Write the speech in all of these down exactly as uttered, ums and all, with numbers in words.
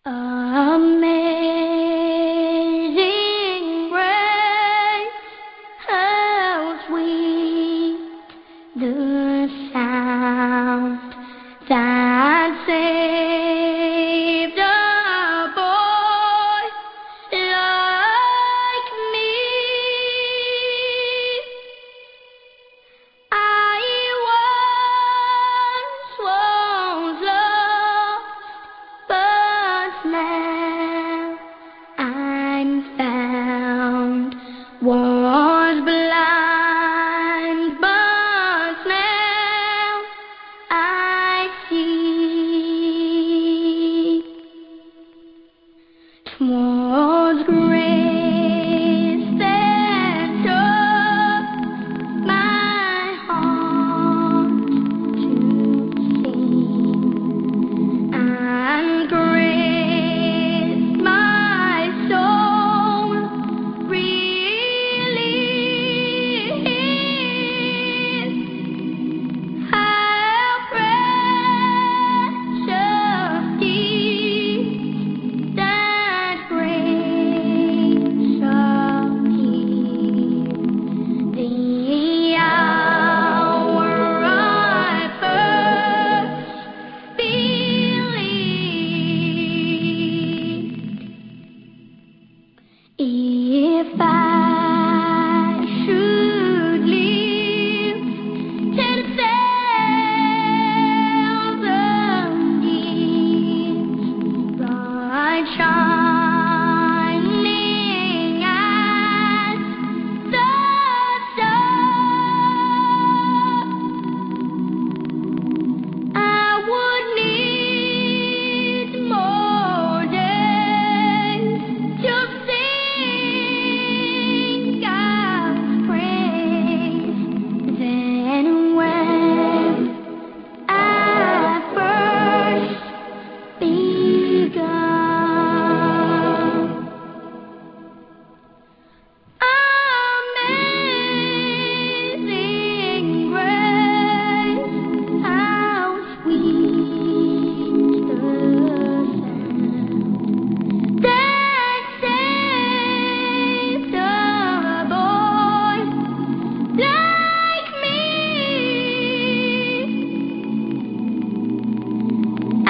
Amazing grace, how sweet the sound that saved a boy like me. I once was lost, but now I'm found. Was blind, but now I see. 'Twas grace that taught my heart to sing, and grace my soul released. How precious deeds that grace appeared. The hour I first believed. If I should live ten thousand years, bright shining as the sun, I would need more days to sing God's praise than when I first begun. Amazing grace, how sweet the sound that saved a boy like me. I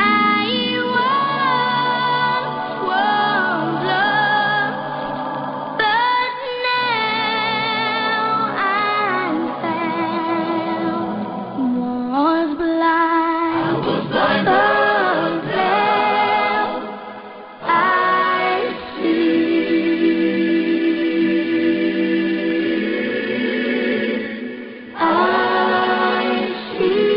once was lost, but now I'm found. Was blind, but now I see. I see.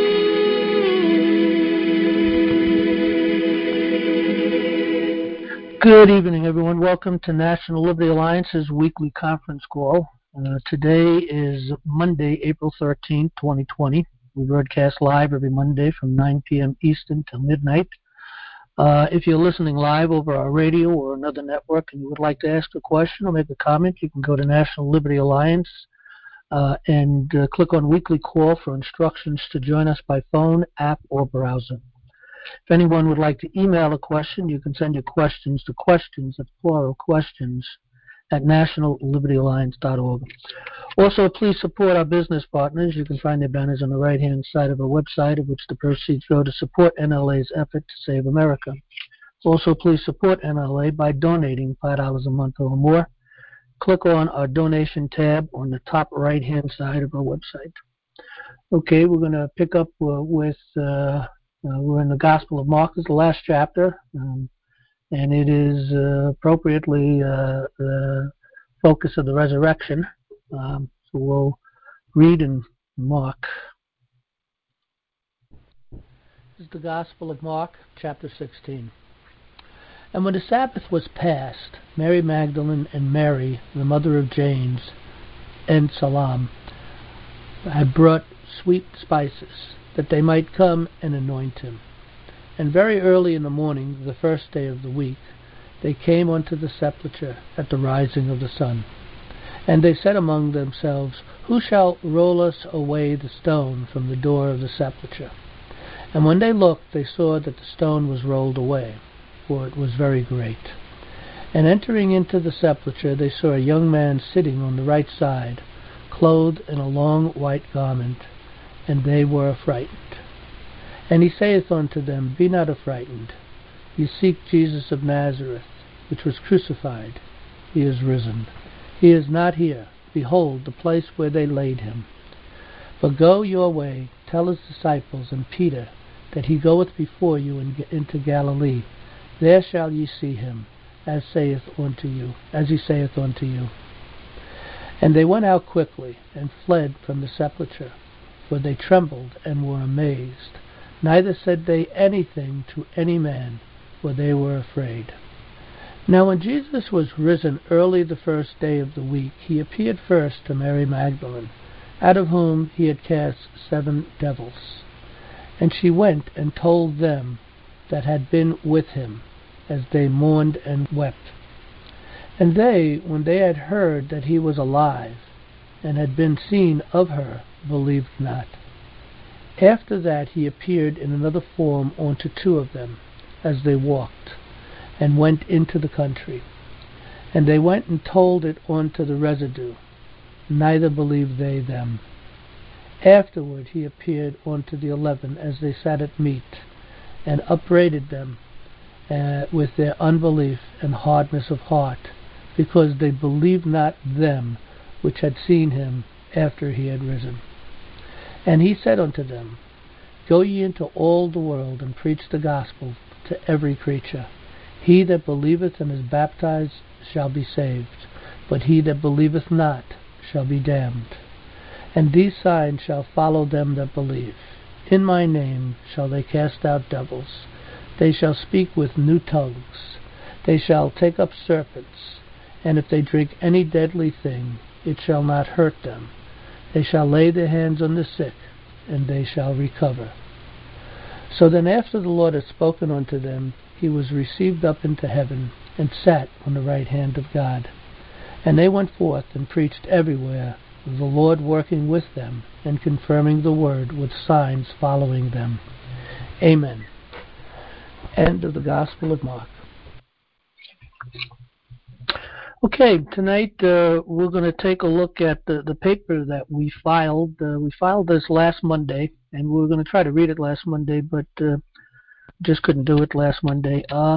Good evening, everyone. Welcome to National Liberty Alliance's weekly conference call. Uh, today is Monday, April thirteenth, twenty twenty. We broadcast live every Monday from nine p.m. Eastern till midnight. Uh, if you're listening live over our radio or another network and you would like to ask a question or make a comment, you can go to National Liberty Alliance uh, and uh, click on Weekly Call for instructions to join us by phone, app, or browser. If anyone would like to email a question, you can send your questions to questions, that's plural, questions, at national liberty alliance dot org. Also, please support our business partners. You can find their banners on the right-hand side of our website, of which the proceeds go to support N L A's effort to save America. Also, please support N L A by donating five dollars a month or more. Click on our donation tab on the top right-hand side of our website. Okay, we're going to pick up uh, with... Uh, Uh, we're in the Gospel of Mark, it's the last chapter, um, and it is uh, appropriately uh, the focus of the resurrection. Um, so we'll read in Mark. This is the Gospel of Mark, chapter sixteen. And when the Sabbath was past, Mary Magdalene and Mary, the mother of James, and Salome, had brought sweet spices, that they might come and anoint him. And very early in the morning, the first day of the week, they came unto the sepulchre at the rising of the sun. And they said among themselves, Who shall roll us away the stone from the door of the sepulchre? And when they looked, they saw that the stone was rolled away. for it was very great. And entering into the sepulchre, they saw a young man sitting on the right side, clothed in a long white garment, and they were affrighted. And he saith unto them, Be not affrighted. Ye seek Jesus of Nazareth, which was crucified. He is risen. He is not here. Behold, the place where they laid him. But go your way, tell his disciples and Peter, that he goeth before you in, into Galilee. There shall ye see him, as saith unto you, as he saith unto you. And they went out quickly, and fled from the sepulchre, for they trembled and were amazed. Neither said they anything to any man, for they were afraid. Now when Jesus was risen early the first day of the week, he appeared first to Mary Magdalene, out of whom he had cast seven devils. And she went and told them that had been with him, as they mourned and wept. And they, when they had heard that he was alive, and had been seen of her, believed not. After that he appeared in another form unto two of them, as they walked, and went into the country. And they went and told it unto the residue, neither believed they them. Afterward he appeared unto the eleven as they sat at meat, and upbraided them uh, with their unbelief and hardness of heart, because they believed not them which had seen him after he had risen. And he said unto them, Go ye into all the world, and preach the gospel to every creature. He that believeth and is baptized shall be saved, but he that believeth not shall be damned. And these signs shall follow them that believe. In my name shall they cast out devils. They shall speak with new tongues. They shall take up serpents. And if they drink any deadly thing, it shall not hurt them. They shall lay their hands on the sick, and they shall recover. So then after the Lord had spoken unto them, he was received up into heaven, and sat on the right hand of God. And they went forth and preached everywhere, the Lord working with them, and confirming the word with signs following them. Amen. End of the Gospel of Mark. Okay, tonight uh, we're going to take a look at the, the paper that we filed. Uh, we filed this last Monday, and we were going to try to read it last Monday, but uh, just couldn't do it last Monday. Uh,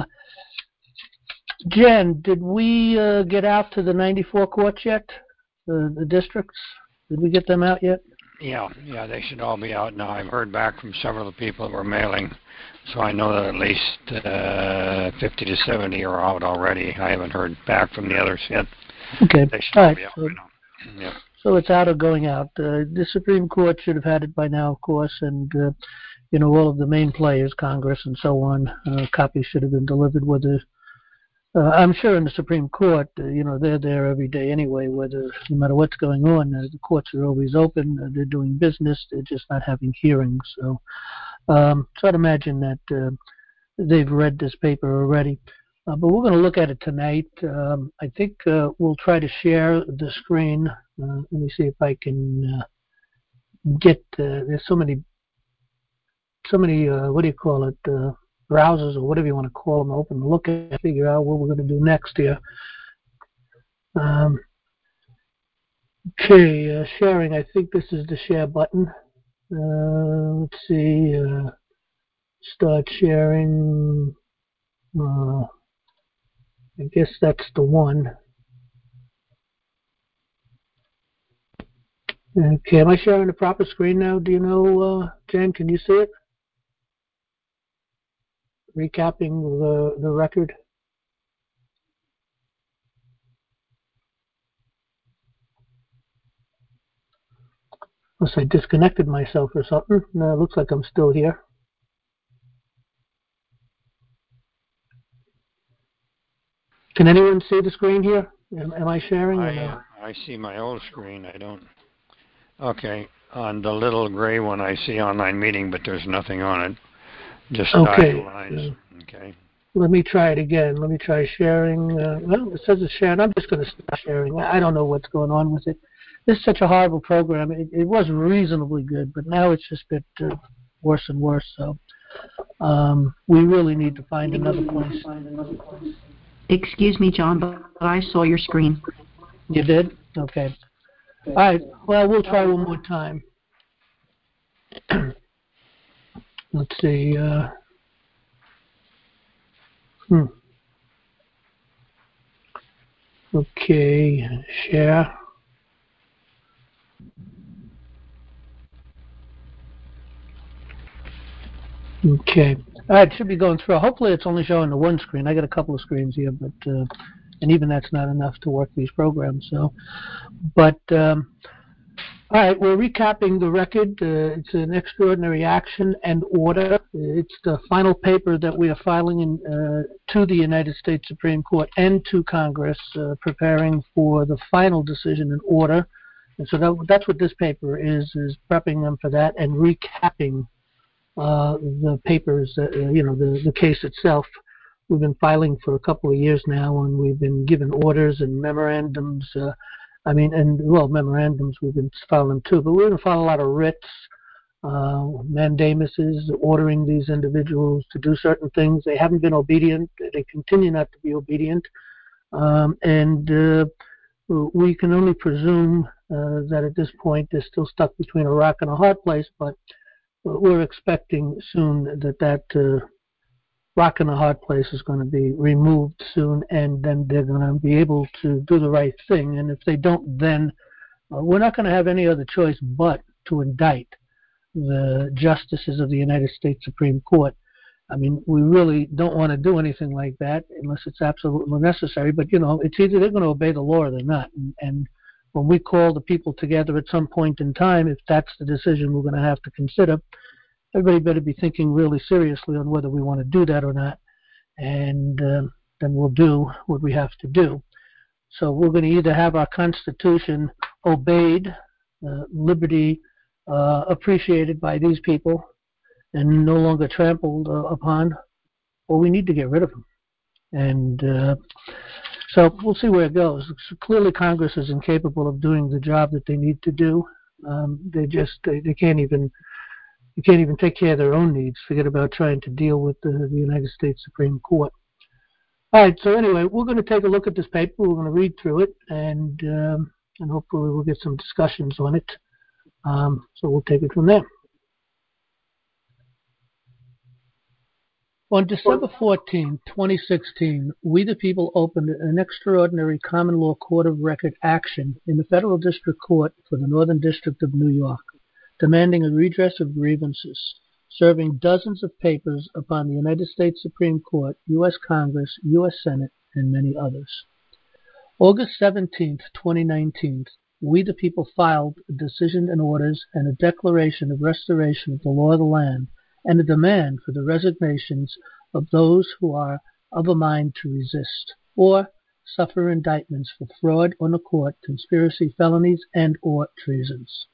Jen, did we uh, get out to the ninety-four courts yet? The, the districts? Did we get them out yet? Yeah, yeah, they should all be out now. I've heard back from several of the people that were mailing, so I know that at least uh, fifty to seventy are out already. I haven't heard back from the others yet. Okay, they should all all right. be out So, right now. Yeah. so it's out or going out. Uh, the Supreme Court should have had it by now, of course, and uh, you know, all of the main players, Congress and so on, uh, copies should have been delivered. Whether uh, I'm sure in the Supreme Court, uh, you know, they're there every day anyway. Whether no matter what's going on, uh, the courts are always open. Uh, they're doing business. They're just not having hearings. So, um, so I'd imagine that uh, they've read this paper already. Uh, but we're going to look at it tonight. Um, I think uh, we'll try to share the screen. Uh, let me see if I can uh, get. Uh, there's so many. so many, uh, what do you call it, uh, browsers or whatever you want to call them, open to look at, figure out what we're going to do next here. Um, okay, uh, sharing, I think this is the share button. Uh, let's see, uh, start sharing. Uh, I guess that's the one. Okay, am I sharing the proper screen now? Do you know, uh, Jen, can you see it? Recapping the, the record. Unless I disconnected myself or something. No, it looks like I'm still here. Can anyone see the screen here? Am, am I sharing or I, no? I see my old screen. I don't. Okay, on the little gray one I see online meeting, but there's nothing on it. Just Okay. dotted lines. Uh, Okay. let me try it again. Let me try sharing. Uh, well, it says it's sharing. I'm just going to stop sharing. I don't know what's going on with it. This is such a horrible program. It, it was reasonably good, but now it's just a bit uh, worse and worse. So, Um, we really need to find another place. Excuse me, John, but I saw your screen. You did? Okay. All right. Well, we'll try one more time. Let's see. Uh, hmm. Okay. Share. Okay. All right. Should be going through. Hopefully, it's only showing the one screen. I got a couple of screens here, but uh, and even that's not enough to work these programs. So, but. Um, All right, we're recapping the record. Uh, it's an extraordinary action and order. It's the final paper that we are filing in, uh, to the United States Supreme Court and to Congress, uh, preparing for the final decision and order. And so that, that's what this paper is, is prepping them for that and recapping uh, the papers, uh, you know, the, the case itself. We've been filing for a couple of years now, and we've been given orders and memorandums. Uh, I mean, and, well, memorandums, we've been filing too, but we're going to file a lot of writs, uh, mandamuses, ordering these individuals to do certain things. They haven't been obedient. They continue not to be obedient. Um, and uh, we can only presume uh, that at this point they're still stuck between a rock and a hard place, but we're expecting soon that that uh, rock in a hard place is going to be removed soon, and then they're going to be able to do the right thing. And if they don't, then uh, we're not going to have any other choice but to indict the justices of the United States Supreme Court. I mean, we really don't want to do anything like that unless it's absolutely necessary. But, you know, it's either they're going to obey the law or they're not. And, and when we call the people together at some point in time, if that's the decision we're going to have to consider, everybody better be thinking really seriously on whether we want to do that or not, and uh, then we'll do what we have to do. So we're going to either have our Constitution obeyed, uh, liberty uh, appreciated by these people, and no longer trampled uh, upon, or we need to get rid of them. And uh, so we'll see where it goes. So clearly, Congress is incapable of doing the job that they need to do. Um, they just they, they can't even. You can't even take care of their own needs. Forget about trying to deal with the, the United States Supreme Court. All right, so anyway, we're going to take a look at this paper. We're going to read through it, and um, and hopefully we'll get some discussions on it. Um, so we'll take it from there. On December fourteenth, twenty sixteen, we the people opened an extraordinary common law court of record action in the Federal District Court for the Northern District of New York, demanding a redress of grievances, serving dozens of papers upon the United States Supreme Court, U S Congress, U S Senate, and many others. August seventeenth, twenty nineteen, we the people filed a decision and orders and a declaration of restoration of the law of the land and a demand for the resignations of those who are of a mind to resist or suffer indictments for fraud on the court, conspiracy, felonies, and or treasons.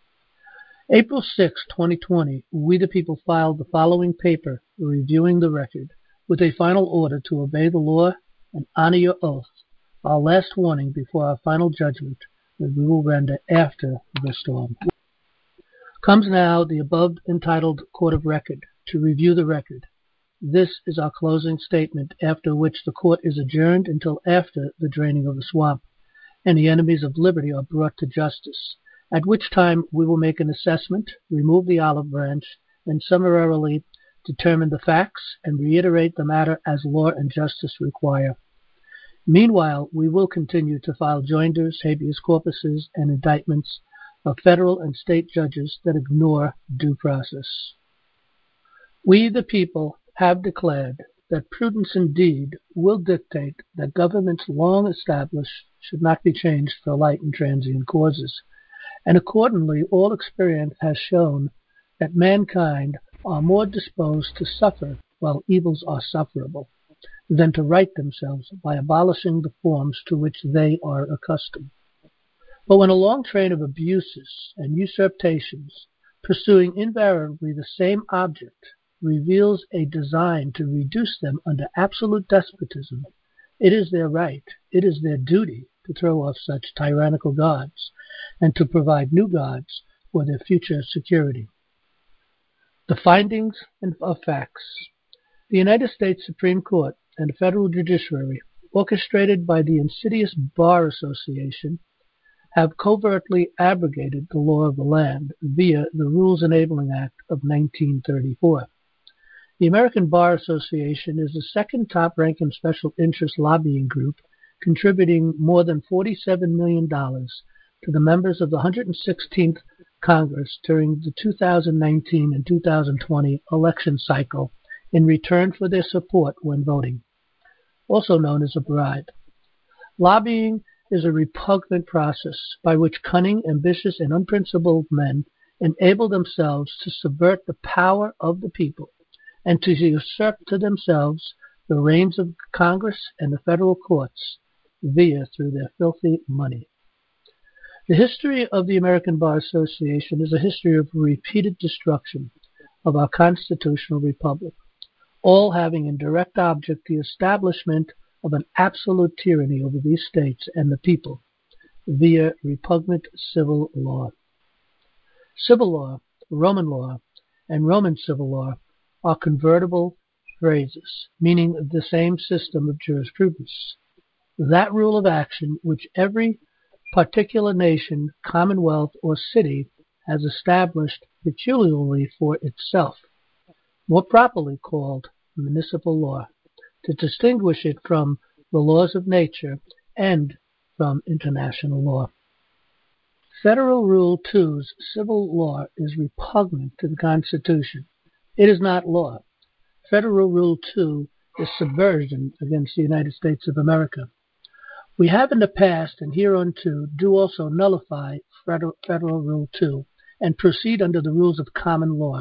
April sixth, twenty twenty, we the people filed the following paper reviewing the record with a final order to obey the law and honor your oath, our last warning before our final judgment that we will render after the storm. Comes now the above entitled Court of Record to review the record. This is our closing statement, after which the court is adjourned until after the draining of the swamp and the enemies of liberty are brought to justice, at which time we will make an assessment, remove the olive branch, and summarily determine the facts and reiterate the matter as law and justice require. Meanwhile, we will continue to file joinders, habeas corpuses, and indictments of federal and state judges that ignore due process. We, the people, have declared that prudence indeed will dictate that governments long established should not be changed for light and transient causes, and accordingly all experience has shown that mankind are more disposed to suffer while evils are sufferable than to right themselves by abolishing the forms to which they are accustomed. But when a long train of abuses and usurpations, pursuing invariably the same object, reveals a design to reduce them under absolute despotism, it is their right, it is their duty to throw off such tyrannical gods and to provide new gods for their future security. The findings of facts. The United States Supreme Court and the federal judiciary, orchestrated by the insidious Bar Association, have covertly abrogated the law of the land via the Rules Enabling Act of nineteen thirty-four. The American Bar Association is the second top-ranking special interest lobbying group, contributing more than forty-seven million dollars to the members of the one hundred sixteenth Congress during the two thousand nineteen and two thousand twenty election cycle in return for their support when voting, also known as a bribe. Lobbying is a repugnant process by which cunning, ambitious, and unprincipled men enable themselves to subvert the power of the people and to usurp to themselves the reins of Congress and the federal courts via through their filthy money. The history of the American Bar Association is a history of repeated destruction of our constitutional republic, all having in direct object the establishment of an absolute tyranny over these states and the people via repugnant civil law. Civil law, Roman law, and Roman civil law are convertible phrases, meaning the same system of jurisprudence. That rule of action which every particular nation, commonwealth, or city has established peculiarly for itself, more properly called municipal law, to distinguish it from the laws of nature and from international law. Federal Rule two's civil law is repugnant to the Constitution. It is not law. Federal Rule two is subversion against the United States of America. We have in the past, and hereunto do also nullify Federal, Federal Rule two and proceed under the rules of common law.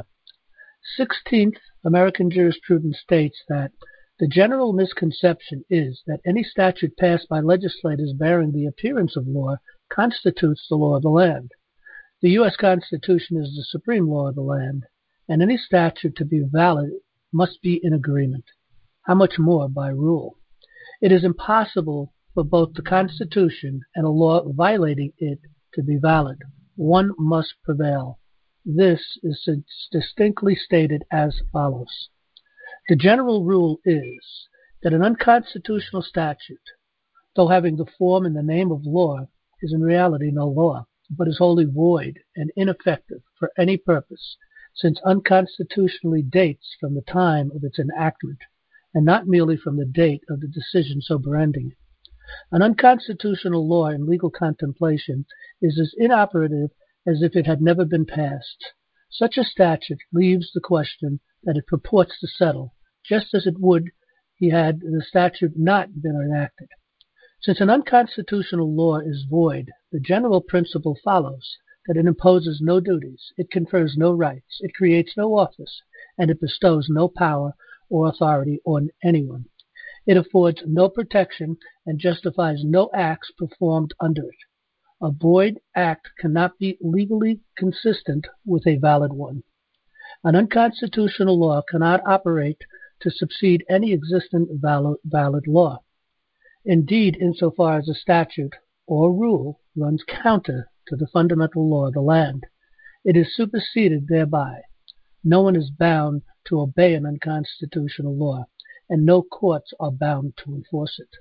sixteenth American jurisprudence states that the general misconception is that any statute passed by legislators bearing the appearance of law constitutes the law of the land. The U S Constitution is the supreme law of the land, and any statute to be valid must be in agreement. How much more by rule? It is impossible for both the Constitution and a law violating it to be valid. One must prevail. This is distinctly stated as follows. The general rule is that an unconstitutional statute, though having the form and the name of law, is in reality no law, but is wholly void and ineffective for any purpose, since unconstitutionally dates from the time of its enactment, and not merely from the date of the decision superending it. An unconstitutional law in legal contemplation is as inoperative as if it had never been passed. Such a statute leaves the question that it purports to settle, just as it would had the statute not been enacted. Since an unconstitutional law is void, the general principle follows that it imposes no duties, it confers no rights, it creates no office, and it bestows no power or authority on anyone. It affords no protection and justifies no acts performed under it. A void act cannot be legally consistent with a valid one. An unconstitutional law cannot operate to supersede any existing valid, valid law. Indeed, insofar as a statute or rule runs counter to the fundamental law of the land, it is superseded thereby. No one is bound to obey an unconstitutional law, and no courts are bound to enforce it.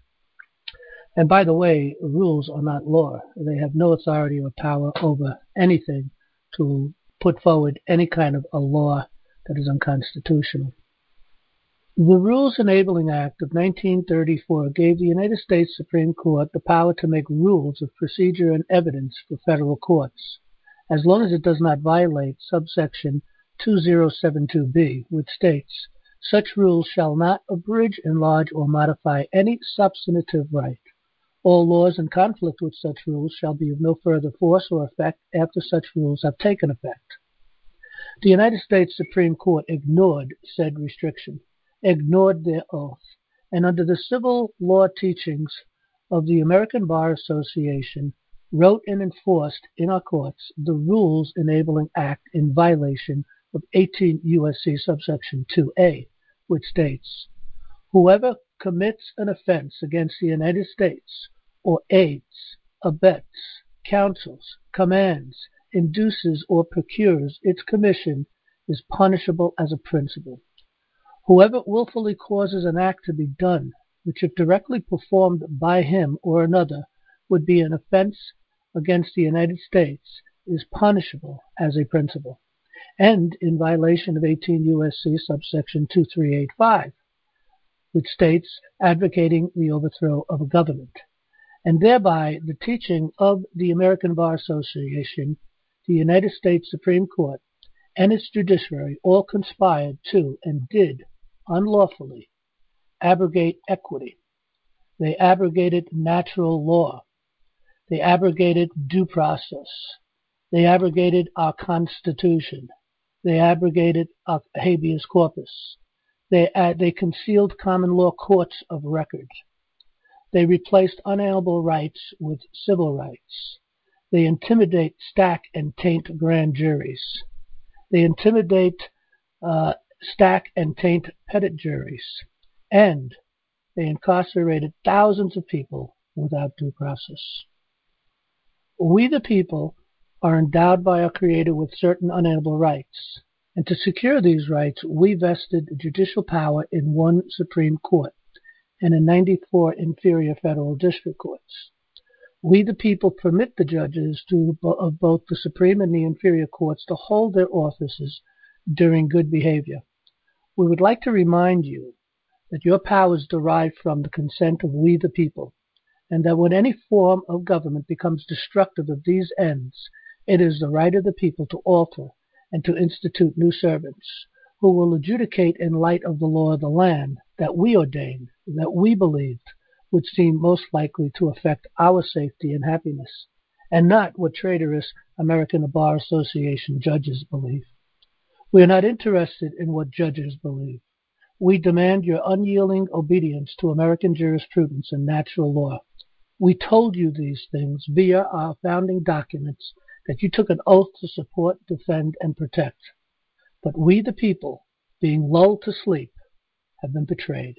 And by the way, rules are not law. They have no authority or power over anything to put forward any kind of a law that is unconstitutional. The Rules Enabling Act of nineteen thirty-four gave the United States Supreme Court the power to make rules of procedure and evidence for federal courts, as long as it does not violate subsection two thousand seventy-two B, which states, "Such rules shall not abridge, enlarge, or modify any substantive right. All laws in conflict with such rules shall be of no further force or effect after such rules have taken effect." The United States Supreme Court ignored said restriction, ignored their oath, and under the civil law teachings of the American Bar Association, wrote and enforced in our courts the Rules Enabling Act in violation of eighteen U S C subsection two A, which states, "Whoever commits an offense against the United States, or aids, abets, counsels, commands, induces, or procures its commission, is punishable as a principle. Whoever willfully causes an act to be done, which if directly performed by him or another would be an offense against the United States, is punishable as a principle, and in violation of eighteen U S C subsection two three eight five, which states advocating the overthrow of a government, and thereby the teaching of the American Bar Association, the United States Supreme Court, and its judiciary all conspired to and did unlawfully abrogate equity. They abrogated natural law. They abrogated due process. They abrogated our Constitution. They abrogated our habeas corpus. They, uh, they concealed common law courts of record. They replaced unalienable rights with civil rights. They intimidate, stack, and taint grand juries. They intimidate, uh, stack, and taint petit juries. And they incarcerated thousands of people without due process. We, the people, are endowed by our Creator with certain unalienable rights, and to secure these rights, we vested judicial power in one Supreme Court and in ninety-four inferior federal district courts. We, the people, permit the judges to, of both the Supreme and the inferior courts to hold their offices during good behavior. We would like to remind you that your power is derived from the consent of we, the people, and that when any form of government becomes destructive of these ends, it is the right of the people to alter and to institute new servants, who will adjudicate in light of the law of the land that we ordained, that we believed would seem most likely to affect our safety and happiness, and not what traitorous American Bar Association judges believe. We are not interested in what judges believe. We demand your unyielding obedience to American jurisprudence and natural law. We told you these things via our founding documents that you took an oath to support, defend, and protect. But we, the people, being lulled to sleep, have been betrayed.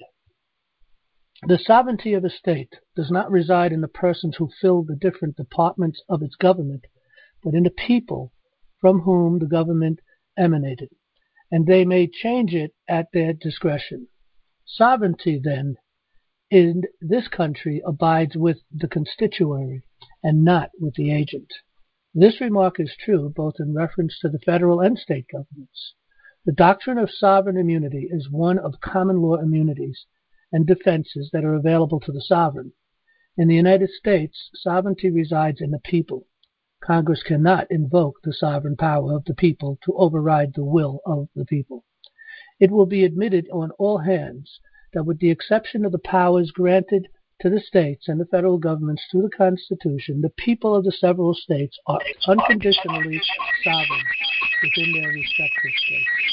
The sovereignty of a state does not reside in the persons who fill the different departments of its government, but in the people from whom the government emanated, and they may change it at their discretion. Sovereignty, then, in this country abides with the constituary and not with the agent. This remark is true both in reference to the federal and state governments. The doctrine of sovereign immunity is one of common law immunities and defenses that are available to the sovereign. In the United States, sovereignty resides in the people. Congress cannot invoke the sovereign power of the people to override the will of the people. It will be admitted on all hands that with the exception of the powers granted to the states and the federal governments through the Constitution, the people of the several states are unconditionally sovereign within their respective states.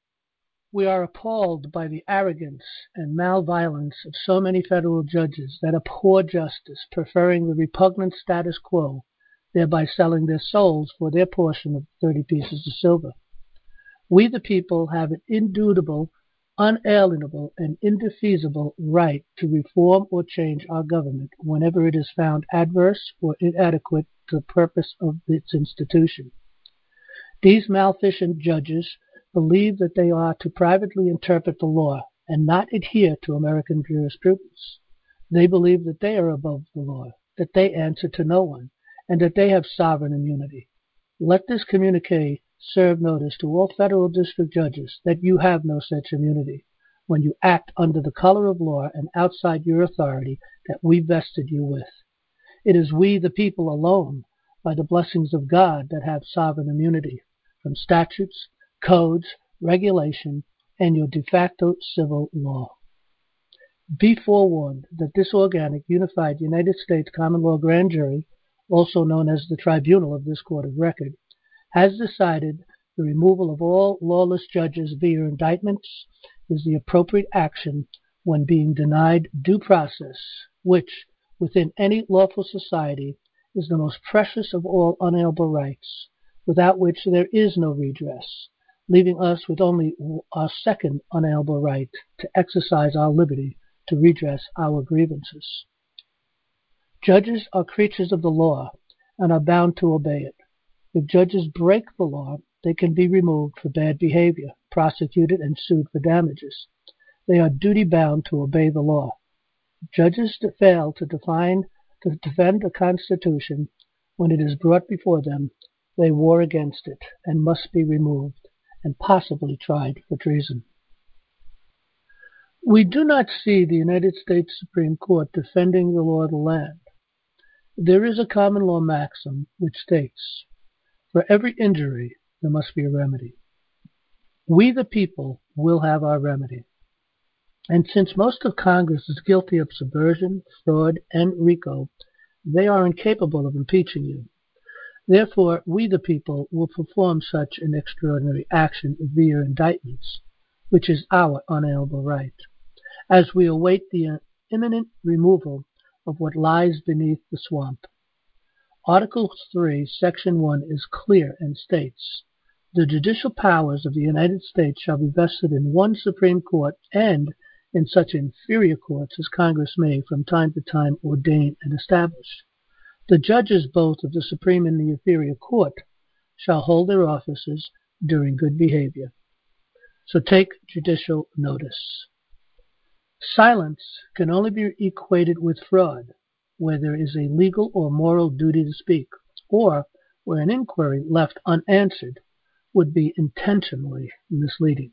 We are appalled by the arrogance and malviolence of so many federal judges that abhor justice, preferring the repugnant status quo, thereby selling their souls for their portion of thirty pieces of silver. We, the people, have an indubitable, unalienable, and indefeasible right to reform or change our government whenever it is found adverse or inadequate to the purpose of its institution. These maleficent judges believe that they are to privately interpret the law and not adhere to American jurisprudence. They believe that they are above the law, that they answer to no one, and that they have sovereign immunity. Let this communique serve notice to all federal district judges that you have no such immunity when you act under the color of law and outside your authority that we vested you with. It is we, the people, alone, by the blessings of God, that have sovereign immunity from statutes, codes, regulation, and your de facto civil law. Be forewarned that this organic, unified United States common law grand jury, also known as the tribunal of this court of record, has decided the removal of all lawless judges via indictments is the appropriate action when being denied due process, which, within any lawful society, is the most precious of all unalienable rights, without which there is no redress, leaving us with only our second unalienable right to exercise our liberty to redress our grievances. Judges are creatures of the law and are bound to obey it. If judges break the law, they can be removed for bad behavior, prosecuted, and sued for damages. They are duty-bound to obey the law. Judges that fail to define to defend the Constitution when it is brought before them, they war against it and must be removed and possibly tried for treason. We do not see the United States Supreme Court defending the law of the land. There is a common law maxim which states, for every injury there must be a remedy. We the people will have our remedy. And since most of Congress is guilty of subversion, fraud, and RICO, they are incapable of impeaching you. Therefore, we the people will perform such an extraordinary action via indictments, which is our unalienable right, as we await the imminent removal of what lies beneath the swamp. Article three, Section one is clear and states, the judicial powers of the United States shall be vested in one Supreme Court and in such inferior courts as Congress may from time to time ordain and establish. The judges both of the Supreme and the inferior court shall hold their offices during good behavior. So take judicial notice. Silence can only be equated with fraud, where there is a legal or moral duty to speak, or where an inquiry left unanswered would be intentionally misleading.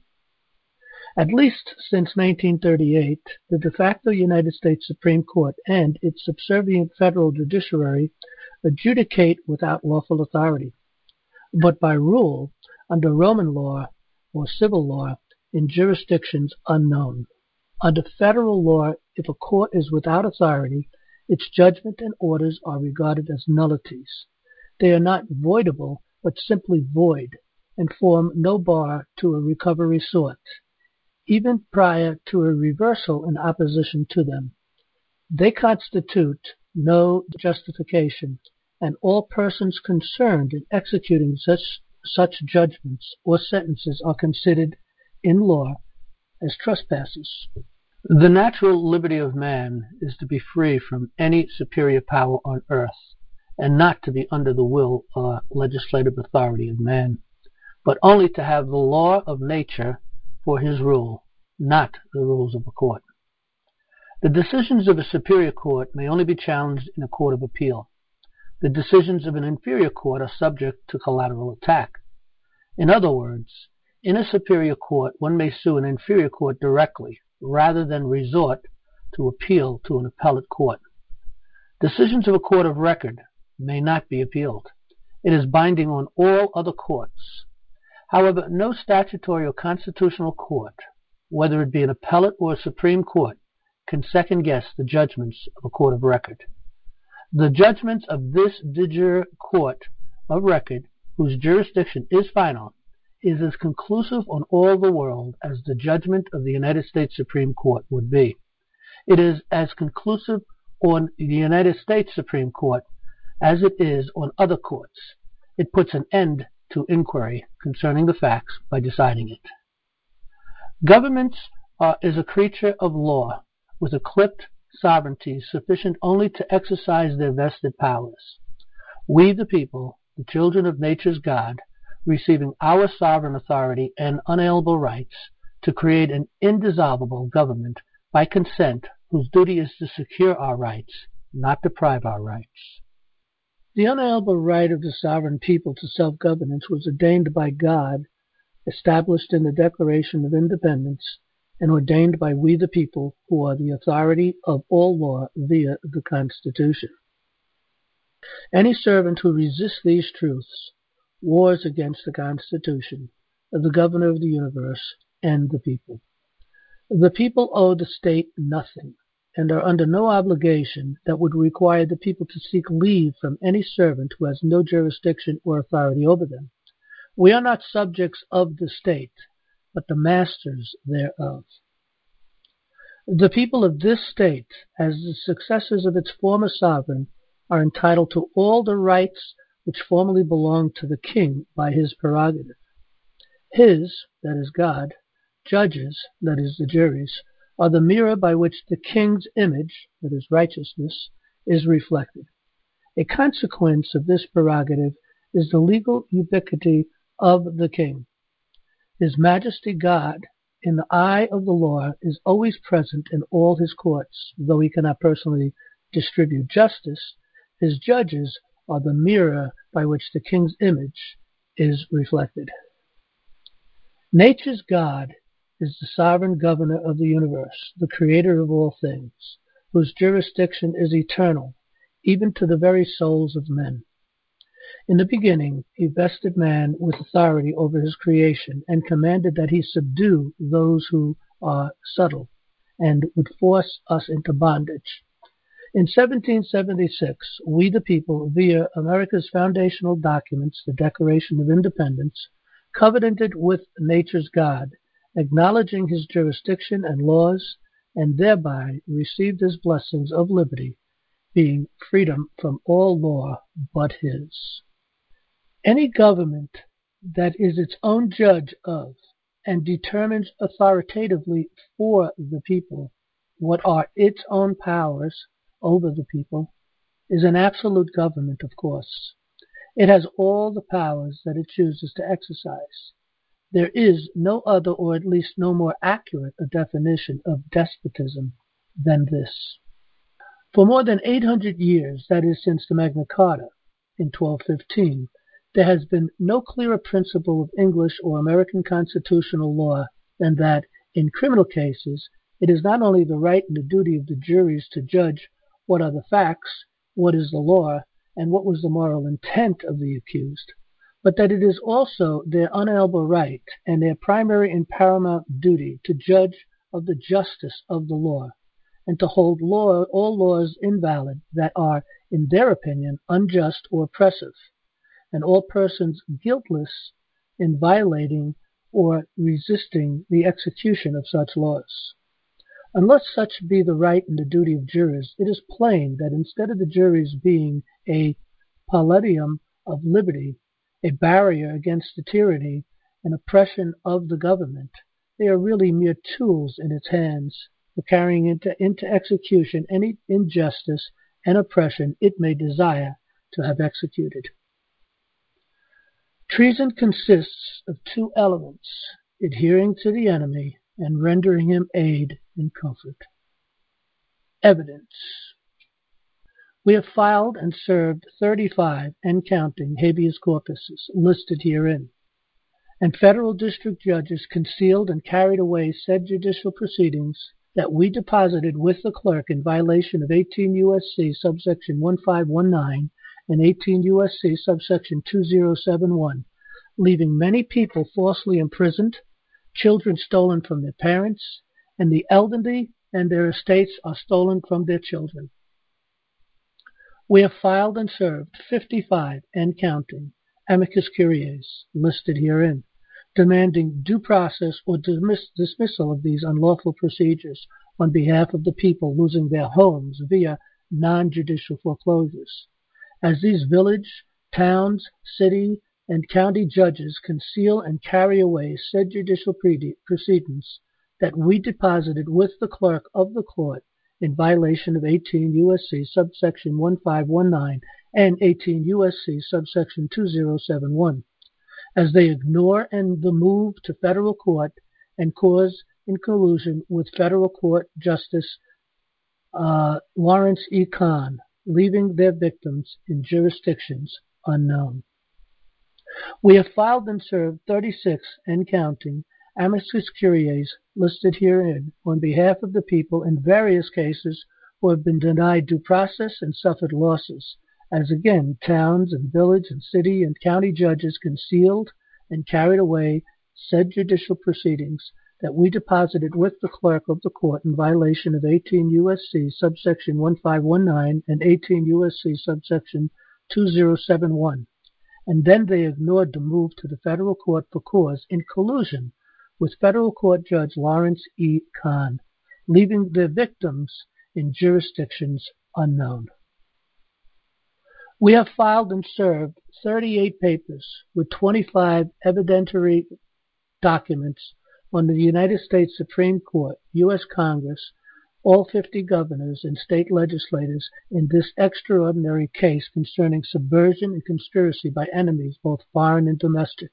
At least since nineteen thirty-eight, the de facto United States Supreme Court and its subservient federal judiciary adjudicate without lawful authority, but by rule under Roman law or civil law in jurisdictions unknown. Under federal law, if a court is without authority, its judgment and orders are regarded as nullities. They are not voidable, but simply void, and form no bar to a recovery sought, even prior to a reversal in opposition to them. They constitute no justification, and all persons concerned in executing such, such judgments or sentences are considered in law as trespassers. The natural liberty of man is to be free from any superior power on earth, and not to be under the will or legislative authority of man, but only to have the law of nature for his rule, not the rules of a court. The decisions of a superior court may only be challenged in a court of appeal. The decisions of an inferior court are subject to collateral attack. In other words, in a superior court, one may sue an inferior court directly, rather than resort to appeal to an appellate court. Decisions of a court of record may not be appealed. It is binding on all other courts. However, no statutory or constitutional court, whether it be an appellate or a Supreme Court, can second-guess the judgments of a court of record. The judgments of this de jure court of record, whose jurisdiction is final, is as conclusive on all the world as the judgment of the United States Supreme Court would be. It is as conclusive on the United States Supreme Court as it is on other courts. It puts an end to inquiry concerning the facts by deciding it. Government uh, is a creature of law with a clipped sovereignty sufficient only to exercise their vested powers. We, the people, the children of nature's God, receiving our sovereign authority and unalienable rights to create an indissoluble government by consent whose duty is to secure our rights, not deprive our rights. The unalienable right of the sovereign people to self-governance was ordained by God, established in the Declaration of Independence, and ordained by we the people, who are the authority of all law via the Constitution. Any servant who resists these truths wars against the Constitution, the governor of the universe, and the people. The people owe the state nothing, and are under no obligation that would require the people to seek leave from any servant who has no jurisdiction or authority over them. We are not subjects of the state, but the masters thereof. The people of this state, as the successors of its former sovereign, are entitled to all the rights which formerly belonged to the king by his prerogative. His, that is God, judges, that is the juries, are the mirror by which the king's image, that is righteousness, is reflected. A consequence of this prerogative is the legal ubiquity of the king. His Majesty God, in the eye of the law, is always present in all his courts. Though he cannot personally distribute justice, his judges are the mirror by which the king's image is reflected. Nature's God is the sovereign governor of the universe, the creator of all things, whose jurisdiction is eternal, even to the very souls of men. In the beginning, he vested man with authority over his creation and commanded that he subdue those who are subtle and would force us into bondage. In seventeen seventy-six, we the people, via America's foundational documents, the Declaration of Independence, covenanted with nature's God, acknowledging his jurisdiction and laws, and thereby received his blessings of liberty, being freedom from all law but his. Any government that is its own judge of and determines authoritatively for the people what are its own powers over the people is an absolute government, of course. It has all the powers that it chooses to exercise. There is no other, or at least no more accurate, a definition of despotism than this. For more than eight hundred years, that is, since the Magna Carta in twelve fifteen, there has been no clearer principle of English or American constitutional law than that, in criminal cases, it is not only the right and the duty of the juries to judge what are the facts, what is the law, and what was the moral intent of the accused, but that it is also their unalienable right and their primary and paramount duty to judge of the justice of the law, and to hold law, all laws invalid that are, in their opinion, unjust or oppressive, and all persons guiltless in violating or resisting the execution of such laws. Unless such be the right and the duty of jurors, it is plain that instead of the juries being a palladium of liberty, a barrier against the tyranny and oppression of the government, they are really mere tools in its hands for carrying into, into execution any injustice and oppression it may desire to have executed. Treason consists of two elements: adhering to the enemy and rendering him aid and comfort. Evidence. We have filed and served thirty-five and counting habeas corpuses listed herein, and federal district judges concealed and carried away said judicial proceedings that we deposited with the clerk in violation of eighteen U S C subsection one five one nine and eighteen U S C subsection two zero seven one, leaving many people falsely imprisoned, children stolen from their parents, and the elderly and their estates are stolen from their children. We have filed and served fifty-five and counting amicus curiaes listed herein, demanding due process or dismiss, dismissal of these unlawful procedures on behalf of the people losing their homes via non-judicial foreclosures, as these village, towns, city, and county judges conceal and carry away said judicial proceedings that we deposited with the clerk of the court in violation of eighteen U S C subsection one five one nine and eighteen U S C subsection two zero seven one, as they ignore and the move to federal court and cause in collusion with federal court Justice uh, Lawrence E. Kahn, leaving their victims in jurisdictions unknown. We have filed and served thirty-six and counting amicus curiaes listed herein on behalf of the people in various cases who have been denied due process and suffered losses, as again towns and village and city and county judges concealed and carried away said judicial proceedings that we deposited with the clerk of the court in violation of eighteen U S C subsection one five one nine and eighteen U S C subsection two zero seven one, and then they ignored the move to the federal court for cause in collusion with federal court Judge Lawrence E. Kahn, leaving their victims in jurisdictions unknown. We have filed and served thirty-eight papers with twenty-five evidentiary documents on the United States Supreme Court, U S Congress, all fifty governors and state legislators in this extraordinary case concerning subversion and conspiracy by enemies, both foreign and domestic,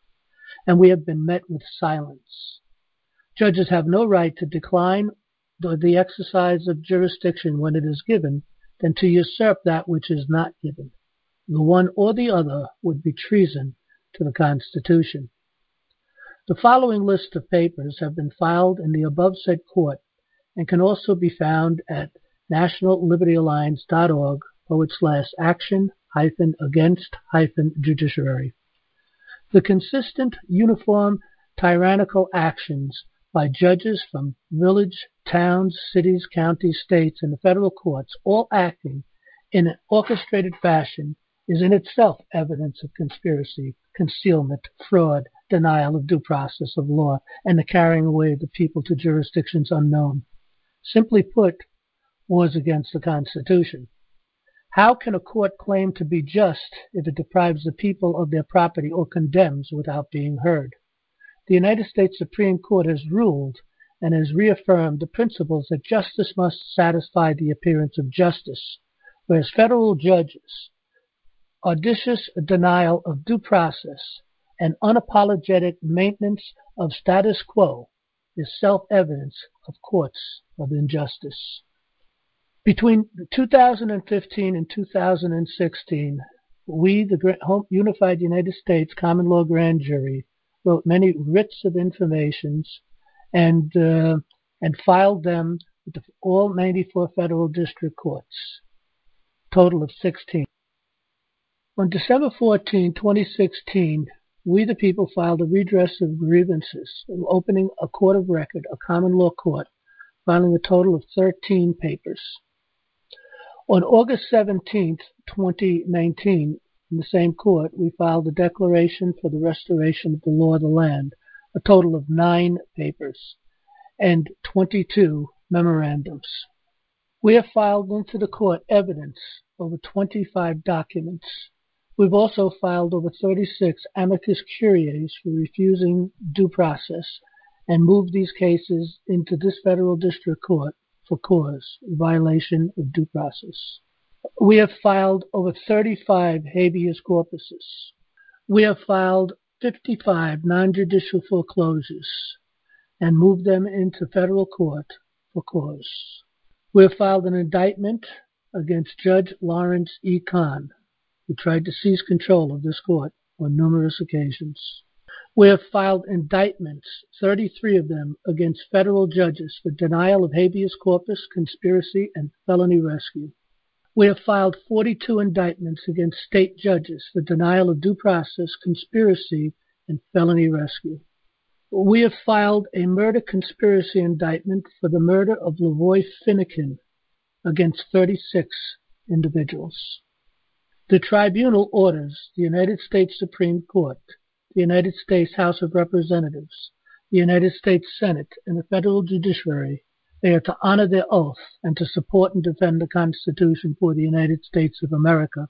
and we have been met with silence. Judges have no right to decline the, the exercise of jurisdiction when it is given than to usurp that which is not given. The one or the other would be treason to the Constitution. The following list of papers have been filed in the above said court and can also be found at national liberty alliance dot org forward slash action hyphen against hyphen judiciary. The consistent, uniform, tyrannical actions by judges from village, towns, cities, counties, states, and the federal courts, all acting in an orchestrated fashion, is in itself evidence of conspiracy, concealment, fraud, denial of due process of law, and the carrying away of the people to jurisdictions unknown. Simply put, wars against the Constitution. How can a court claim to be just if it deprives the people of their property or condemns without being heard? The United States Supreme Court has ruled and has reaffirmed the principles that justice must satisfy the appearance of justice, whereas federal judges' audacious denial of due process and unapologetic maintenance of status quo is self-evidence of courts of injustice. Between two thousand fifteen and two thousand sixteen, we, the Unified United States Common Law Grand Jury, wrote many writs of informations and uh, and filed them with the, all ninety-four federal district courts, total of sixteen. On December fourteenth, twenty sixteen, we the people filed a redress of grievances, opening a court of record, a common law court, filing a total of thirteen papers. On August seventeenth, twenty nineteen, in the same court, we filed a declaration for the restoration of the law of the land, a total of nine papers, and twenty-two memorandums. We have filed into the court evidence over twenty-five documents. We've also filed over thirty-six amicus curiae for refusing due process and moved these cases into this federal district court for cause, violation of due process. We have filed over thirty-five habeas corpuses. We have filed fifty-five non-judicial foreclosures and moved them into federal court for cause. We have filed an indictment against Judge Lawrence E. Kahn, who tried to seize control of this court on numerous occasions. We have filed indictments, thirty-three of them, against federal judges for denial of habeas corpus, conspiracy, and felony rescue. We have filed forty-two indictments against state judges for denial of due process, conspiracy, and felony rescue. We have filed a murder conspiracy indictment for the murder of Lavoy Finnegan against thirty-six individuals. The tribunal orders the United States Supreme Court, the United States House of Representatives, the United States Senate, and the federal judiciary. They are to honor their oath and to support and defend the Constitution for the United States of America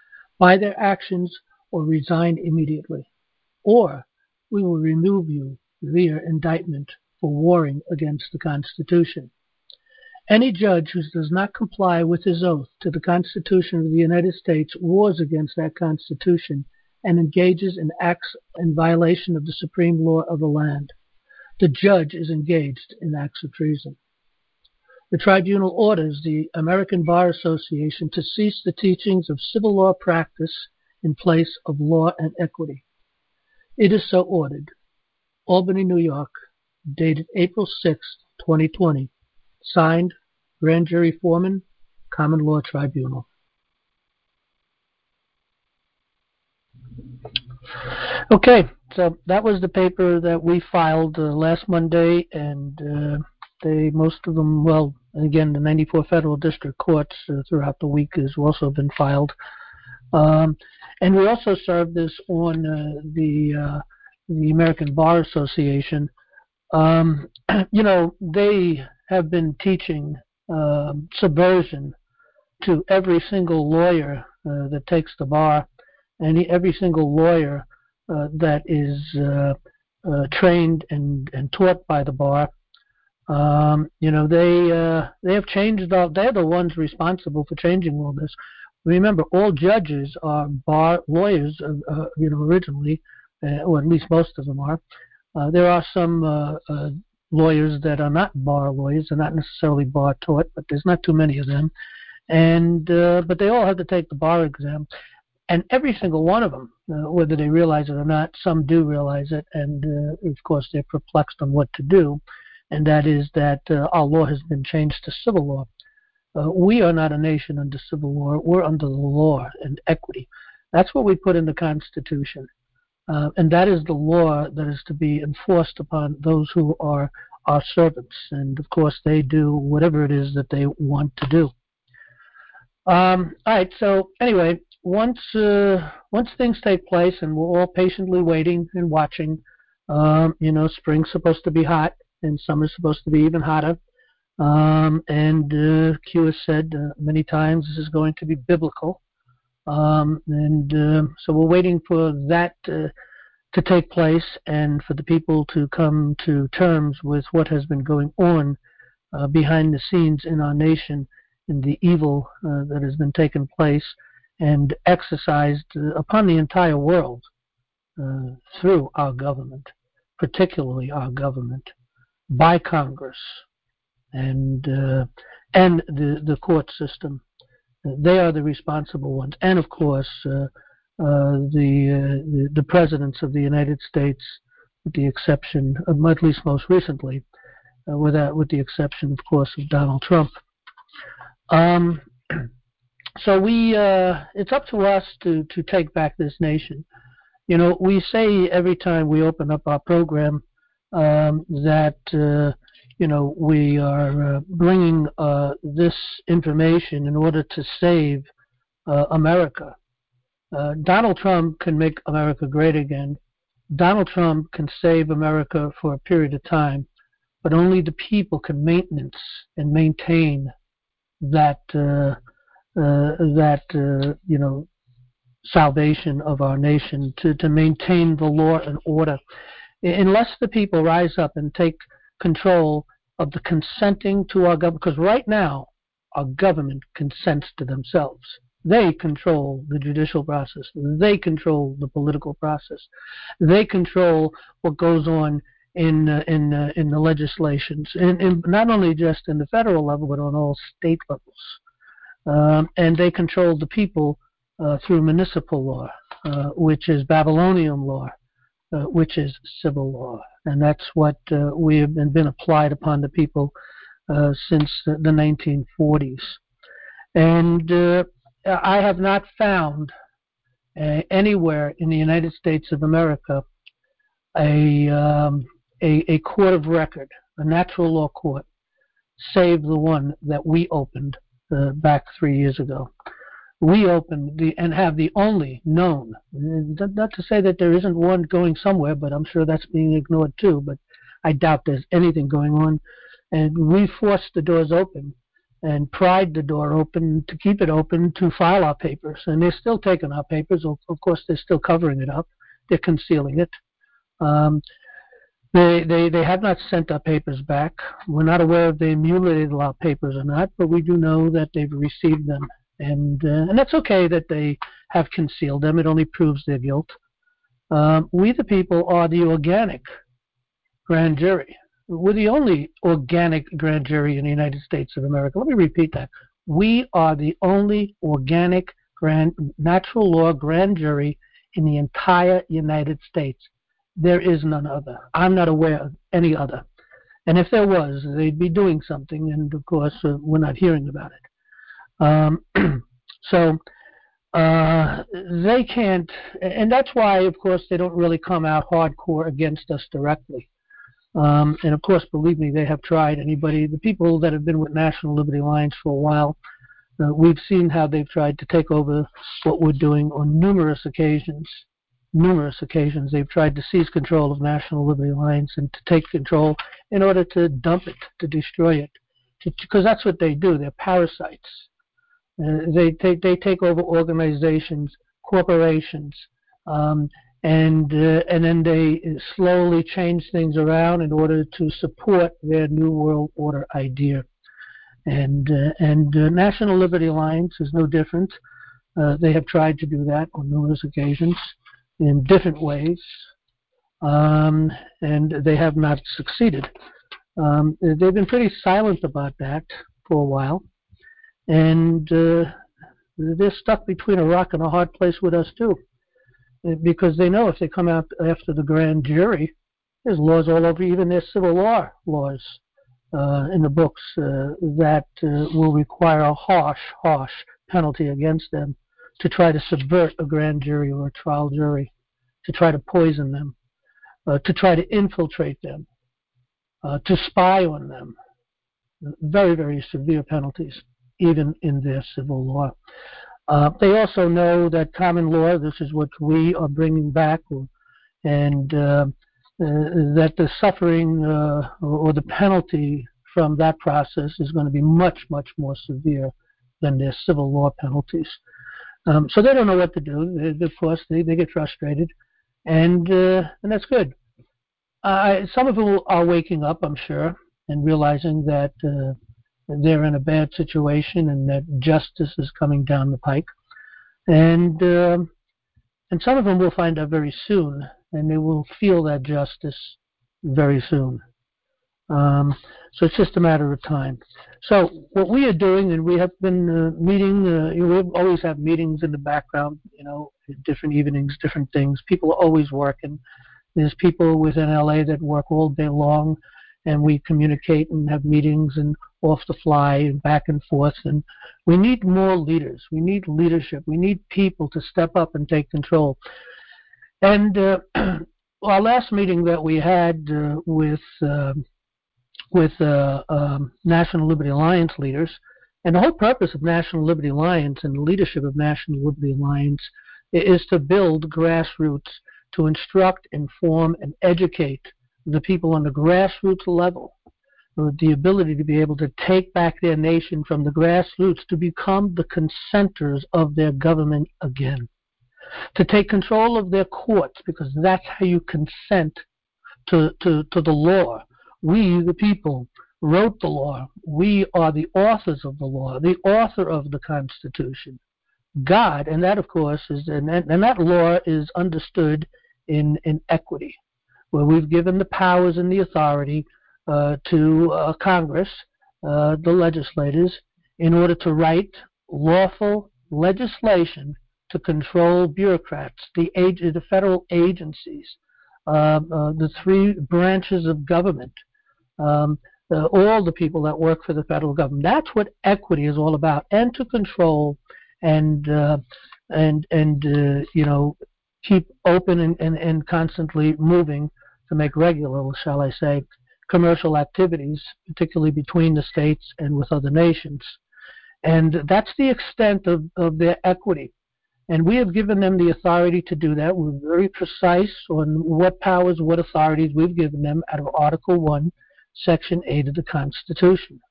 by their actions or resign immediately. Or we will remove you via indictment for warring against the Constitution. Any judge who does not comply with his oath to the Constitution of the United States wars against that Constitution and engages in acts in violation of the supreme law of the land. The judge is engaged in acts of treason. The tribunal orders the American Bar Association to cease the teachings of civil law practice in place of law and equity. It is so ordered. Albany, New York, dated April sixth, twenty twenty. Signed, Grand Jury Foreman, Common Law Tribunal. Okay, so that was the paper that we filed uh, last Monday, and uh, they, most of them, well, again, the ninety-four federal district courts uh, throughout the week has also been filed. Um, and we also served this on uh, the uh, the American Bar Association. Um, you know, they have been teaching uh, subversion to every single lawyer uh, that takes the bar, and every single lawyer uh, that is uh, uh, trained and, and taught by the bar. Um, you know, they uh, they have changed. All, they're the ones responsible for changing all this. Remember, all judges are bar lawyers. Uh, uh, you know, originally, uh, or at least most of them are. Uh, there are some uh, uh, lawyers that are not bar lawyers. They're not necessarily bar taught, but there's not too many of them. And uh, but they all have to take the bar exam. And every single one of them, uh, whether they realize it or not, some do realize it, and uh, of course they're perplexed on what to do, and that is that uh, our law has been changed to civil law. Uh, we are not a nation under civil law. We're under the law and equity. That's what we put in the Constitution, uh, and that is the law that is to be enforced upon those who are our servants, and of course they do whatever it is that they want to do. Um, all right, so anyway, once uh, once things take place and we're all patiently waiting and watching, um, you know, spring's supposed to be hot and summer's supposed to be even hotter. Um, and uh, Q has said uh, many times this is going to be biblical. Um, and uh, so we're waiting for that uh, to take place and for the people to come to terms with what has been going on uh, behind the scenes in our nation, in the evil uh, that has been taking place and exercised uh, upon the entire world uh, through our government, particularly our government, by Congress and uh, and the, the court system. They are the responsible ones. And, of course, uh, uh, the, uh, the the presidents of the United States, with the exception of, at least most recently, uh, with, that, with the exception, of course, of Donald Trump. Um, so we, uh, it's up to us to, to take back this nation. You know, we say every time we open up our program um, that, uh, you know, we are uh, bringing uh, this information in order to save uh, America. Uh, Donald Trump can make America great again. Donald Trump can save America for a period of time, but only the people can maintenance and maintain that uh, uh, that uh, you know salvation of our nation, to, to maintain the law and order. Unless the people rise up and take control of the consenting to our government, because right now our government consents to themselves. They control the judicial process. They control the political process. They control what goes on in uh, in uh, in the legislations, in, in not only just in the federal level, but on all state levels. Um, and they control the people uh, through municipal law, uh, which is Babylonian law, uh, which is civil law, and that's what uh, we have been, been applied upon the people uh, since the nineteen forties. And uh, I have not found uh, anywhere in the United States of America a, um, a a court of record, a natural law court, save the one that we opened uh, back three years ago. We opened the and have the only known, not to say that there isn't one going somewhere, but I'm sure that's being ignored too, but I doubt there's anything going on. And we forced the doors open and pried the door open to keep it open to file our papers. And they're still taking our papers. Of course, they're still covering it up. They're concealing it. Um, they, they, they have not sent our papers back. We're not aware if they mutilated our papers or not, but we do know that they've received them. And, uh, and that's okay that they have concealed them. It only proves their guilt. Um, we, the people, are the organic grand jury. We're the only organic grand jury in the United States of America. Let me repeat that. We are the only organic grand, natural law grand jury in the entire United States. There is none other. I'm not aware of any other. And if there was, they'd be doing something, and of course, uh, we're not hearing about it. Um, so uh, they can't, and that's why, of course, they don't really come out hardcore against us directly. Um, and of course, believe me, they have tried. Anybody, the people that have been with National Liberty Alliance for a while, uh, we've seen how they've tried to take over what we're doing on numerous occasions. Numerous occasions, they've tried to seize control of National Liberty Alliance and to take control in order to dump it, to destroy it, because that's what they do. They're parasites. Uh, they take they take over organizations, corporations, um, and uh, and then they slowly change things around in order to support their New World Order idea. And uh, and uh, National Liberty Alliance is no different. Uh, they have tried to do that on numerous occasions. in different ways, um, and they have not succeeded. Um, they've been pretty silent about that for a while, and uh, they're stuck between a rock and a hard place with us too, because they know if they come out after the grand jury, there's laws all over, even their civil law laws uh, in the books uh, that uh, will require a harsh, harsh penalty against them to try to subvert a grand jury or a trial jury, to try to poison them, uh, to try to infiltrate them, uh, to spy on them. Very, very severe penalties, even in their civil law. Uh, they also know that common law, this is what we are bringing back, and uh, uh, that the suffering uh, or the penalty from that process is going to be much, much more severe than their civil law penalties. Um, so they don't know what to do. They, of course, they, they get frustrated, and uh, and that's good. Uh, some of them are waking up, I'm sure, and realizing that uh, they're in a bad situation and that justice is coming down the pike. And uh, and some of them will find out very soon, and they will feel that justice very soon. Um, so it's just a matter of time. So what we are doing, and we have been uh, meeting, uh, you know, we always have meetings in the background, you know, different evenings, different things. People are always working. There's people within L A that work all day long, and we communicate and have meetings and off the fly and back and forth. And we need more leaders. We need leadership. We need people to step up and take control. And uh, our last meeting that we had uh, with uh, with uh, um, National Liberty Alliance leaders, and the whole purpose of National Liberty Alliance and the leadership of National Liberty Alliance is to build grassroots, to instruct, inform, and educate the people on the grassroots level, with the ability to be able to take back their nation from the grassroots to become the consenters of their government again, to take control of their courts, because that's how you consent to, to, to the law. We, the people, wrote the law. We are the authors of the law, the author of the Constitution, God, and that, of course, is and, and that law is understood in, in equity, where we've given the powers and the authority uh, to uh, Congress, uh, the legislators, in order to write lawful legislation to control bureaucrats, the, ag- the federal agencies, uh, uh, the three branches of government, um, uh, all the people that work for the federal government. That's what equity is all about, and to control and uh, and and uh, you know, keep open and, and, and constantly moving to make regular, shall I say, commercial activities, particularly between the states and with other nations. And that's the extent of, of their equity. And we have given them the authority to do that. We're very precise on what powers, what authorities we've given them out of Article one, Section eight of the Constitution.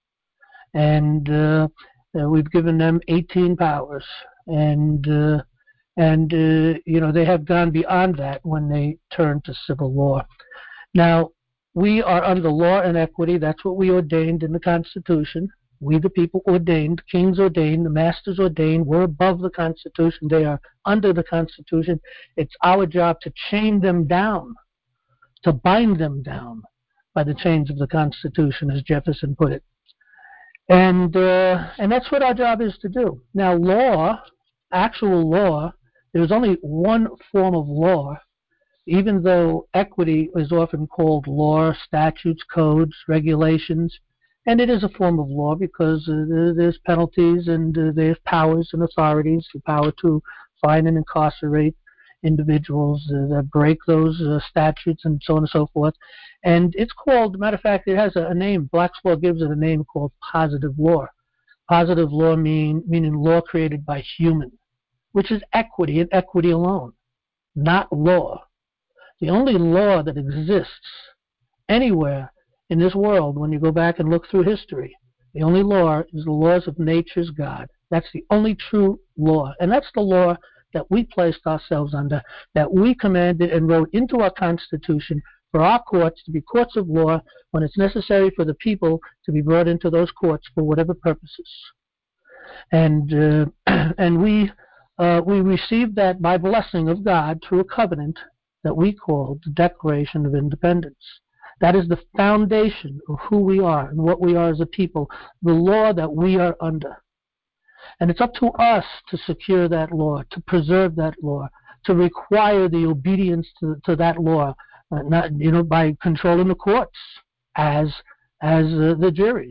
And uh, uh, we've given them eighteen powers. And, uh, and uh, you know, they have gone beyond that when they turn to civil law. Now, we are under law and equity. That's what we ordained in the Constitution. We, the people, ordained, kings ordained, the masters ordained. We're above the Constitution. They are under the Constitution. It's our job to chain them down, to bind them down by the chains of the Constitution, as Jefferson put it. And uh, and that's what our job is to do. Now, law, actual law, there's only one form of law, even though equity is often called law, statutes, codes, regulations, and it is a form of law because uh, there's penalties and uh, there's powers and authorities, the power to fine and incarcerate individuals uh, that break those uh, statutes and so on and so forth. And it's called, matter of fact, it has a, a name. Black's Law gives it a name called positive law. Positive law mean, meaning law created by human, which is equity and equity alone, not law. The only law that exists anywhere in this world, when you go back and look through history, the only law is the laws of nature's God. That's the only true law. And that's the law that we placed ourselves under, that we commanded and wrote into our Constitution for our courts to be courts of law when it's necessary for the people to be brought into those courts for whatever purposes. And uh, and we uh, we received that by blessing of God through a covenant that we call the Declaration of Independence. That is the foundation of who we are and what we are as a people, the law that we are under. And it's up to us to secure that law, to preserve that law, to require the obedience to, to that law, uh, not, you know, by controlling the courts as, as uh, the juries.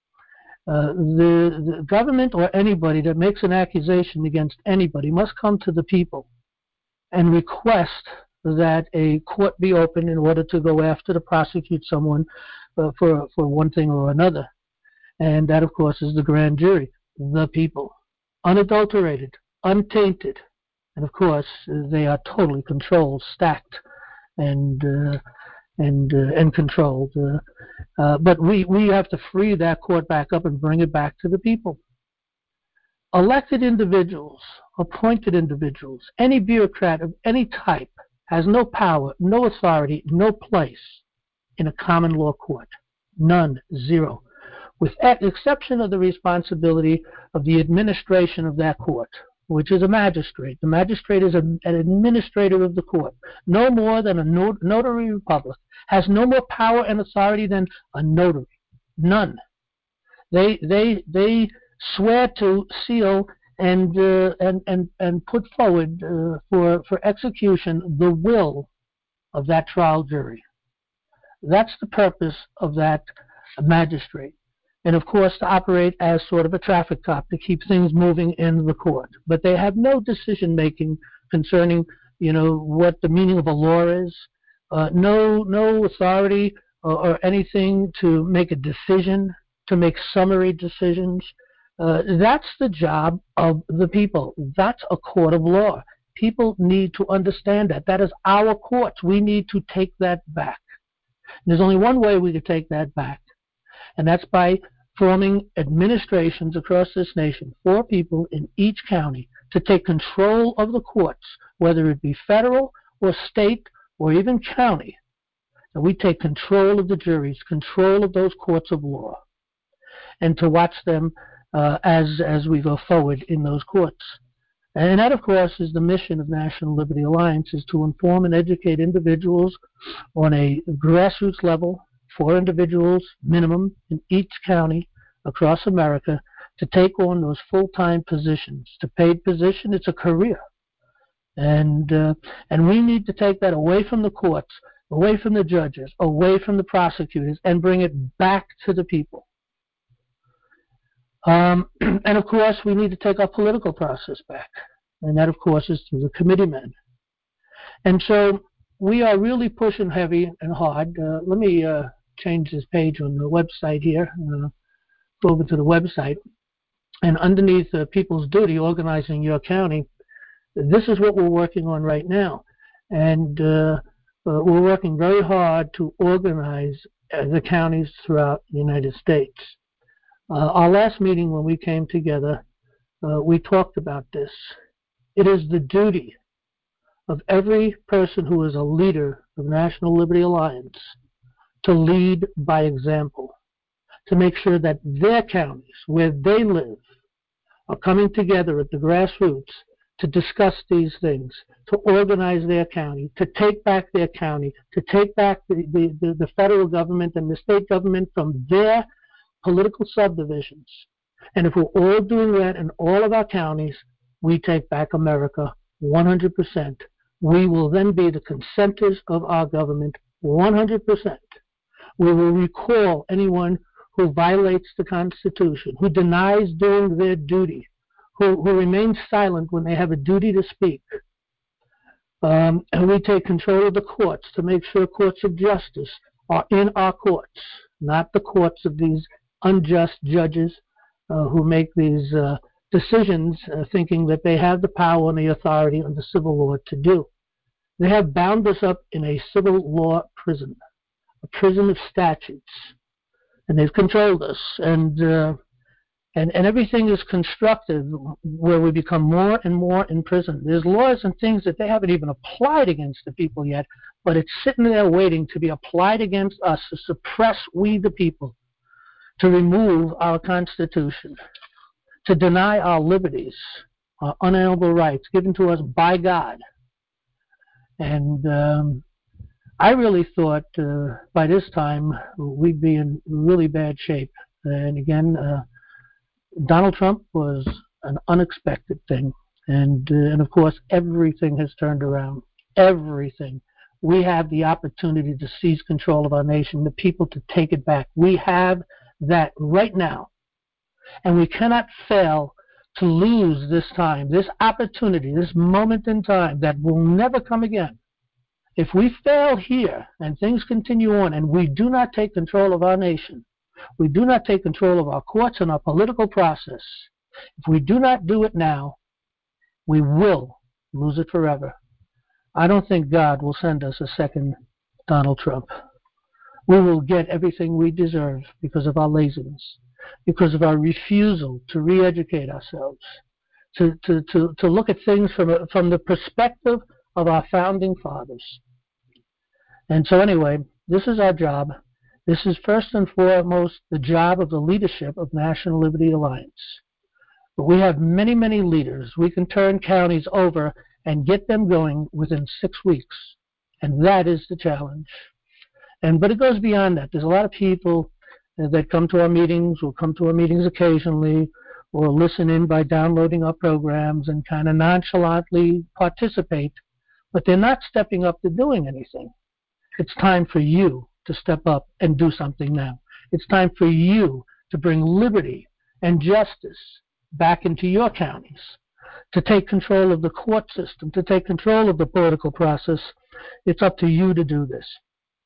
Uh, the, the government or anybody that makes an accusation against anybody must come to the people and request that a court be opened in order to go after to prosecute someone uh, for for one thing or another. And that, of course, is the grand jury, the people, unadulterated, untainted, and of course they are totally controlled, stacked, and uh, and uh, and controlled. Uh, uh, but we we have to free that court back up and bring it back to the people. Elected individuals, appointed individuals, any bureaucrat of any type has no power, no authority, no place in a common law court. None, zero. With the exception of the responsibility of the administration of that court, which is a magistrate. The magistrate is a, an administrator of the court, no more than a not, notary republic, has no more power and authority than a notary. None. They they they swear to, seal, and uh, and and and put forward uh, for for execution the will of that trial jury. That's the purpose of that magistrate. And of course to operate as sort of a traffic cop to keep things moving in the court. But they have no decision making concerning, you know, what the meaning of a law is, uh, no no authority or, or anything to make a decision, to make summary decisions. Uh, that's the job of the people. That's a court of law. People need to understand that. That is our courts. We need to take that back. And there's only one way we can take that back, and that's by forming administrations across this nation, four people in each county, to take control of the courts, whether it be federal or state or even county. And we take control of the juries, control of those courts of law, and to watch them uh, as as we go forward in those courts. And that, of course, is the mission of National Liberty Alliance, is to inform and educate individuals on a grassroots level, four individuals minimum in each county across America, to take on those full-time positions. It's a paid position. It's a career. And uh, and we need to take that away from the courts, away from the judges, away from the prosecutors, and bring it back to the people. Um, and, of course, we need to take our political process back. And that, of course, is through the committeemen. And so we are really pushing heavy and hard. Uh, let me uh, change this page on the website here. Uh, go over to the website. And underneath uh, People's Duty, Organizing Your County, this is what we're working on right now. And uh, uh, we're working very hard to organize uh, the counties throughout the United States. Uh, our last meeting when we came together, uh, we talked about this. It is the duty of every person who is a leader of National Liberty Alliance to lead by example, to make sure that their counties, where they live, are coming together at the grassroots to discuss these things, to organize their county, to take back their county, to take back the, the, the, the federal government and the state government from their political subdivisions. And if we're all doing that in all of our counties, we take back America one hundred percent. We will then be the consenters of our government one hundred percent. We will recall anyone who violates the Constitution, who denies doing their duty, who, who remains silent when they have a duty to speak. Um, and we take control of the courts to make sure courts of justice are in our courts, not the courts of these unjust judges uh, who make these uh, decisions uh, thinking that they have the power and the authority under civil law to do. They have bound us up in a civil law prison, a prison of statutes, and they've controlled us. And uh, and and everything is constructed where we become more and more imprisoned. There's laws and things that they haven't even applied against the people yet, but it's sitting there waiting to be applied against us to suppress we the people, to remove our Constitution, to deny our liberties, our unalienable rights given to us by God. And um, I really thought uh, by this time we'd be in really bad shape. And again, uh, Donald Trump was an unexpected thing. And, uh, and of course, everything has turned around. Everything. We have the opportunity to seize control of our nation, the people to take it back. We have that right now. And we cannot fail to lose this time, this opportunity, this moment in time that will never come again. If we fail here and things continue on and we do not take control of our nation, we do not take control of our courts and our political process, if we do not do it now, we will lose it forever. I don't think God will send us a second Donald Trump. We will get everything we deserve because of our laziness, because of our refusal to re-educate ourselves, to, to, to, to look at things from, a, from the perspective of our founding fathers. And so anyway, this is our job. This is first and foremost the job of the leadership of National Liberty Alliance. But we have many, many leaders. We can turn counties over and get them going within six weeks. And that is the challenge. And but it goes beyond that. There's a lot of people that come to our meetings, will come to our meetings occasionally, or listen in by downloading our programs and kind of nonchalantly participate, but they're not stepping up to doing anything. It's time for you to step up and do something now. It's time for you to bring liberty and justice back into your counties, to take control of the court system, to take control of the political process. It's up to you to do this.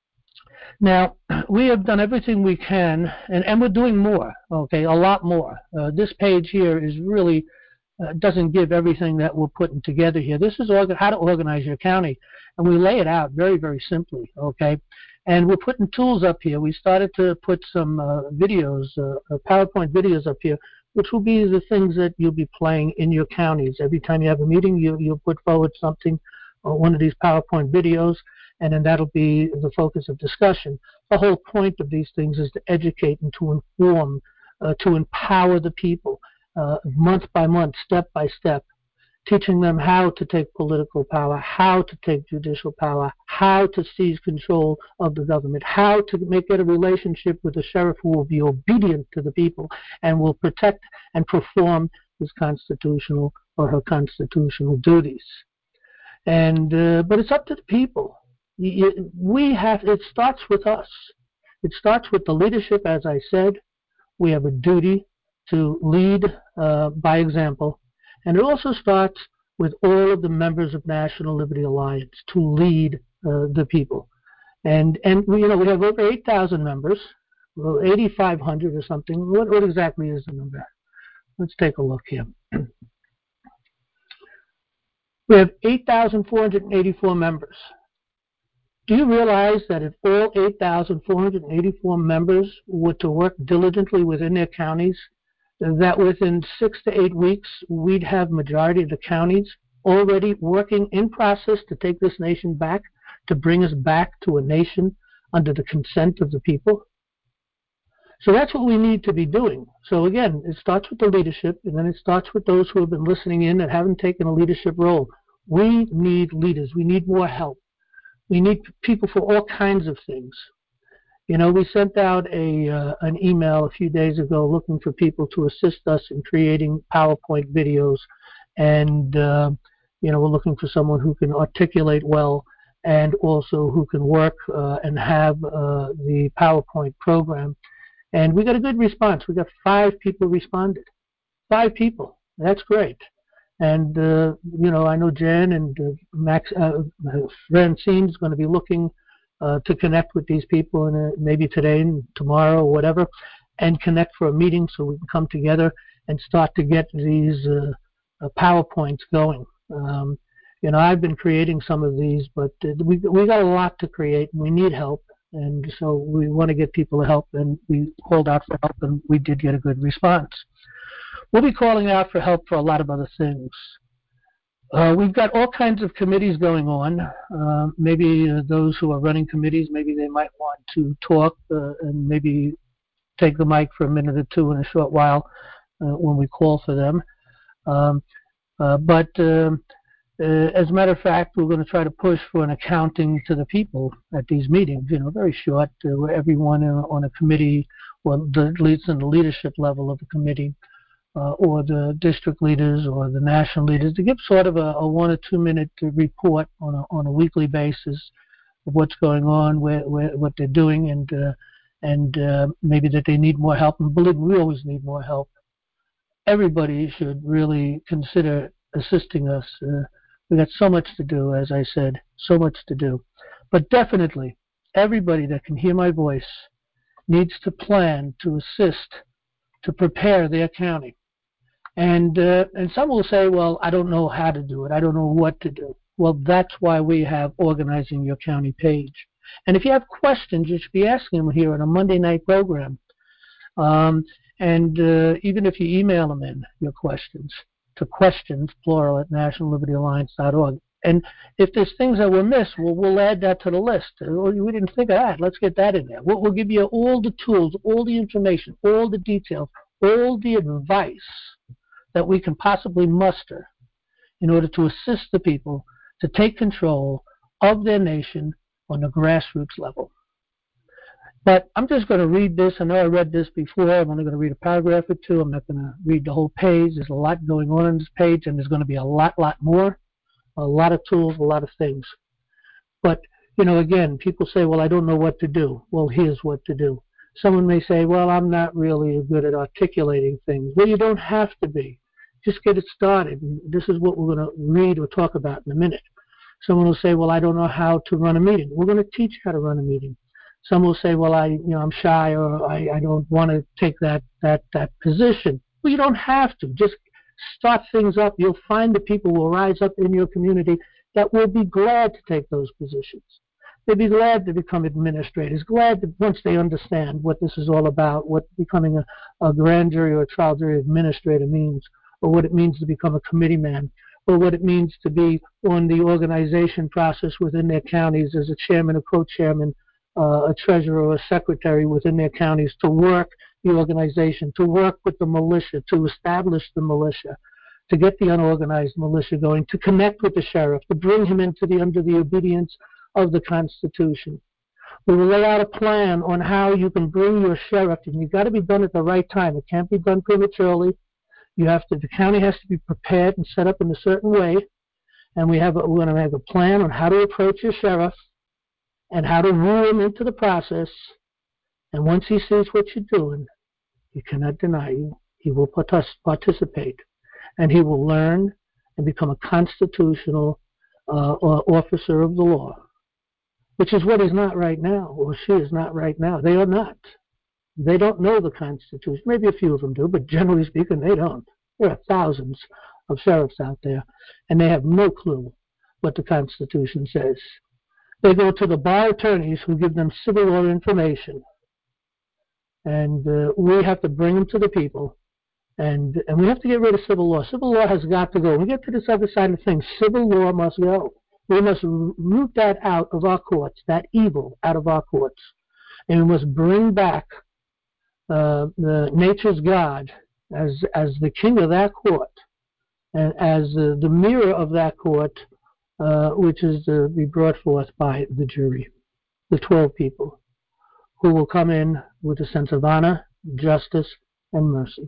Now, we have done everything we can, and, and we're doing more, okay, a lot more. Uh, this page here is really, uh, doesn't give everything that we're putting together here. This is orga- how to organize your county, and we lay it out very, very simply, okay? And we're putting tools up here. We started to put some uh, videos, uh, PowerPoint videos up here, which will be the things that you'll be playing in your counties. Every time you have a meeting, you, you'll put forward something, uh, one of these PowerPoint videos, and then that'll be the focus of discussion. The whole point of these things is to educate and to inform, uh, to empower the people, uh, month by month, step by step, teaching them how to take political power, how to take judicial power, how to seize control of the government, how to make it a relationship with the sheriff who will be obedient to the people and will protect and perform his constitutional or her constitutional duties. And uh, but it's up to the people. We have, it starts with us. It starts with the leadership, as I said. We have a duty to lead uh, by example. And it also starts with all of the members of National Liberty Alliance to lead uh, the people. And, and we, you know, we have over eight thousand members, well, eighty-five hundred or something. What, what exactly is the number? Let's take a look here. We have eight thousand four hundred eighty-four members. Do you realize that if all eight thousand four hundred eighty-four members were to work diligently within their counties, that within six to eight weeks, we'd have majority of the counties already working in process to take this nation back, to bring us back to a nation under the consent of the people? So that's what we need to be doing. So again, it starts with the leadership, and then it starts with those who have been listening in and haven't taken a leadership role. We need leaders. We need more help. We need people for all kinds of things. You know, we sent out a uh, an email a few days ago looking for people to assist us in creating PowerPoint videos, and uh, you know, we're looking for someone who can articulate well and also who can work uh, and have uh, the PowerPoint program. And we got a good response. We got five people responded. Five people. That's great. And, uh, you know, I know Jen and uh, Max, uh, Francine is going to be looking uh, to connect with these people in a, maybe today and tomorrow or whatever, and connect for a meeting so we can come together and start to get these uh, uh, PowerPoints going. Um, you know, I've been creating some of these, but uh, we we got a lot to create, and we need help. And so we want to get people help, and we called out for help, and we did get a good response. We'll be calling out for help for a lot of other things. Uh, we've got all kinds of committees going on. Uh, maybe uh, those who are running committees, maybe they might want to talk uh, and maybe take the mic for a minute or two in a short while uh, when we call for them. Um, Uh, but um, uh, as a matter of fact, we're going to try to push for an accounting to the people at these meetings. You know, very short, uh, where everyone uh, on a committee, or the leads in the leadership level of the committee, uh, or the district leaders or the national leaders, to give sort of a, a one or two minute report on a on a weekly basis of what's going on, where, where what they're doing, and uh, and uh, maybe that they need more help. And believe me, we always need more help. Everybody should really consider assisting us. Uh, we got so much to do, as I said, so much to do. But definitely, everybody that can hear my voice needs to plan to assist, to prepare their county. And uh, and some will say, well, I don't know how to do it. I don't know what to do. Well, that's why we have Organizing Your County page. And if you have questions, you should be asking them here on a Monday night program. Um, and uh, even if you email them in, your questions, to questions, plural, at national liberty alliance dot org. And if there's things that were missed, well, we'll add that to the list. Oh, we didn't think of that. Let's get that in there. We'll, we'll give you all the tools, all the information, all the details, all the advice that we can possibly muster in order to assist the people to take control of their nation on the grassroots level. But I'm just going to read this. I know I read this before. I'm only going to read a paragraph or two. I'm not going to read the whole page. There's a lot going on on this page, and there's going to be a lot, lot more, a lot of tools, a lot of things. But, you know, again, people say, well, I don't know what to do. Well, here's what to do. Someone may say, well, I'm not really good at articulating things. Well, you don't have to be. Just get it started. And this is what we're going to read or talk about in a minute. Someone will say, well, I don't know how to run a meeting. We're going to teach you how to run a meeting. Some will say, well, I, you know, I'm shy, or I, I don't want to take that, that, that position. Well, you don't have to. Just start things up. You'll find the people will rise up in your community that will be glad to take those positions. They'll be glad to become administrators, glad that once they understand what this is all about, what becoming a, a grand jury or a trial jury administrator means, or what it means to become a committee man, or what it means to be on the organization process within their counties as a chairman, a co-chairman, uh, a treasurer, or a secretary within their counties, to work the organization, to work with the militia, to establish the militia, to get the unorganized militia going, to connect with the sheriff, to bring him into the under the obedience of the Constitution. We will lay out a plan on how you can bring your sheriff, and you've got to be done at the right time. It can't be done prematurely. You have to, the county has to be prepared and set up in a certain way, and we have a, we're going to have a plan on how to approach your sheriff and how to woo him into the process. And once he sees what you're doing, he cannot deny you. He will participate, and he will learn and become a constitutional uh, officer of the law, which is what he's not right now, or she is not right now. They are not. They don't know the Constitution. Maybe a few of them do, but generally speaking, they don't. There are thousands of sheriffs out there, and they have no clue what the Constitution says. They go to the bar attorneys who give them civil law information, and uh, we have to bring them to the people, and and we have to get rid of civil law. Civil law has got to go. When we get to this other side of things, civil law must go. We must root that out of our courts, that evil out of our courts, and we must bring back Uh, the nature's God as as the king of that court, and as uh, the mirror of that court, uh, which is to be brought forth by the jury, the twelve people, who will come in with a sense of honor, justice, and mercy.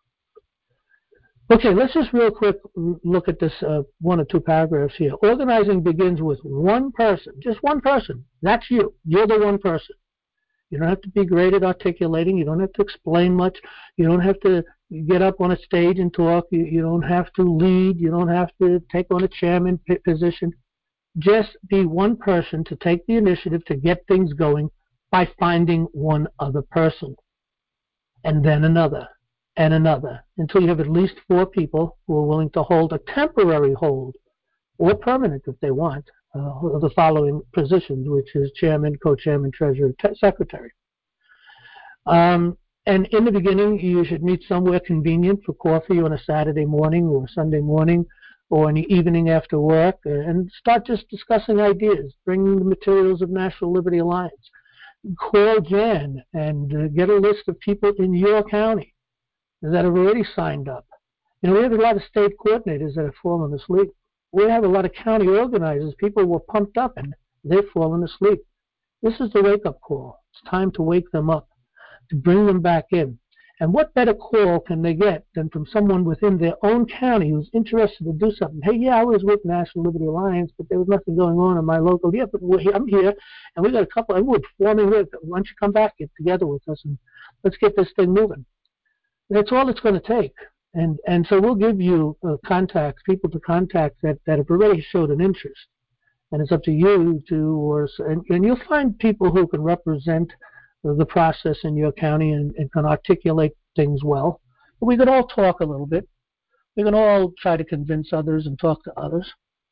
Okay, let's just real quick look at this uh, one or two paragraphs here. Organizing begins with one person, just one person. That's you. You're the one person. You don't have to be great at articulating. You don't have to explain much. You don't have to get up on a stage and talk. You, you don't have to lead. You don't have to take on a chairman position. Just be one person to take the initiative to get things going by finding one other person, and then another, and another, until you have at least four people who are willing to hold a temporary hold, or permanent if they want, Uh, the following positions, which is chairman, co-chairman, treasurer, te- secretary. Um, and in the beginning, you should meet somewhere convenient for coffee on a Saturday morning or Sunday morning or in the evening after work, and start just discussing ideas. Bring the materials of National Liberty Alliance. Call Jan and uh, get a list of people in your county that have already signed up, You know, we have a lot of state coordinators that have fallen asleep. We have a lot of county organizers. People were pumped up and they've fallen asleep. This is the wake-up call. It's time to wake them up, to bring them back in. And what better call can they get than from someone within their own county who's interested to do something? Hey, yeah, I was with National Liberty Alliance, but there was nothing going on in my local. Yeah, but we're here, I'm here, and we got a couple, and we're forming with. Why don't you come back, get together with us, and let's get this thing moving. That's all it's going to take. And and so we'll give you uh, contacts, people to contact that, that have already showed an interest. And it's up to you to, or and, and you'll find people who can represent the process in your county and, and can articulate things well. But we can all talk a little bit. We can all try to convince others and talk to others.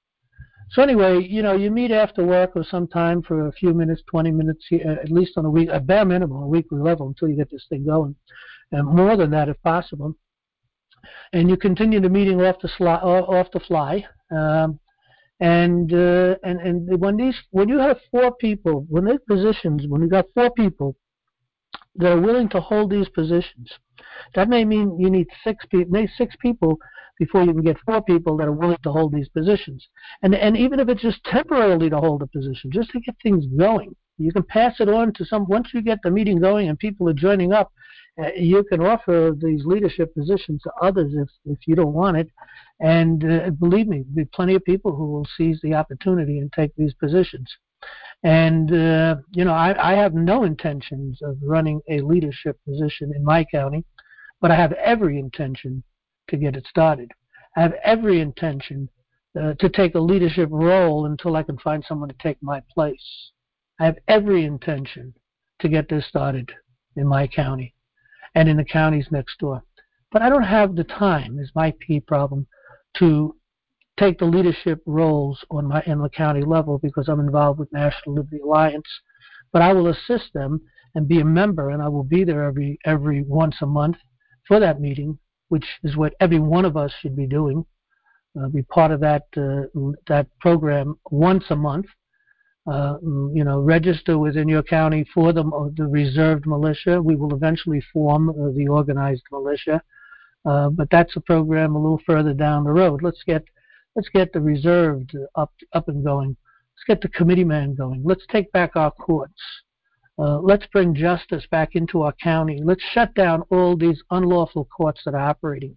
So anyway, you know, you meet after work or sometime for a few minutes, twenty minutes, at least on a week, a bare minimum, a weekly level until you get this thing going, and more than that if possible. And you continue the meeting off the fly. Off the fly. Um, and uh, and and when these when you have four people, when these positions, when you got four people that are willing to hold these positions, that may mean you need six people, six people before you can get four people that are willing to hold these positions. And and even if it's just temporarily to hold a position, just to get things going, you can pass it on to some. Once you get the meeting going and people are joining up, uh, you can offer these leadership positions to others if if you don't want it. And uh, believe me, there'll be plenty of people who will seize the opportunity and take these positions. And, uh, you know, I, I have no intentions of running a leadership position in my county, but I have every intention to get it started. I have every intention uh, to take a leadership role until I can find someone to take my place. I have every intention to get this started in my county and in the counties next door. But I don't have the time, is my key problem, to take the leadership roles on my in the county level because I'm involved with National Liberty Alliance. But I will assist them and be a member, and I will be there every every once a month for that meeting, which is what every one of us should be doing. Uh, be part of that uh, that program once a month. Uh, you know, register within your county for the the reserved militia. We will eventually form uh, the organized militia, uh, but that's a program a little further down the road. Let's get let's get the reserved up up and going. Let's get the committee man going. Let's take back our courts. Uh, let's bring justice back into our county. Let's shut down all these unlawful courts that are operating,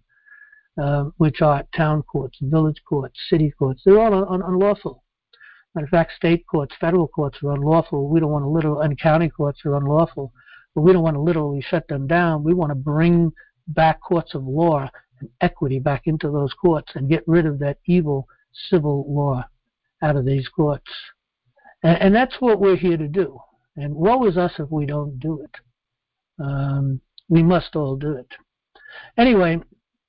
uh, which are town courts, village courts, city courts. They're all un- un- unlawful. Matter of fact, state courts, federal courts are unlawful. We don't want to literally, and county courts are unlawful, but we don't want to literally shut them down. We want to bring back courts of law and equity back into those courts and get rid of that evil civil law out of these courts. And, and that's what we're here to do. And woe is us if we don't do it. Um, we must all do it. Anyway,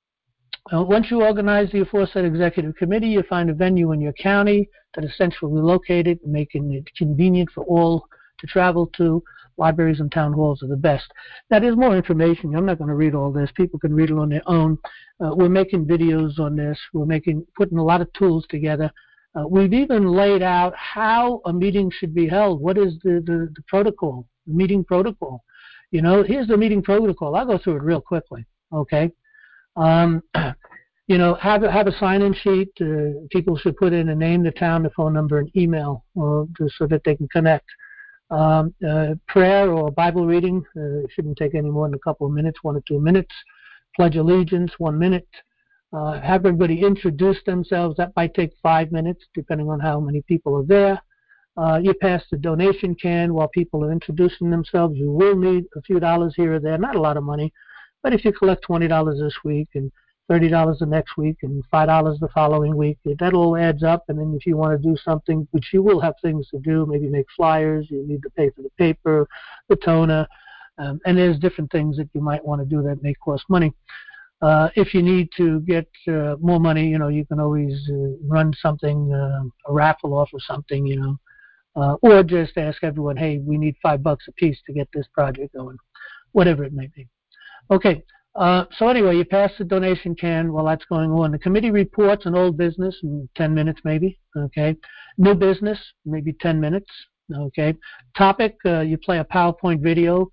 uh, once you organize the aforesaid executive committee, you find a venue in your county that is centrally located, making it convenient for all to travel to. Libraries and town halls are the best. Now, there's more information. I'm not going to read all this. People can read it on their own. Uh, we're making videos on this. We're making putting a lot of tools together. Uh, we've even laid out how a meeting should be held. What is the, the, the protocol, the meeting protocol? You know, here's the meeting protocol. I'll go through it real quickly, okay? Um, you know, have, have a sign-in sheet. Uh, people should put in a name, the town, the phone number, and email uh, so that they can connect. Um, uh, prayer or Bible reading uh, shouldn't take any more than a couple of minutes, one or two minutes. Pledge allegiance, one minute. Uh, have everybody introduce themselves. That might take five minutes, depending on how many people are there. Uh, you pass the donation can while people are introducing themselves. You will need a few dollars here or there, not a lot of money, but if you collect twenty dollars this week and thirty dollars the next week and five dollars the following week, that all adds up. And then if you want to do something, which you will have things to do, maybe make flyers, you need to pay for the paper, the toner, um, and there's different things that you might want to do that may cost money. Uh, if you need to get uh, more money, you know, you can always uh, run something, uh, a raffle off or something, you know, uh, or just ask everyone, hey, we need five bucks a piece to get this project going, whatever it may be. Okay, uh, so anyway, you pass the donation can while that's going on. The committee reports on old business in ten minutes maybe, okay. New business, maybe ten minutes, okay. Topic, uh, you play a PowerPoint video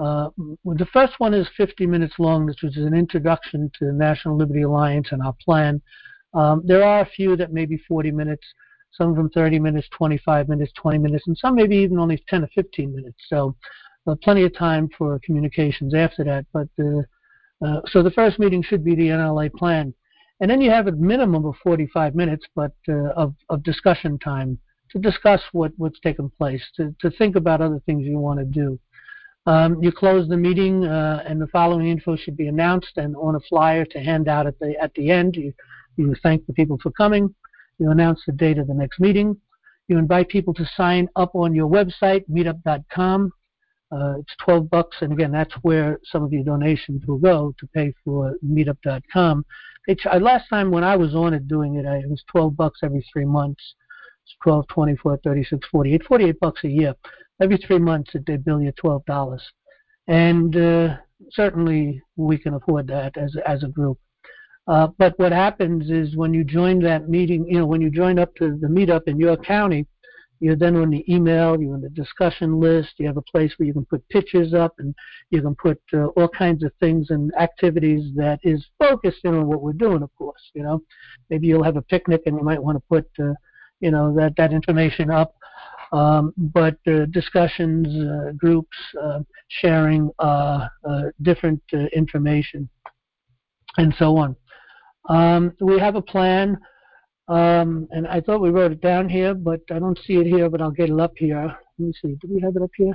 Uh, the first one is fifty minutes long, which is an introduction to the National Liberty Alliance and our plan. Um, there are a few that may be forty minutes, some of them thirty minutes, twenty-five minutes, twenty minutes, and some maybe even only ten or fifteen minutes. So uh, plenty of time for communications after that. But uh, uh, so the first meeting should be the N L A plan. And then you have a minimum of forty-five minutes but uh, of, of discussion time to discuss what, what's taken place, to, to think about other things you want to do. Um, you close the meeting, uh, and the following info should be announced and on a flyer to hand out at the at the end. You, you thank the people for coming. You announce the date of the next meeting. You invite people to sign up on your website, meetup dot com. Uh, it's twelve bucks, and again, that's where some of your donations will go to pay for meetup dot com. It's, uh, last time when I was on it doing it, I, it was twelve bucks every three months. It's twelve, twenty-four, thirty-six, forty-eight, forty-eight bucks a year. Every three months, they bill you twelve dollars, and uh, certainly we can afford that as as a group. Uh, but what happens is when you join that meeting, you know, when you join up to the meetup in your county, you're then on the email, you're on the discussion list, you have a place where you can put pictures up, and you can put uh, all kinds of things and activities that is focused in on what we're doing, of course. You know, maybe you'll have a picnic and you might want to put, uh, you know, that, that information up. Um, but uh, discussions, uh, groups, uh, sharing uh, uh, different uh, information, and so on. Um, we have a plan, um, and I thought we wrote it down here, but I don't see it here, but I'll get it up here. Let me see. Do we have it up here?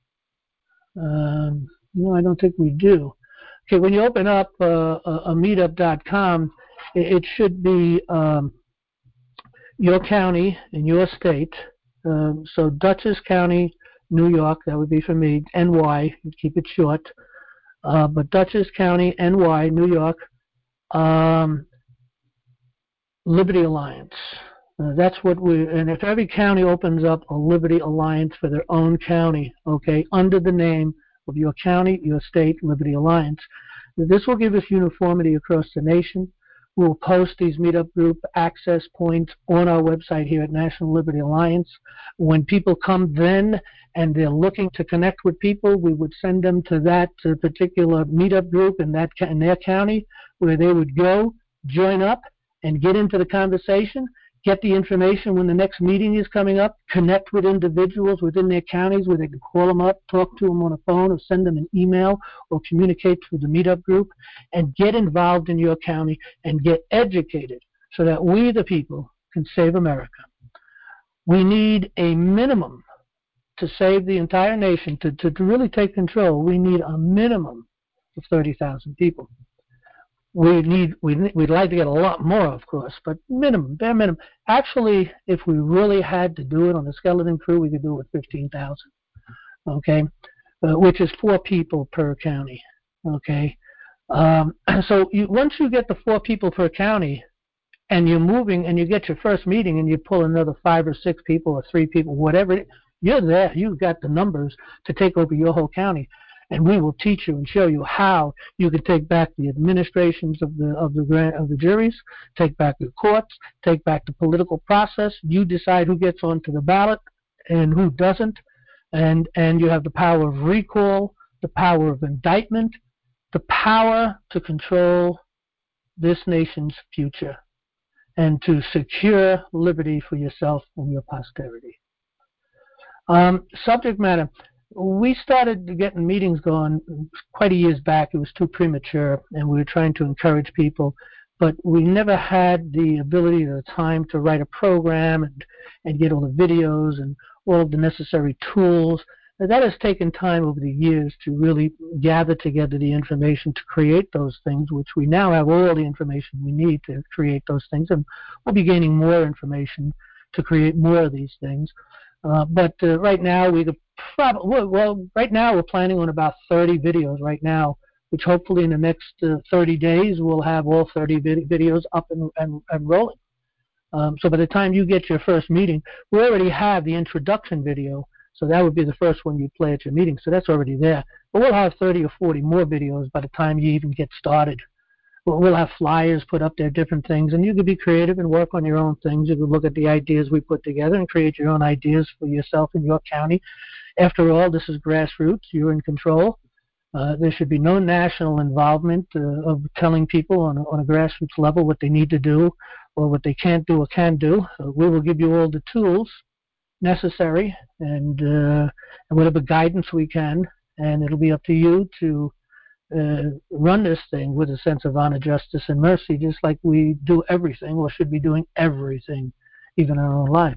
Um, no, I don't think we do. Okay, when you open up uh, a meetup dot com, it, it should be um, your county and your state. Um, so Dutchess County, New York, that would be for me, N Y, keep it short. Uh, but Dutchess County, N Y, New York, um, Liberty Alliance. Uh, that's what we, and if every county opens up a Liberty Alliance for their own county, okay, under the name of your county, your state, Liberty Alliance, this will give us uniformity across the nation. We'll post these meetup group access points on our website here at National Liberty Alliance. When people come then and they're looking to connect with people, we would send them to that uh, particular meetup group in that in their county, where they would go, join up, and get into the conversation, get the information when the next meeting is coming up, connect with individuals within their counties where they can call them up, talk to them on a phone, or send them an email, or communicate through the meetup group, and get involved in your county and get educated so that we, the people, can save America. We need a minimum to save the entire nation, to, to, to really take control. We need a minimum of thirty thousand people. We need, we, we'd like to get a lot more, of course, but minimum, bare minimum. Actually, if we really had to do it on a skeleton crew, we could do it with fifteen thousand, okay, uh, which is four people per county, okay. Um, so you, once you get the four people per county, and you're moving, and you get your first meeting, and you pull another five or six people or three people, whatever, you're there. You've got the numbers to take over your whole county. And we will teach you and show you how you can take back the administrations of the of the grant of the juries, take back the courts, take back the political process. You decide who gets onto the ballot and who doesn't, and and you have the power of recall, the power of indictment, the power to control this nation's future, and to secure liberty for yourself and your posterity. Um, subject matter. We started getting meetings going quite a years back. It was too premature, and we were trying to encourage people, but we never had the ability or the time to write a program and, and get all the videos and all of the necessary tools. And that has taken time over the years to really gather together the information to create those things, which we now have all the information we need to create those things, and we'll be gaining more information to create more of these things. Uh, but uh, right now, we could probably, well, right now we're planning on about thirty videos right now, which hopefully in the next uh, thirty days we'll have all thirty vid videos up and, and, and rolling. Um, so by the time you get your first meeting, we already have the introduction video, so that would be the first one you play at your meeting, so that's already there. But we'll have thirty or forty more videos by the time you even get started. We'll have flyers put up there, different things, and you can be creative and work on your own things. You can look at the ideas we put together and create your own ideas for yourself in your county. After all, this is grassroots. You're in control. Uh, there should be no national involvement uh, of telling people on a, on a grassroots level what they need to do or what they can't do or can do. Uh, we will give you all the tools necessary and, uh, and whatever guidance we can, and it'll be up to you to uh, run this thing with a sense of honor, justice, and mercy, just like we do everything, or should be doing everything, even in our own lives.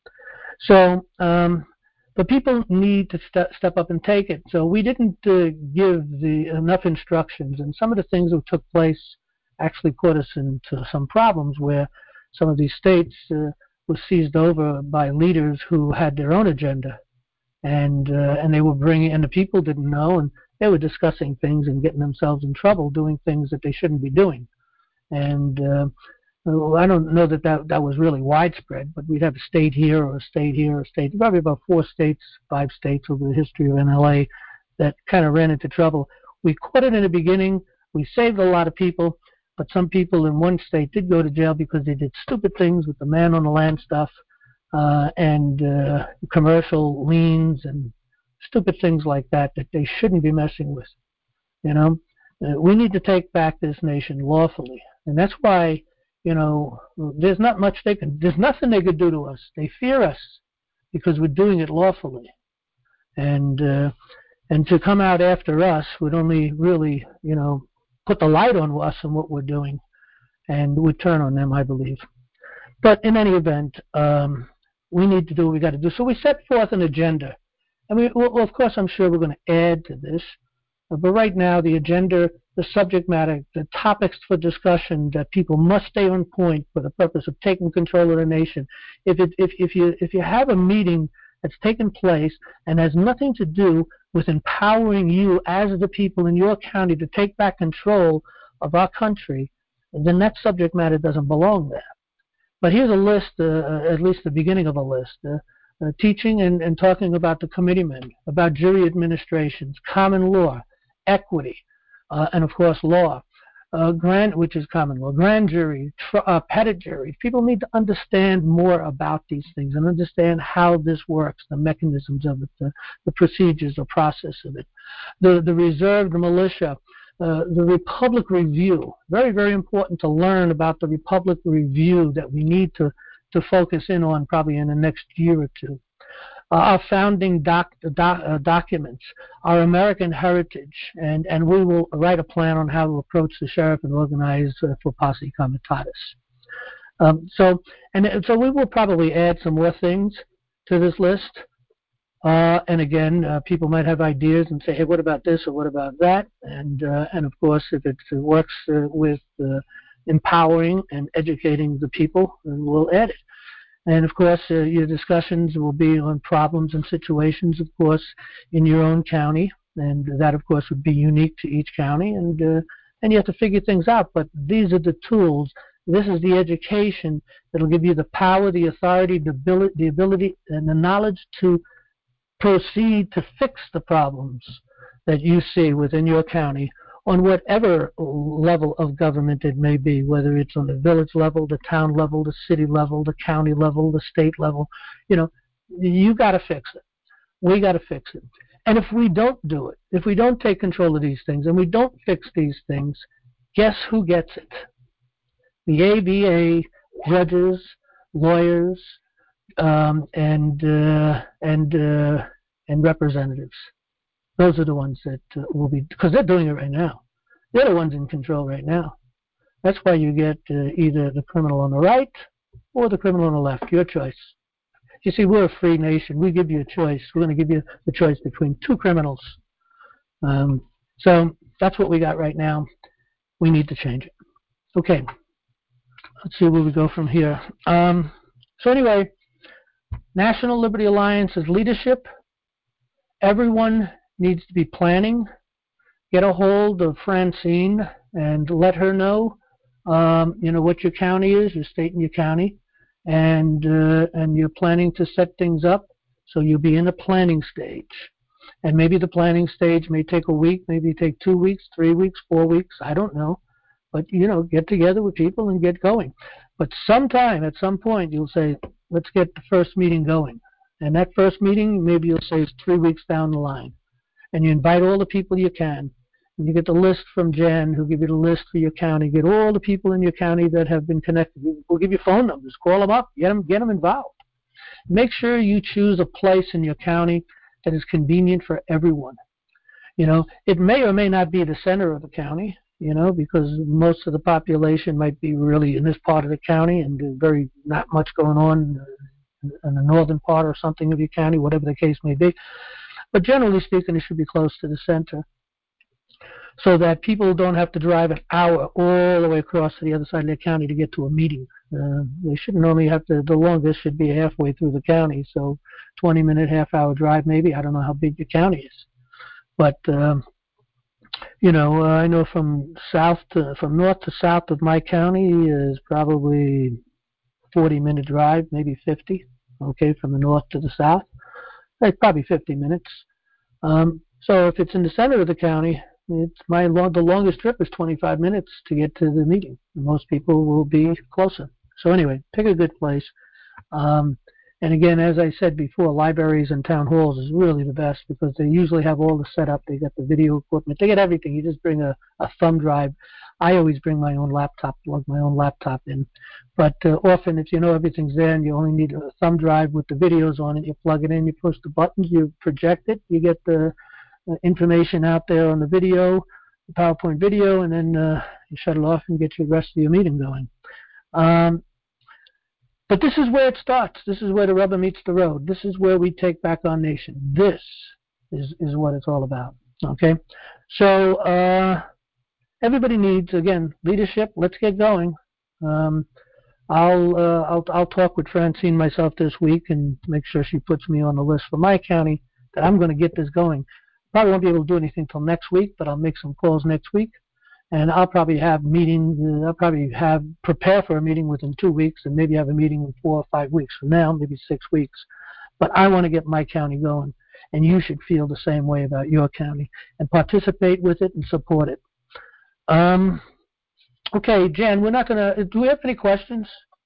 So, um, but people need to st- step up and take it. So we didn't uh, give the enough instructions, and some of the things that took place actually put us into some problems where some of these states uh, were seized over by leaders who had their own agenda, and uh, and they were bringing, and the people didn't know, and they were discussing things and getting themselves in trouble, doing things that they shouldn't be doing, and. Uh, Well, I don't know that, that that was really widespread, but we'd have a state here or a state here or a state, probably about four states, five states over the history of N L A that kind of ran into trouble. We caught it in the beginning. We saved a lot of people, but some people in one state did go to jail because they did stupid things with the man on the land stuff uh, and uh, commercial liens and stupid things like that that they shouldn't be messing with. You know, uh, we need to take back this nation lawfully, and that's why. You know, there's not much they can, there's nothing they could do to us. They fear us because we're doing it lawfully. And uh, and to come out after us would only really, you know, put the light on us and what we're doing and would turn on them, I believe. But in any event, um, we need to do what we got to do. So we set forth an agenda. And we, well, of course, I'm sure we're going to add to this. But right now, the agenda, the subject matter, the topics for discussion that people must stay on point for the purpose of taking control of the nation. If it, if if you if you have a meeting that's taken place and has nothing to do with empowering you as the people in your county to take back control of our country, then that subject matter doesn't belong there. But here's a list, uh, at least the beginning of a list. Uh, uh, teaching and, and talking about the committeemen, about jury administrations, common law, equity, uh, and of course law, uh, grand, which is common law, grand jury, tr- uh, petit jury. People need to understand more about these things and understand how this works, the mechanisms of it, the, the procedures, the process of it. The, the reserve, the militia, uh, the Republic Review. Very, very important to learn about the Republic Review that we need to, to focus in on probably in the next year or two. Uh, our founding doc, doc, uh, documents, our American heritage, and, and we will write a plan on how to approach the sheriff and organize uh, for posse comitatus. Um, so, and so we will probably add some more things to this list. Uh, and again, uh, people might have ideas and say, hey, what about this or what about that? And uh, and of course, if it works uh, with uh, empowering and educating the people, then we'll add it. And, of course, uh, your discussions will be on problems and situations, of course, in your own county. And that, of course, would be unique to each county. And uh, and you have to figure things out. But these are the tools. This is the education that will give you the power, the authority, the ability, the ability, and the knowledge to proceed to fix the problems that you see within your county on whatever level of government it may be, whether it's on the village level, the town level, the city level, the county level, the state level. You know, you got to fix it. We got to fix it. And if we don't do it, if we don't take control of these things and we don't fix these things, guess who gets it? The A B A, judges, lawyers, um, and uh, and uh, and representatives. Those are the ones that uh, will be, because they're doing it right now. They're the ones in control right now. That's why you get uh, either the criminal on the right or the criminal on the left, your choice. You see, we're a free nation. We give you a choice. We're going to give you the choice between two criminals. Um, so that's what we got right now. We need to change it. Okay. Let's see where we go from here. Um, so anyway, National Liberty Alliance's leadership, everyone needs to be planning. Get a hold of Francine and let her know, um, you know, what your county is, your state and your county, and uh, and you're planning to set things up. So you'll be in the planning stage, and maybe the planning stage may take a week, maybe take two weeks, three weeks, four weeks. I don't know, but you know, get together with people and get going. But sometime at some point you'll say, let's get the first meeting going, and that first meeting maybe you'll say is three weeks down the line. and you invite all the people you can. And you get the list from Jen, who'll give you the list for your county. Get all the people in your county that have been connected. We'll give you phone numbers. Call them up. Get them, get them involved. Make sure you choose a place in your county that is convenient for everyone. You know, it may or may not be the center of the county, you know, because most of the population might be really in this part of the county and there's very not much going on in the northern part or something of your county, whatever the case may be. But generally speaking, it should be close to the center so that people don't have to drive an hour all the way across to the other side of their county to get to a meeting. Uh, they shouldn't only have to, the longest should be halfway through the county, so twenty minute, half hour drive maybe. I don't know how big your county is. But, um, you know, uh, I know from south to, from north to south of my county is probably forty minute drive, maybe fifty, okay, from the north to the south. Like probably fifty minutes. Um, so if it's in the center of the county, it's my long, the longest trip is twenty-five minutes to get to the meeting. Most people will be closer. So anyway, pick a good place. Um, and again, as I said before, libraries and town halls is really the best because they usually have all the setup. They got the video equipment. They get everything. You just bring a, a thumb drive. I always bring my own laptop, plug my own laptop in. But uh, often, if you know everything's there and you only need a thumb drive with the videos on it, you plug it in, you push the buttons, you project it, you get the uh, information out there on the video, the PowerPoint video, and then uh, you shut it off and get your rest of your meeting going. Um, but this is where it starts. This is where the rubber meets the road. This is where we take back our nation. This is, is what it's all about. Okay? So, uh, everybody needs, again, leadership. Let's get going. Um, I'll, uh, I'll I'll talk with Francine myself this week and make sure she puts me on the list for my county that I'm going to get this going. Probably won't be able to do anything till next week, but I'll make some calls next week, and I'll probably have meetings. Uh, I'll probably have prepare for a meeting within two weeks, and maybe have a meeting in four or five weeks from now, maybe six weeks. But I want to get my county going, and you should feel the same way about your county and participate with it and support it. Um. Okay, Jan, we're not going to, do we have any questions?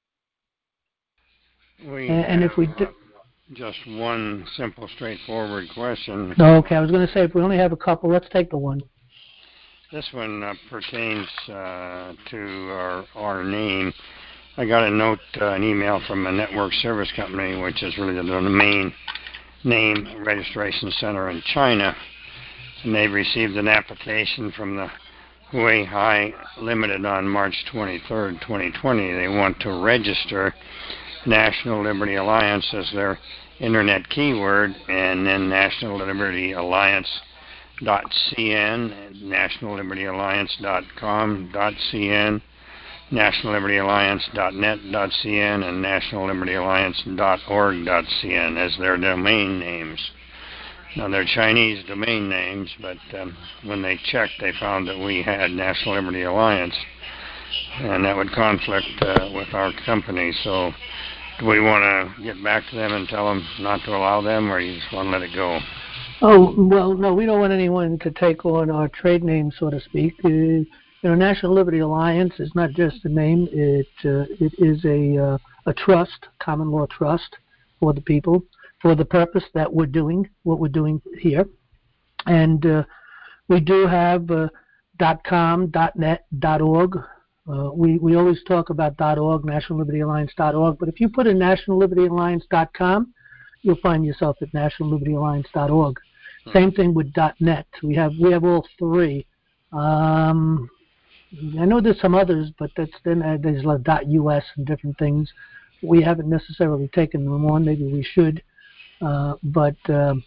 We and, and have, if we do, uh, just one simple, straightforward question. Okay, I was going to say, if we only have a couple, let's take the one. This one uh, pertains uh, to our, our name. I got a note, uh, an email from a network service company, which is really the domain name registration center in China, and they received an application from the Huihai Limited on March twenty-third, twenty twenty. They want to register National Liberty Alliance as their internet keyword, and then National Liberty Alliance dot c n, National Liberty Alliance dot com dot c n, National Liberty Alliance dot net dot c n, and National Liberty Alliance dot org dot c n as their domain names. Now, they're Chinese domain names, but um, when they checked, they found that we had National Liberty Alliance, and that would conflict uh, with our company. So do we want to get back to them and tell them not to allow them, or you just want to let it go? Oh, well, no, we don't want anyone to take on our trade name, so to speak. Uh, you know, National Liberty Alliance is not just a name. It, uh, it is a, uh, a trust, common law trust for the people, for the purpose that we're doing, what we're doing here. And uh, we do have uh, .com, .net, .org. Uh, we, we always talk about .org, National Liberty Alliance dot org, but if you put in National Liberty Alliance dot com, you'll find yourself at National Liberty Alliance dot org. Hmm. Same thing with .net. We have we have all three. Um, I know there's some others, but that's then uh, there's like .us and different things. We haven't necessarily taken them on. Maybe we should. Uh, but um,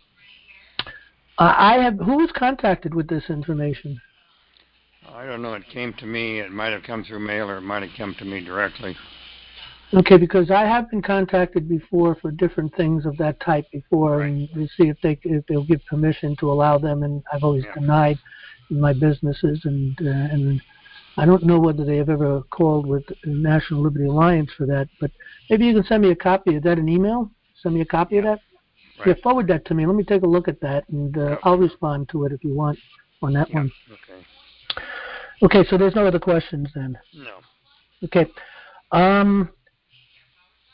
I have. Who was contacted with this information? I don't know. It came to me. It might have come through mail, or it might have come to me directly. Okay, because I have been contacted before for different things of that type before, Right. and to see if they if they'll give permission to allow them, and I've always Yeah. denied in my businesses, and uh, and I don't know whether they have ever called with National Liberty Alliance for that. But maybe you can send me a copy of that in email. Send me a copy Yeah. of that. Right. Yeah, forward that to me. Let me take a look at that, and uh, Okay. I'll respond to it if you want on that Yeah. one. Okay. Okay, so there's no other questions then. No. Okay. Um,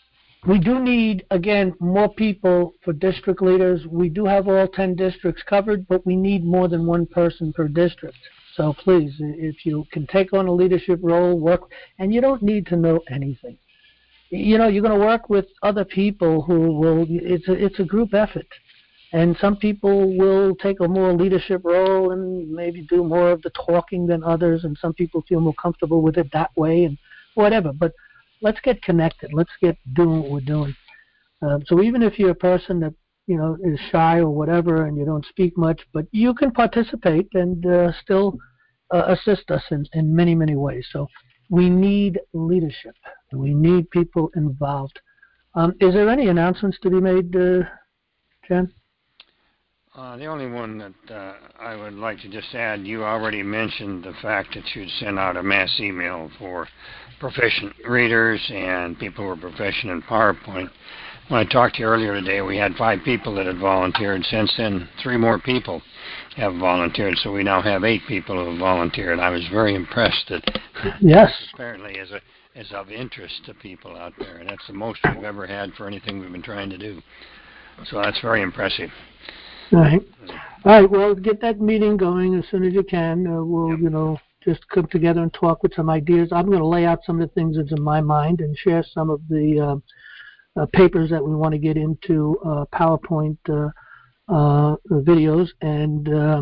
we do need, again, more people for district leaders. We do have all ten districts covered, but we need more than one person per district. So please, if you can take on a leadership role, work, and you don't need to know anything. You know, you're going to work with other people who will, it's a, it's a group effort. And some people will take a more leadership role and maybe do more of the talking than others, and some people feel more comfortable with it that way and whatever. But let's get connected. Let's get doing what we're doing. Um, so even if you're a person that, you know, is shy or whatever and you don't speak much, but you can participate and uh, still uh, assist us in, in many, many ways. So we need leadership. We need people involved. Um, is there any announcements to be made, uh, Jen? Uh, the only one that uh, I would like to just add, you already mentioned the fact that you'd send out a mass email for proficient readers and people who are proficient in PowerPoint. When I talked to you earlier today, we had five people that had volunteered. Since then, three more people have volunteered, so we now have eight people who have volunteered. I was very impressed that yes. this apparently is, a, is of interest to people out there, and that's the most we've ever had for anything we've been trying to do. So that's very impressive. All right. All right. Well, get that meeting going as soon as you can. Uh, we'll, Yep. you know, just come together and talk with some ideas. I'm going to lay out some of the things that's in my mind and share some of the uh, uh, papers that we want to get into uh, PowerPoint uh, uh, videos and uh,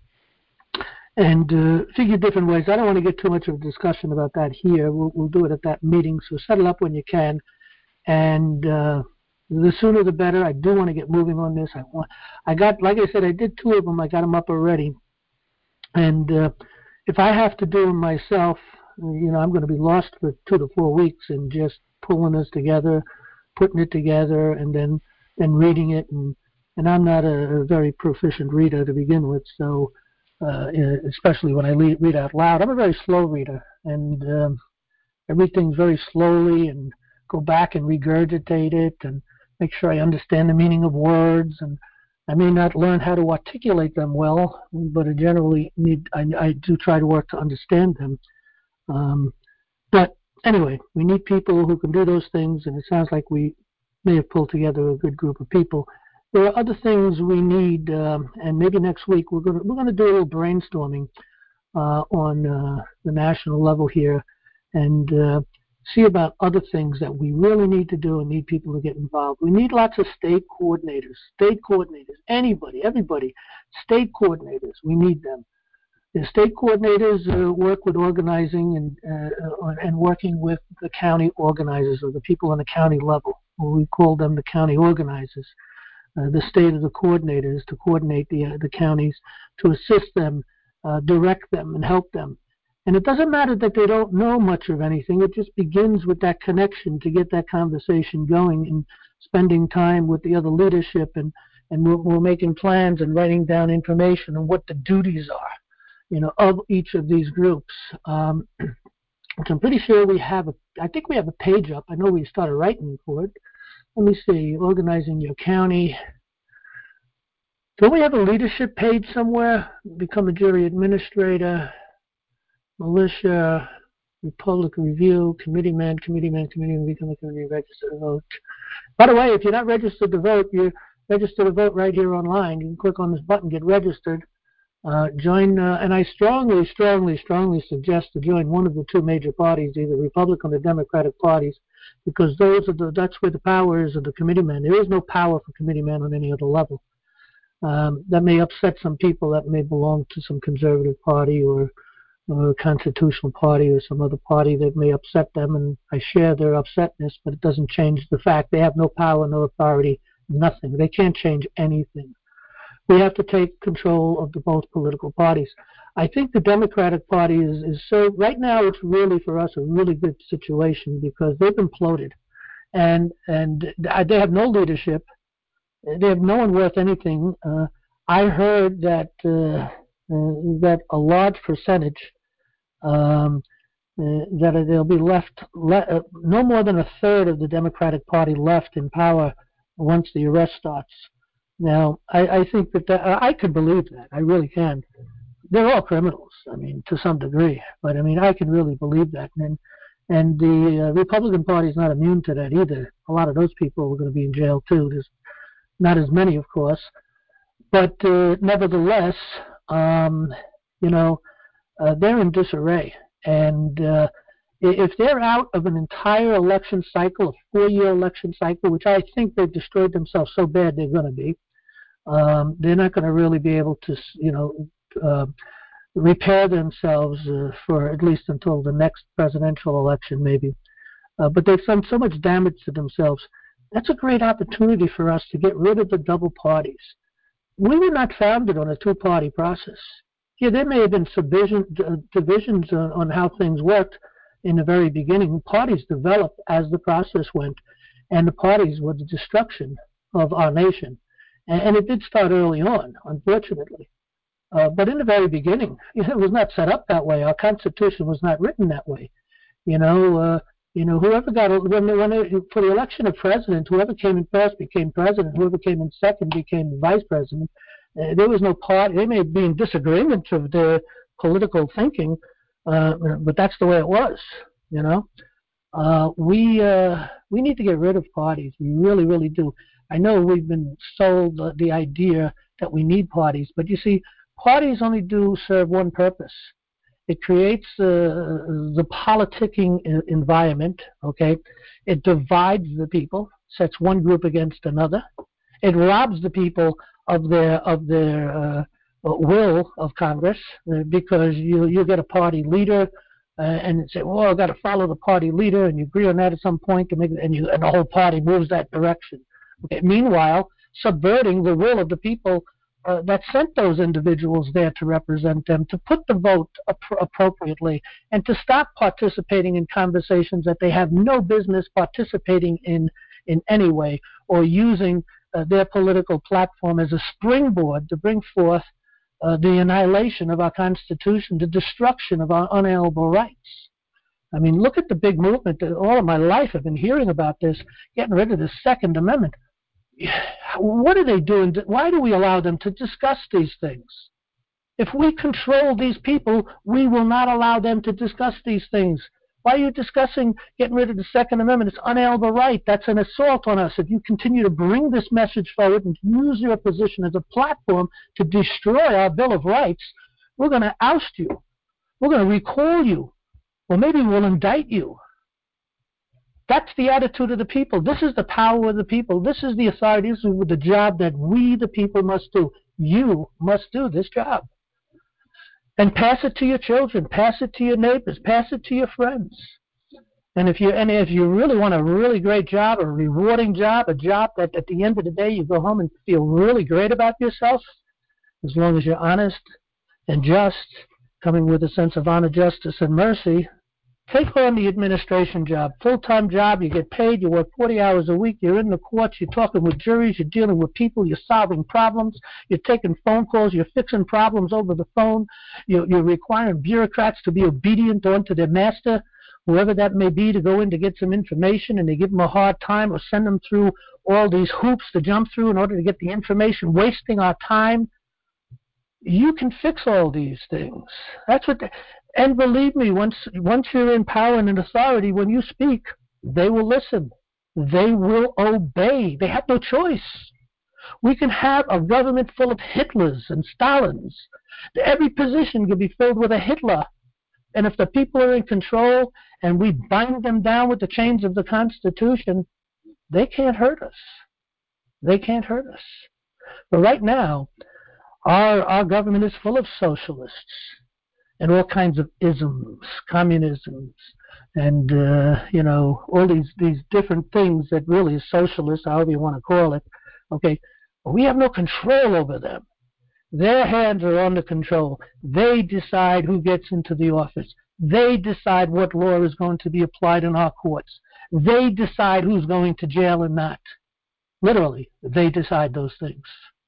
and uh, figure different ways. I don't want to get too much of a discussion about that here. We'll, we'll do it at that meeting. So settle up when you can, and. Uh, The sooner the better. I do want to get moving on this. I want. I got, like I said, I did two of them. I got them up already. And uh, if I have to do them myself, you know, I'm going to be lost for two to four weeks in just pulling this together, putting it together, and then and reading it. And and I'm not a, a very proficient reader to begin with, so uh, especially when I read, read out loud, I'm a very slow reader, and um, everything's very slowly, and go back and regurgitate it, and make sure I understand the meaning of words, and I may not learn how to articulate them well, but I generally need, I, I do try to work to understand them. Um, but anyway, we need people who can do those things, and it sounds like we may have pulled together a good group of people. There are other things we need, um, and maybe next week we're going to, we're going to do a little brainstorming uh, on uh, the national level here, and uh, see about other things that we really need to do and need people to get involved. We need lots of state coordinators, state coordinators, anybody, everybody, state coordinators. We need them. The state coordinators uh, work with organizing and uh, and working with the county organizers, or the people on the county level. We call them the county organizers. Uh, the state of the coordinators to coordinate the uh, the counties, to assist them, uh, direct them, and help them. And it doesn't matter that they don't know much of anything. It just begins with that connection to get that conversation going, and spending time with the other leadership, and, and we're, we're making plans and writing down information on what the duties are, you know, of each of these groups. Um, which I'm pretty sure we have a, I think we have a page up. I know we started writing for it. Let me see, organizing your county. Don't we have a leadership page somewhere? Become a jury administrator. Militia, Republic Review, committee man, committee man, committee man, become a committee, register to vote. By the way, if you're not registered to vote, you're registered to vote right here online. You can click on this button, get registered, uh, join, uh, and I strongly, strongly, strongly suggest to join one of the two major parties, either Republican or Democratic parties, because those are the, that's where the power is of the committee man. There is no power for committee man on any other level. Um, that may upset some people that may belong to some conservative party or or a constitutional party or some other party that may upset them, and I share their upsetness, but it doesn't change the fact they have no power, no authority, nothing. They can't change anything. We have to take control of the both political parties. I think the Democratic Party is, is so, right now it's really for us a really good situation because they've imploded, and, and they have no leadership. They have no one worth anything. Uh, I heard that uh, Uh, that a large percentage, um, uh, that there'll be left, le- uh, no more than a third of the Democratic Party left in power once the arrest starts. Now, I, I think that, that uh, I could believe that. I really can. They're all criminals, I mean, to some degree. But, I mean, I can really believe that. And, and the uh, Republican Party is not immune to that either. a lot of those people were going to be in jail too. There's not as many, of course, but uh, nevertheless, um, you know, uh, they're in disarray. And uh, if they're out of an entire election cycle, a four-year election cycle, which I think they've destroyed themselves so bad they're going to be, um, they're not going to really be able to, you know, uh, repair themselves uh, for at least until the next presidential election, maybe. Uh, but they've done so much damage to themselves. That's a great opportunity for us to get rid of the double parties. We were not founded on a two-party process. Yeah, there may have been subdivision, uh, divisions uh, on how things worked in the very beginning. Parties developed as the process went, and the parties were the destruction of our nation. And, and it did start early on, unfortunately. Uh, but in the very beginning, it was not set up that way. Our Constitution was not written that way. You know, uh, you know, whoever got when, when it, for the election of president, whoever came in first became president. Whoever came in second became vice president. Uh, there was no party. They may be in disagreement of their political thinking, uh, but that's the way it was. You know, uh, we uh, we need to get rid of parties. We really, really do. I know we've been sold the, the idea that we need parties, but you see, parties only do serve one purpose. It creates uh, the politicking environment, okay? It divides the people, sets one group against another. It robs the people of their of their uh, will of Congress uh, because you you get a party leader uh, and say, well, I've got to follow the party leader, and you agree on that at some point, to make, and, you, and the whole party moves that direction. Okay? Meanwhile, subverting the will of the people Uh, that sent those individuals there to represent them, to put the vote ap- appropriately, and to stop participating in conversations that they have no business participating in in any way, or using uh, their political platform as a springboard to bring forth uh, the annihilation of our Constitution, the destruction of our unalienable rights. I mean, look at the big movement that all of my life I've been hearing about this, getting rid of the Second Amendment. What are they doing? Why do we allow them to discuss these things? If we control these people, we will not allow them to discuss these things. Why are you discussing getting rid of the Second Amendment? It's unalienable right. That's an assault on us. If you continue to bring this message forward and use your position as a platform to destroy our Bill of Rights, we're going to oust you. We're going to recall you. Or maybe we'll indict you. That's the attitude of the people. This is the power of the people. This is the authority. This is the job that we, the people, must do. You must do this job. And pass it to your children. Pass it to your neighbors. Pass it to your friends. And if you and if you really want a really great job, a rewarding job, a job that at the end of the day you go home and feel really great about yourself, as long as you're honest and just, coming with a sense of honor, justice, and mercy, take on the administration job, full-time job. You get paid. You work forty hours a week. You're in the courts. You're talking with juries. You're dealing with people. You're solving problems. You're taking phone calls. You're fixing problems over the phone. You're, you're requiring bureaucrats to be obedient unto their master, whoever that may be, to go in to get some information, and they give them a hard time or send them through all these hoops to jump through in order to get the information, wasting our time. You can fix all these things. That's what. They, And believe me, once once you're in power and in authority, when you speak, they will listen. They will obey. They have no choice. We can have a government full of Hitlers and Stalins. Every position can be filled with a Hitler. And if the people are in control and we bind them down with the chains of the Constitution, they can't hurt us. They can't hurt us. But right now, our our government is full of socialists and all kinds of isms, communisms, and, uh, you know, all these, these different things that really is socialist, however you want to call it. Okay, but we have no control over them. Their hands are under control. They decide who gets into the office. They decide what law is going to be applied in our courts. They decide who's going to jail and not. Literally, they decide those things.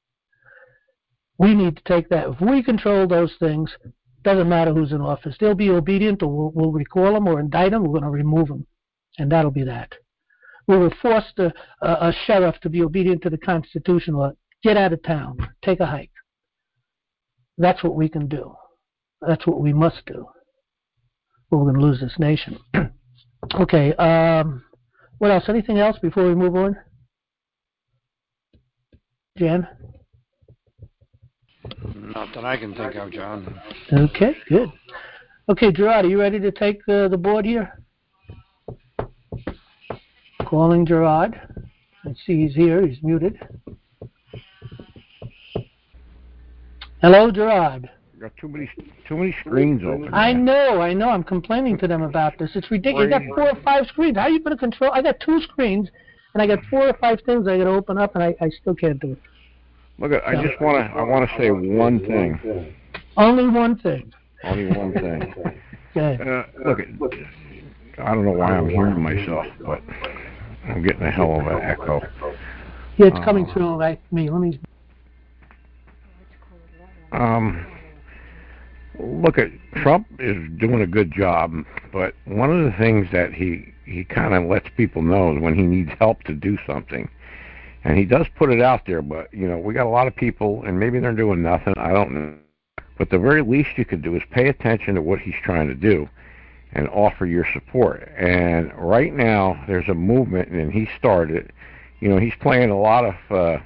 We need to take that. If we control those things, doesn't matter who's in office. They'll be obedient, or we'll, we'll recall them or indict them. We're going to remove them, and that'll be that. We will force the, uh, a sheriff to be obedient to the Constitution, or get out of town, take a hike. That's what we can do. That's what we must do. Or we're going to lose this nation. Okay, um, What else? Anything else before we move on? Jan? Not that I can think of, John. Okay, good. Okay, Gerard, are you ready to take uh, the board here? Calling Gerard. I see he's here. He's muted. Hello, Gerard. Got too many too many screens open. I man. know, I know. I'm complaining to them about this. It's ridiculous. You got four or five screens. How are you going to control? I got two screens, and I got four or five things I got to open up, and I, I still can't do it. Look, I just want to I want to say one thing. Only one thing. Only one thing. Okay. Uh, look, I don't know why I'm hearing myself, but I'm getting a hell of an echo. Yeah, it's coming uh, through like me. Let me. Um. Look, at Trump is doing a good job, but one of the things that he he kind of lets people know is when he needs help to do something, and he does put it out there. But you know, we got a lot of people, and maybe they're doing nothing. I don't know. But the very least you could do is pay attention to what he's trying to do, and offer your support. And right now, there's a movement, and he started. You know, he's playing a lot of uh,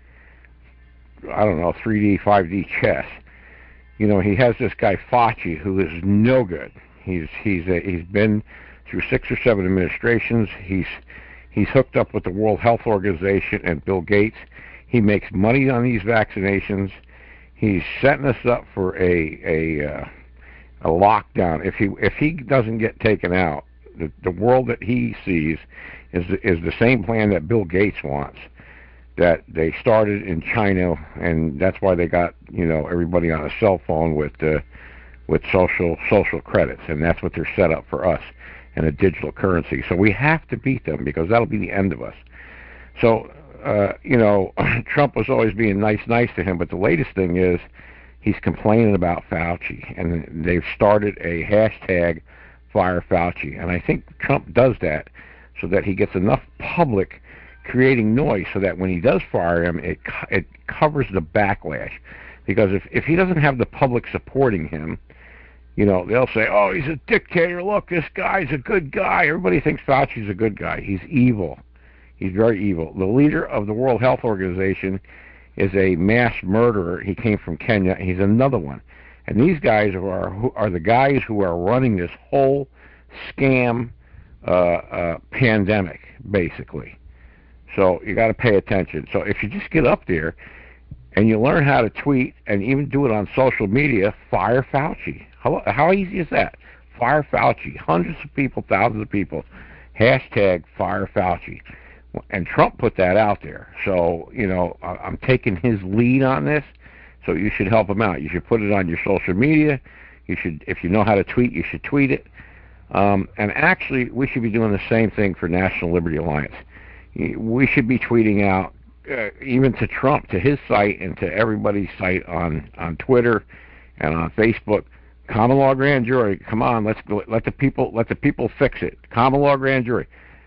I don't know, three D, five D chess. You know, he has this guy Fauci who is no good. He's he's a, he's been through six or seven administrations. He's he's hooked up with the World Health Organization and Bill Gates. He makes money on these vaccinations. He's setting us up for a a uh, a lockdown. If he if he doesn't get taken out, the the world that he sees is is the same plan that Bill Gates wants. That they started in China, and that's why they got, you know, everybody on a cell phone with uh, with social social credits, and that's what they're set up for us, and a digital currency. So we have to beat them because that'll be the end of us. So, uh, you know, Trump was always being nice, nice to him, but the latest thing is he's complaining about Fauci, and they've started a hashtag Fire Fauci, and I think Trump does that so that he gets enough public creating noise so that when he does fire him, it it covers the backlash. Because if, if he doesn't have the public supporting him, you know, they'll say, oh, he's a dictator. Look, this guy's a good guy. Everybody thinks Fauci's a good guy. He's evil. He's very evil. The leader of the World Health Organization is a mass murderer. He came from Kenya. He's another one. And these guys are, who are the guys who are running this whole scam uh, uh, pandemic, basically. So you got to pay attention. So if you just get up there and you learn how to tweet and even do it on social media, fire Fauci. How, how easy is that? Fire Fauci. Hundreds of people, thousands of people. Hashtag fire Fauci. And Trump put that out there. So, you know, I'm taking his lead on this. So you should help him out. You should put it on your social media. You should, if you know how to tweet, you should tweet it. Um, and actually, we should be doing the same thing for National Liberty Alliance. We should be tweeting out, uh, even to Trump, to his site and to everybody's site on, on Twitter and on Facebook. Common law grand jury, come on, let's go, let the people let the people fix it. Common law grand jury.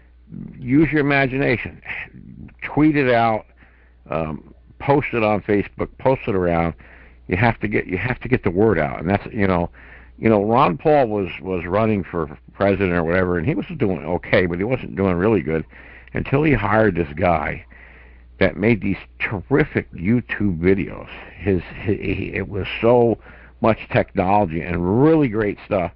Use your imagination. Tweet it out. Um, post it on Facebook. Post it around. You have to get you have to get the word out, and that's you know, you know Ron Paul was was running for president or whatever, and he was doing okay, but he wasn't doing really good. Until he hired this guy that made these terrific YouTube videos. His, his it was so much technology and really great stuff.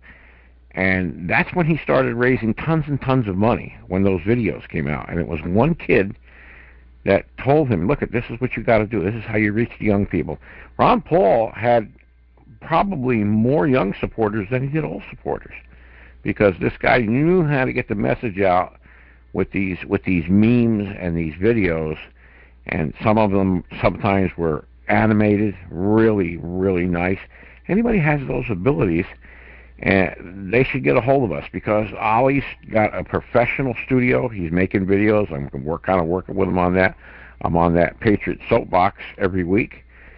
And that's when he started raising tons and tons of money, when those videos came out. And it was one kid that told him, look, this is what you got to do. This is how you reach the young people. Ron Paul had probably more young supporters than he did old supporters, because this guy knew how to get the message out with these with these memes and these videos, and some of them sometimes were animated, really, really nice. Anybody has those abilities, and they should get a hold of us, because Ollie's got a professional studio. He's making videos. I'm work, kind of working with him on that. I'm on that Patriot Soapbox every week,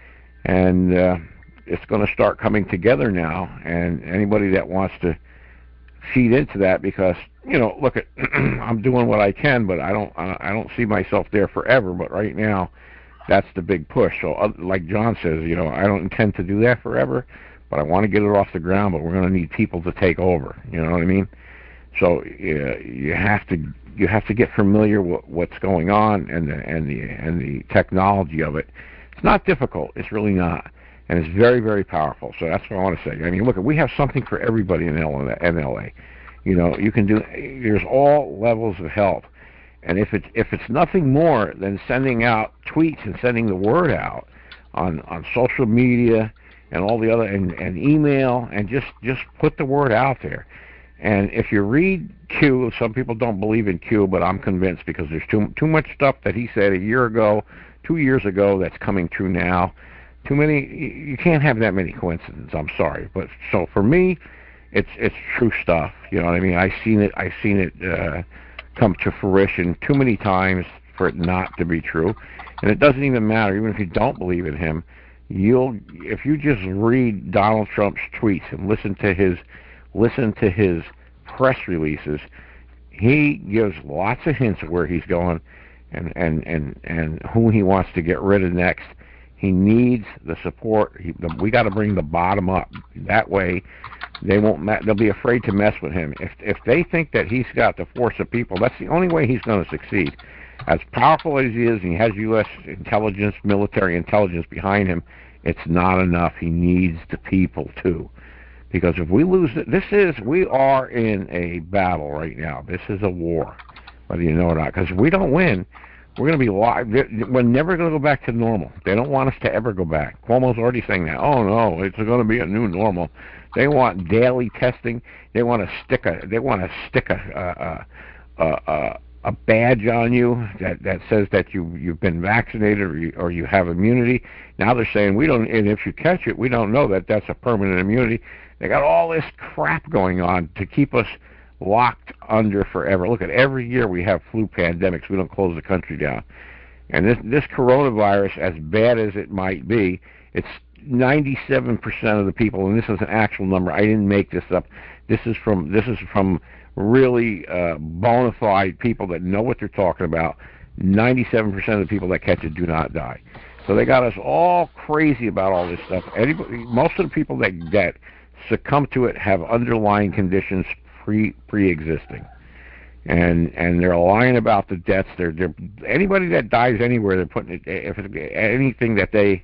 and uh, it's going to start coming together now, and anybody that wants to feed into that, because you know, look at I'm doing what I can, but I don't I don't see myself there forever. But right now, that's the big push. So, uh, like John says, you know, I don't intend to do that forever, but I want to get it off the ground. But we're going to need people to take over. You know what I mean? So uh, you have to you have to get familiar with what's going on and the and the and the technology of it. It's not difficult. It's really not, and it's very very powerful. So that's what I want to say. I mean, look, we have something for everybody in L A. You know, you can do. There's all levels of help, and if it's if it's nothing more than sending out tweets and sending the word out on on social media and all the other and, and email and just just put the word out there. And if you read Q, some people don't believe in Q, but I'm convinced because there's too too much stuff that he said a year ago, two years ago that's coming true now. Too many. You can't have that many coincidences. I'm sorry, but so for me, it's it's true stuff. You know what I mean? I've seen it. I've seen it uh, come to fruition too many times for it not to be true. And it doesn't even matter, even if you don't believe in him. You'll if you just read Donald Trump's tweets and listen to his. Listen to his press releases. He gives lots of hints of where he's going and, and, and, and who he wants to get rid of next. He needs the support. He, the, we got to bring the bottom up. That way, they won't. They'll be afraid to mess with him. If if they think that he's got the force of people, that's the only way he's going to succeed. As powerful as he is, and he has U S intelligence, military intelligence behind him, it's not enough. He needs the people too. Because if we lose it, this is, we are in a battle right now. This is a war, whether you know or not. Because if we don't win, we're going to be live. We're never going to go back to normal. They don't want us to ever go back. Cuomo's already saying that. Oh no, it's going to be a new normal. They want daily testing. They want to stick a. They want to stick a a, a, a, a badge on you that, that says that you you've been vaccinated or you, or you have immunity. Now they're saying we don't. And if you catch it, we don't know that that's a permanent immunity. They got all this crap going on to keep us locked under forever. Look at every year we have flu pandemics. We don't close the country down. And this this coronavirus, as bad as it might be, it's ninety-seven percent of the people, and this is an actual number. I didn't make this up. This is from this is from really uh, bona fide people that know what they're talking about. ninety-seven percent of the people that catch it do not die. So they got us all crazy about all this stuff. Anybody, most of the people that get succumb to it have underlying conditions pre pre-existing, and and they're lying about the deaths. They're, they're anybody that dies anywhere, they're putting it, if it, anything that they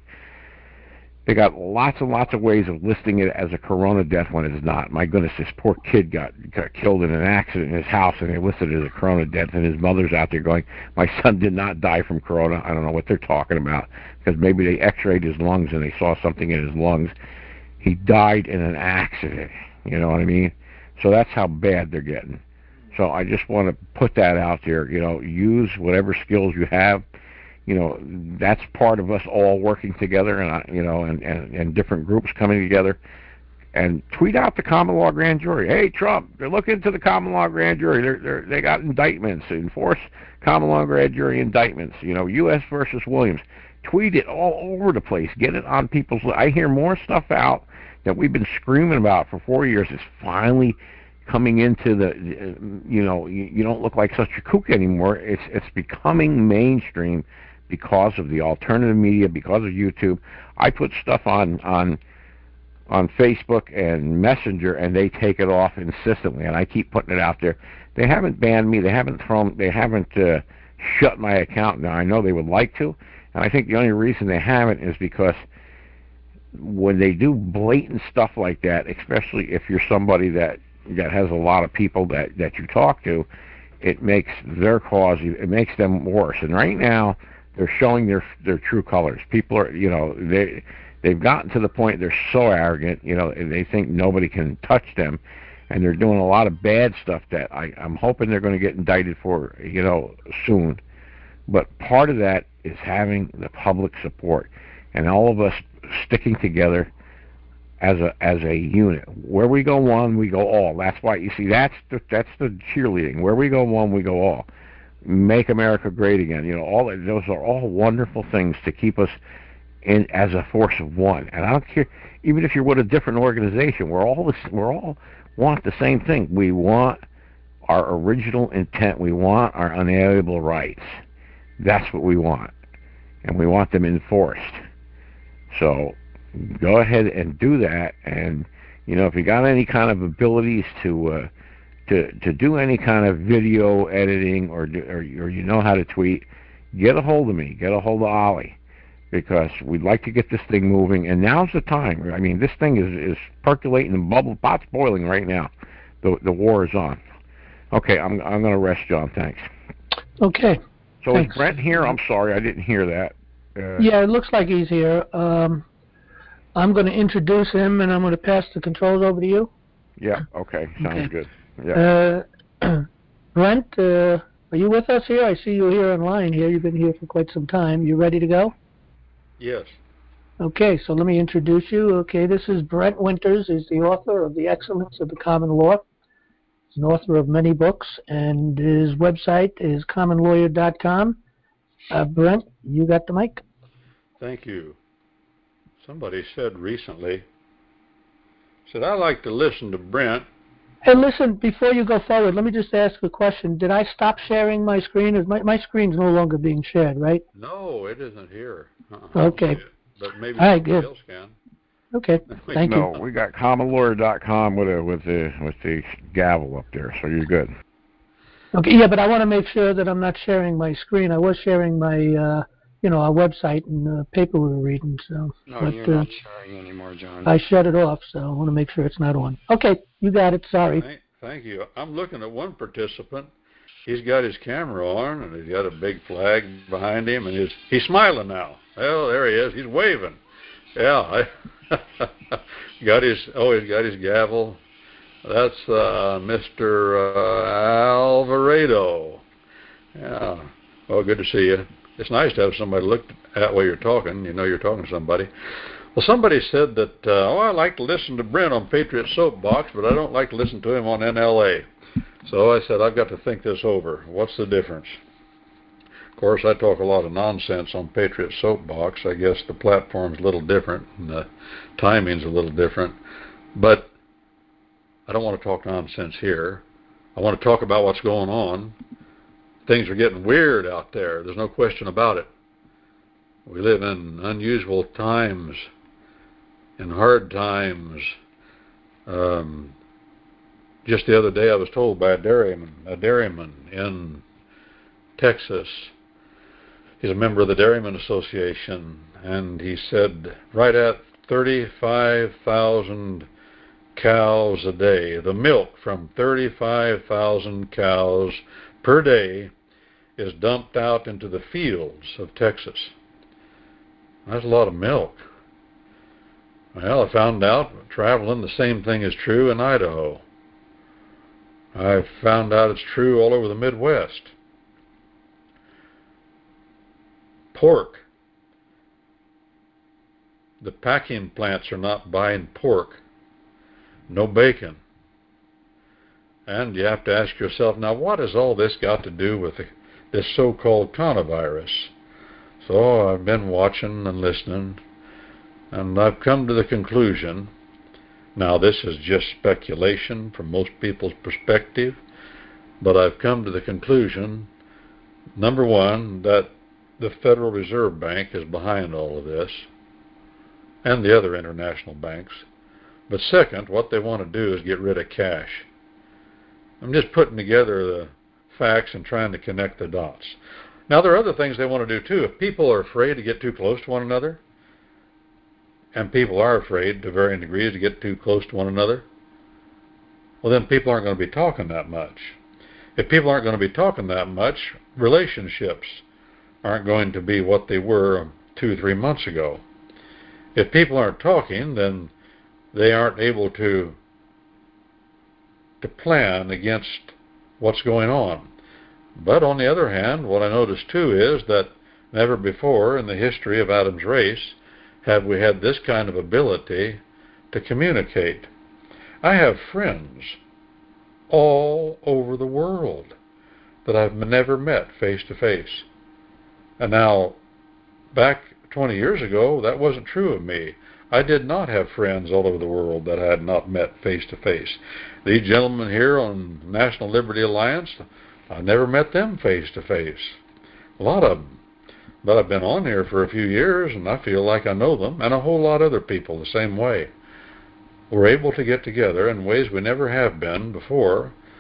they got lots and lots of ways of listing it as a corona death when it's not. My goodness, this poor kid got, got killed in an accident in his house, and they listed it as a corona death, and his mother's out there going, my son did not die from corona. I don't know what they're talking about, because maybe they x-rayed his lungs and they saw something in his lungs. He died in an accident, you know what I mean? So that's how bad they're getting. So I just want to put that out there, you know, use whatever skills you have. You know, that's part of us all working together, and, you know, and, and, and different groups coming together. And tweet out the common law grand jury. Hey, Trump, they're looking into the common law grand jury. They're, they're, they got indictments. Enforce common law grand jury indictments. You know, U S versus Williams. Tweet it all over the place. Get it on people's... I hear more stuff out that we've been screaming about for four years is finally coming into the, you know, you, you don't look like such a kook anymore. It's it's becoming mainstream because of the alternative media, because of YouTube. I put stuff on on on Facebook and Messenger, and they take it off insistently, and I keep putting it out there. They haven't banned me. They haven't thrown. They haven't uh, shut my account down. I know they would like to, and I think the only reason they haven't is because when they do blatant stuff like that, especially if you're somebody that, that has a lot of people that, that you talk to, it makes their cause, it makes them worse. And right now, they're showing their their true colors. People are, you know, they, they've gotten to the point they're so arrogant, you know, they think nobody can touch them. And they're doing a lot of bad stuff that I, I'm hoping they're going to get indicted for, you know, soon. But part of that is having the public support. And all of us sticking together as a as a unit. Where we go one, we go all. That's why you see that's the that's the cheerleading. Where we go one, we go all. Make America great again. You know, all those are all wonderful things to keep us in as a force of one. And I don't care, even if you're with a different organization, we're all this, we're all want the same thing. We want our original intent. We want our unalienable rights. That's what we want, and we want them enforced. So go ahead and do that. And, you know, if you got any kind of abilities to uh, to to do any kind of video editing or do, or, or you know how to tweet, get a hold of me. Get a hold of Ollie, because we'd like to get this thing moving. And now's the time. I mean, this thing is is percolating and bubble pot's boiling right now. The the war is on. Okay, I'm I'm going to rest, John. Thanks. Okay. So Thanks. is Brent here? I'm sorry, I didn't hear that. Uh, yeah, it looks like he's here. Um, I'm going to introduce him, and I'm going to pass the controls over to you. Yeah. Okay. Sounds Okay. good. Yeah. Uh, Brent, uh, are you with us here? I see you here online here. You've been here for quite some time. You ready to go? Yes. Okay, so let me introduce you. Okay, this is Brent Winters. He's the author of The Excellence of the Common Law. He's an author of many books, and his website is common lawyer dot com. Uh, Brent, you got the mic. Thank you. Somebody said recently, said, I like to listen to Brent. Hey, listen, before you go forward, let me just ask a question. Did I stop sharing my screen? Is my, my screen's no longer being shared, right? No, it isn't here. Uh-uh. Okay. But maybe All right, somebody good. else can. Okay, thank no, you. we got common lawyer dot com with a with the with the gavel up there, so you're good. Okay, yeah, but I want to make sure that I'm not sharing my screen. I was sharing my, uh, you know, our website and the paper we were reading. So, No, but, you're uh, not sharing anymore, John. I shut it off, so I want to make sure it's not on. Okay, you got it. Sorry. Thank, thank you. I'm looking at one participant. He's got his camera on, and he's got a big flag behind him, and he's he's smiling now. Well, there he is. He's waving. Yeah. I got his. Oh, he's got his gavel. That's uh, Mister Uh, Alvarado. Yeah. Well, good to see you. It's nice to have somebody look at while you're talking. You know you're talking to somebody. Well, somebody said that, uh, oh, I like to listen to Brent on Patriot Soapbox, but I don't like to listen to him on N L A. So I said, I've got to think this over. What's the difference? Of course, I talk a lot of nonsense on Patriot Soapbox. I guess the platform's a little different, and the timing's a little different. But I don't want to talk nonsense here. I want to talk about what's going on. Things are getting weird out there. There's no question about it. We live in unusual times, in hard times. Um, just the other day I was told by a dairyman, a dairyman in Texas. He's a member of the Dairyman Association, and he said right at thirty-five thousand cows a day, the milk from thirty-five thousand cows per day is dumped out into the fields of Texas. That's a lot of milk. Well, I found out traveling the same thing is true in Idaho. I found out it's true all over the Midwest. Pork. The packing plants are not buying pork. No bacon. And you have to ask yourself, now what has all this got to do with the, this so-called coronavirus? So I've been watching and listening, and I've come to the conclusion, now this is just speculation from most people's perspective, but I've come to the conclusion, number one, that the Federal Reserve Bank is behind all of this, and the other international banks. But second, what they want to do is get rid of cash. I'm just putting together the facts and trying to connect the dots. Now, there are other things they want to do, too. If people are afraid to get too close to one another, and people are afraid to varying degrees to get too close to one another, well, then people aren't going to be talking that much. If people aren't going to be talking that much, relationships aren't going to be what they were two or three months ago. If people aren't talking, then they aren't able to to plan against what's going on. But on the other hand, what I noticed too is that never before in the history of Adam's race have we had this kind of ability to communicate. I have friends all over the world that I've never met face to face. And now, back twenty years ago, that wasn't true of me. I did not have friends all over the world that I had not met face to face. These gentlemen here on National Liberty Alliance, I never met them face to face. A lot of them. But I've been on here for a few years, and I feel like I know them, and a whole lot of other people the same way. We're able to get together in ways we never have been before,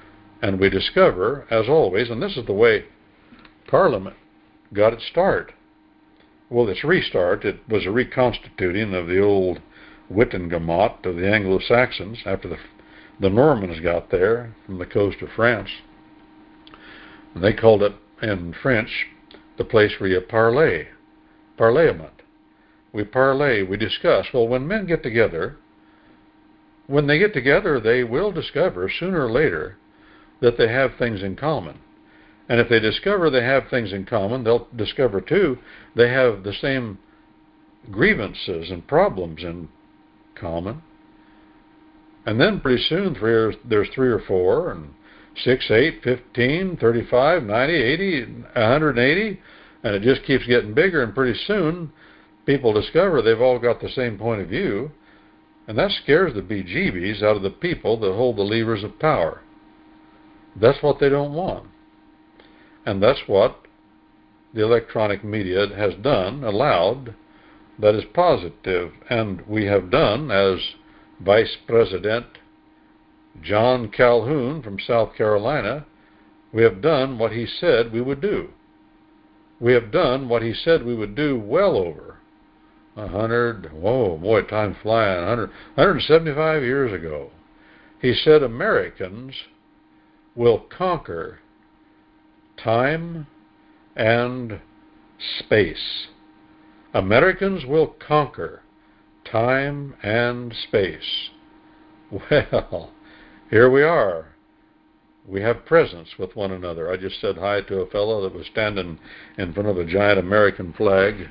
And we discover, as always, and this is the way Parliament got its start. Well, its restart, it was a reconstituting of the old Wittengemot of the Anglo-Saxons after the, the Normans got there from the coast of France. And they called it, in French, the place where you parlay, parliament. We parlay, we discuss. Well, when men get together, when they get together, they will discover, sooner or later, that they have things in common. And if they discover they have things in common, they'll discover, too, they have the same grievances and problems in common. And then pretty soon there's three or four, and six, eight, fifteen, thirty-five, ninety, eighty, one hundred eighty, and it just keeps getting bigger, and pretty soon people discover they've all got the same point of view, and that scares the bejeebies out of the people that hold the levers of power. That's what they don't want. And that's what the electronic media has done, allowed, that is positive. And we have done, as Vice President John Calhoun from South Carolina, we have done what he said we would do. We have done what he said we would do well over a hundred, whoa, boy, time's flying, one hundred, one hundred seventy-five years ago. He said Americans will conquer time and space. Americans will conquer time and space. Well, here we are. We have presence with one another. I just said hi to a fellow that was standing in front of a giant American flag.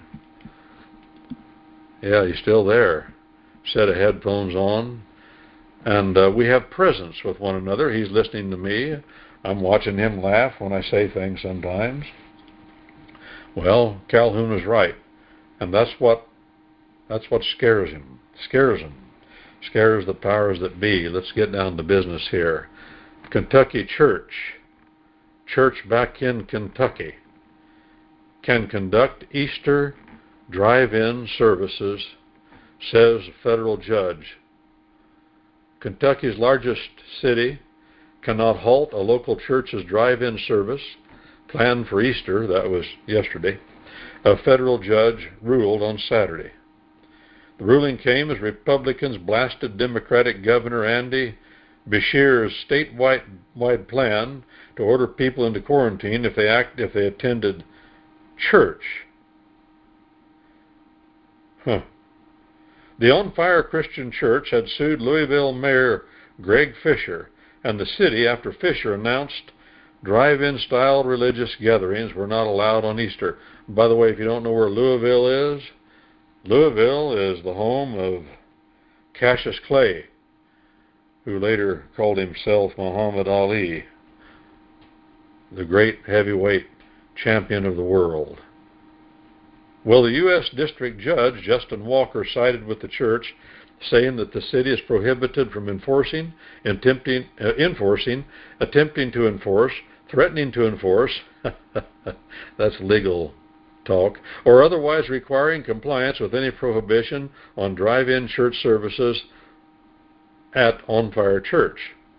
Yeah, he's still there. Set of headphones on. And uh, we have presence with one another. He's listening to me. I'm watching him laugh when I say things sometimes. Well, Calhoun was right. And that's what that's what scares him. Scares him. Scares the powers that be. Let's get down to business here. Kentucky Church. Church back in Kentucky can conduct Easter drive-in services, says a federal judge. Kentucky's largest city cannot halt a local church's drive-in service planned for Easter, that was yesterday, a federal judge ruled on Saturday. The ruling came as Republicans blasted Democratic Governor Andy Beshear's statewide plan to order people into quarantine if they act if they attended church. Huh. The On Fire Christian Church had sued Louisville Mayor Greg Fisher and the city after Fisher announced drive-in style religious gatherings were not allowed on Easter. By the way, if you don't know where Louisville is, Louisville is the home of Cassius Clay, who later called himself Muhammad Ali, the great heavyweight champion of the world. Well, the U S District Judge, Justin Walker, sided with the church, saying that the city is prohibited from enforcing, attempting, uh, enforcing, attempting to enforce, threatening to enforce, that's legal talk, or otherwise requiring compliance with any prohibition on drive-in church services at On Fire Church.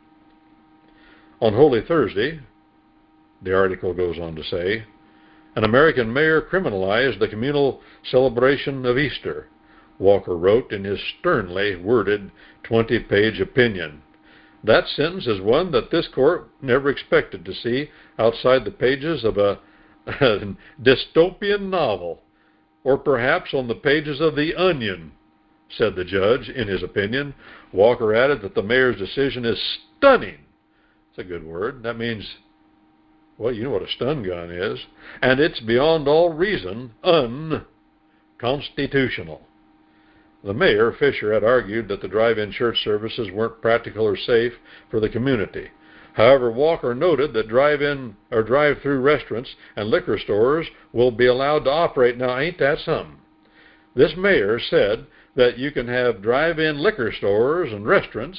On Holy Thursday, the article goes on to say, an American mayor criminalized the communal celebration of Easter, Walker wrote in his sternly worded twenty-page opinion. That sentence is one that this court never expected to see outside the pages of a, a dystopian novel, or perhaps on the pages of The Onion, said the judge in his opinion. Walker added that the mayor's decision is stunning. It's a good word. That means, well, you know what a stun gun is. And it's beyond all reason unconstitutional. The mayor, Fisher, had argued that the drive-in church services weren't practical or safe for the community. However, Walker noted that drive-in or drive-through restaurants and liquor stores will be allowed to operate. Now, ain't that something? This mayor said that you can have drive-in liquor stores and restaurants,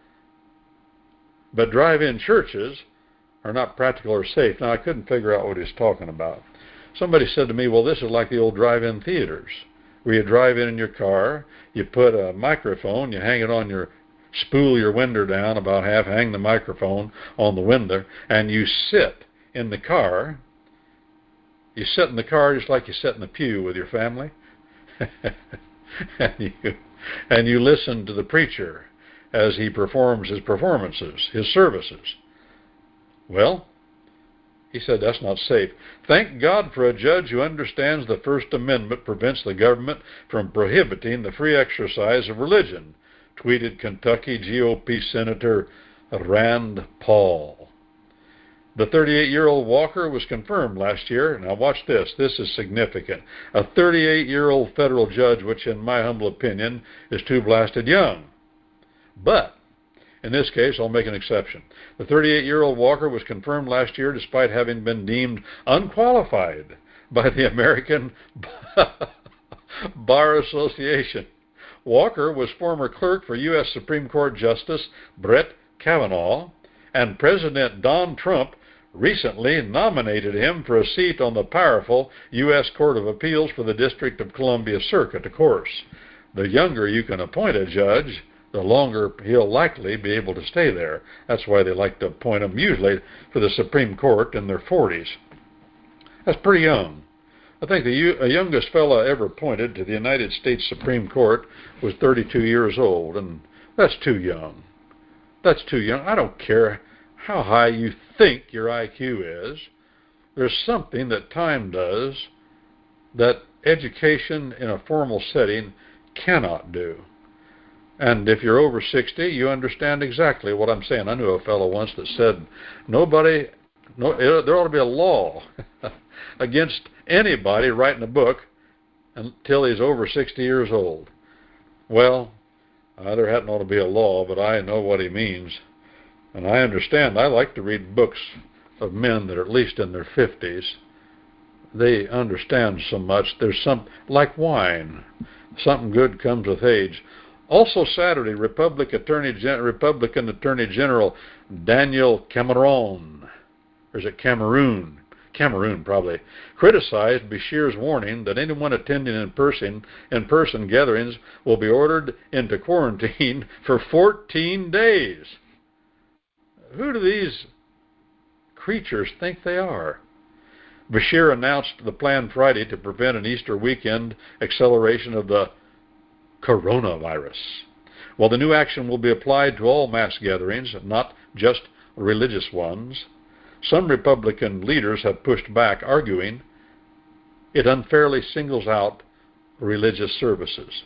but drive-in churches are not practical or safe. Now, I couldn't figure out what he's talking about. Somebody said to me, well, this is like the old drive-in theaters, where you drive in in your car, you put a microphone, you hang it on your spool your window down about half, hang the microphone on the window, and you sit in the car. You sit in the car just like you sit in the pew with your family. and you and you listen to the preacher as he performs his performances, his services. Well, he said that's not safe. Thank God for a judge who understands the First Amendment prevents the government from prohibiting the free exercise of religion, tweeted Kentucky G O P Senator Rand Paul. The thirty-eight-year-old Walker was confirmed last year. Now watch this. This is significant. A thirty-eight-year-old federal judge, which in my humble opinion is too blasted young. But in this case, I'll make an exception. The thirty-eight-year-old Walker was confirmed last year despite having been deemed unqualified by the American Bar Association. Walker was former clerk for U S Supreme Court Justice Brett Kavanaugh, and President Donald Trump recently nominated him for a seat on the powerful U S Court of Appeals for the District of Columbia Circuit. Of course, the younger you can appoint a judge, the longer he'll likely be able to stay there. That's why they like to appoint him usually for the Supreme Court in their forties. That's pretty young. I think the uh, youngest fellow ever appointed to the United States Supreme Court was thirty-two years old, and that's too young. That's too young. I don't care how high you think your I Q is. There's something that time does that education in a formal setting cannot do. And if you're over sixty, you understand exactly what I'm saying. I knew a fellow once that said, nobody, no, there ought to be a law against anybody writing a book until he's over sixty years old. Well, uh, there hadn't ought to be a law, but I know what he means. And I understand. I like to read books of men that are at least in their fifties. They understand so much. There's some, like wine, something good comes with age. Also Saturday, Republic Attorney Gen- Republican Attorney General Daniel Cameron, or is it Cameroon? Cameroon, probably, criticized Beshear's warning that anyone attending in person, in-person gatherings will be ordered into quarantine for fourteen days. Who do these creatures think they are? Beshear announced the plan Friday to prevent an Easter weekend acceleration of the coronavirus. While the new action will be applied to all mass gatherings, not just religious ones, some Republican leaders have pushed back, arguing it unfairly singles out religious services.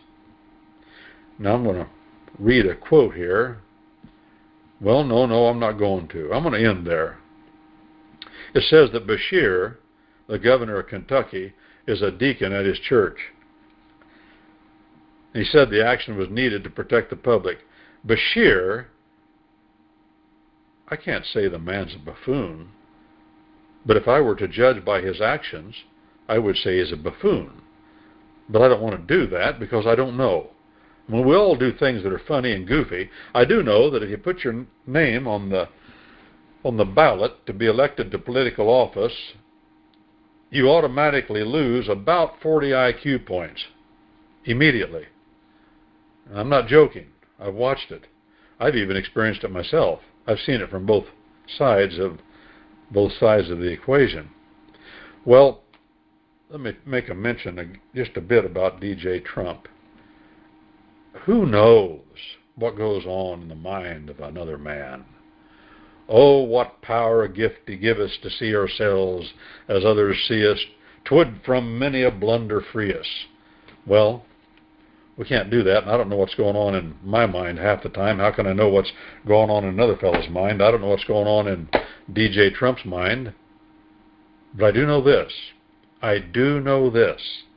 Now I'm going to read a quote here. Well, no, no, I'm not going to. I'm going to end there. It says that Beshear, the governor of Kentucky, is a deacon at his church. He said the action was needed to protect the public. Beshear, I can't say the man's a buffoon, but if I were to judge by his actions, I would say he's a buffoon. But I don't want to do that because I don't know. I mean, we all do things that are funny and goofy. I do know that if you put your name on the on the ballot to be elected to political office, you automatically lose about forty I Q points immediately. I'm not joking. I've watched it. I've even experienced it myself. I've seen it from both sides of both sides of the equation. Well, let me make a mention of just a bit about D J Trump. Who knows what goes on in the mind of another man? Oh, what power a gift to give us to see ourselves as others see us. 'Twould from many a blunder free us. Well, we can't do that, and I don't know what's going on in my mind half the time. How can I know what's going on in another fellow's mind? I don't know what's going on in D J Trump's mind. But I do know this. I do know this.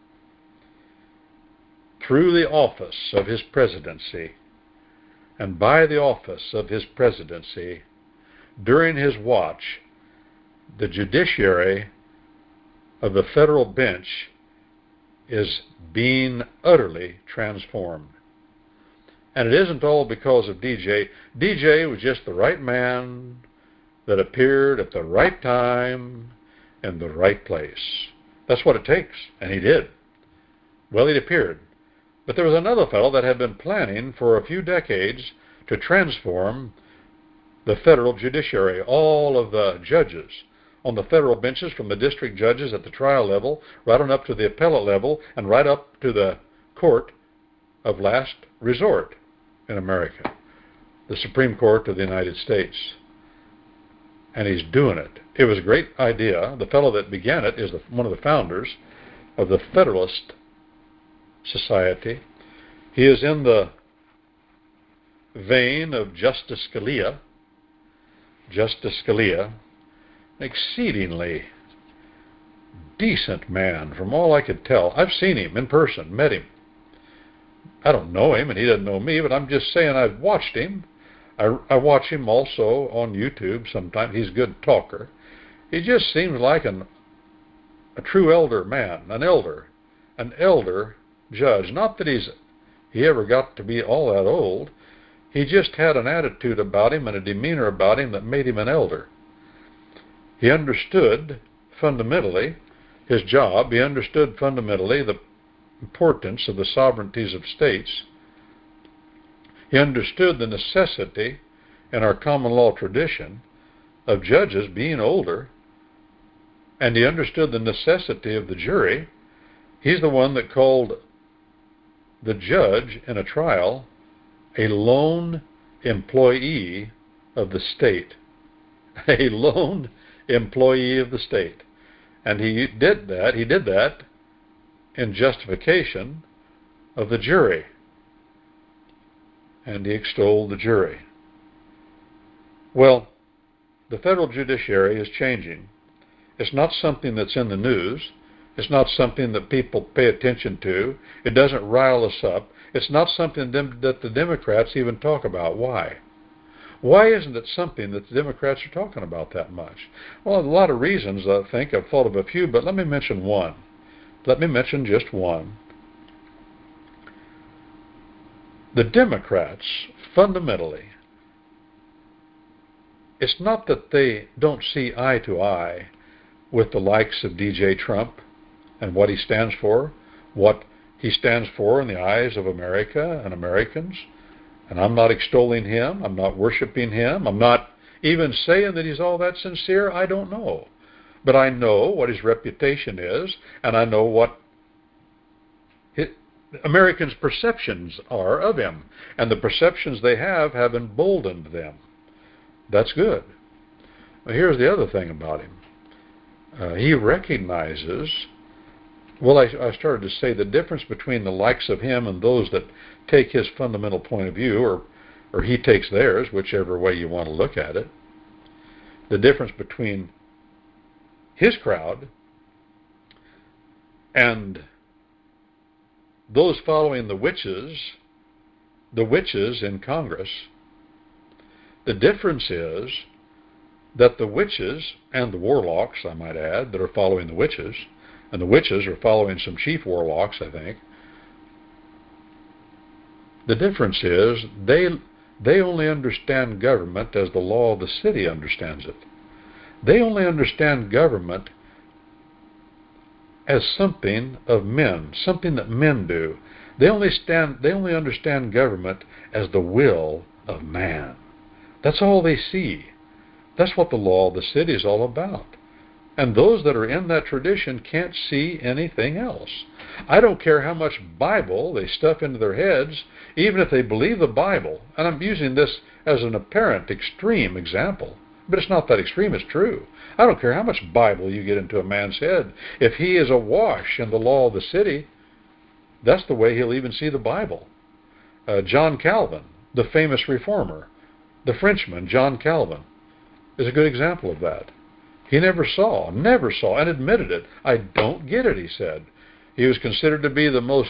Through the office of his presidency, and by the office of his presidency, during his watch, the judiciary of the federal bench is being utterly transformed. And it isn't all because of D J. D J was just the right man that appeared at the right time in the right place. That's what it takes, and he did. Well, he appeared. But there was another fellow that had been planning for a few decades to transform the federal judiciary, all of the judges on the federal benches, from the district judges at the trial level, right on up to the appellate level, and right up to the court of last resort in America, the Supreme Court of the United States. And he's doing it. It was a great idea. The fellow that began it is the, one of the founders of the Federalist Society. He is in the vein of Justice Scalia. Justice Scalia, exceedingly decent man, from all I could tell. I've seen him in person, met him. I don't know him, and he doesn't know me, but I'm just saying I've watched him. I, I watch him also on YouTube sometimes. He's a good talker. He just seems like an, a true elder man, an elder, an elder judge. Not that he's he ever got to be all that old. He just had an attitude about him and a demeanor about him that made him an elder. He understood fundamentally his job. He understood fundamentally the importance of the sovereignties of states. He understood the necessity in our common law tradition of judges being older, and he understood the necessity of the jury. He's the one that called the judge in a trial a lone employee of the state. A lone employee of the state. And he did that, he did that in justification of the jury. And he extolled the jury. Well, the federal judiciary is changing. It's not something that's in the news. It's not something that people pay attention to. It doesn't rile us up. It's not something that the Democrats even talk about. Why? Why isn't it something that the Democrats are talking about that much? Well, a lot of reasons, I think. I've thought of a few, but let me mention one. Let me mention just one. The Democrats, fundamentally, it's not that they don't see eye to eye with the likes of D J Trump and what he stands for, what he stands for in the eyes of America and Americans. And I'm not extolling him. I'm not worshiping him. I'm not even saying that he's all that sincere. I don't know. But I know what his reputation is, and I know what his, Americans' perceptions are of him. And the perceptions they have have emboldened them. That's good. Now, here's the other thing about him. Uh, he recognizes, well, I, I started to say the difference between the likes of him and those that take his fundamental point of view, or, or he takes theirs, whichever way you want to look at it. The difference between his crowd and those following the witches, the witches in Congress. The difference is that the witches and the warlocks, I might add, that are following the witches, and the witches are following some chief warlocks, I think. The difference is they they only understand government as the law of the city understands it. They only understand government as something of men, something that men do. They only stand they only understand government as the will of man. That's all they see. That's what the law of the city is all about. And those that are in that tradition can't see anything else. I don't care how much Bible they stuff into their heads, even if they believe the Bible. And I'm using this as an apparent extreme example, but it's not that extreme, it's true. I don't care how much Bible you get into a man's head. If he is awash in the law of the city, that's the way he'll even see the Bible. Uh, John Calvin, the famous reformer, the Frenchman, John Calvin, is a good example of that. He never saw, never saw, and admitted it. I don't get it, he said. He was considered to be the most,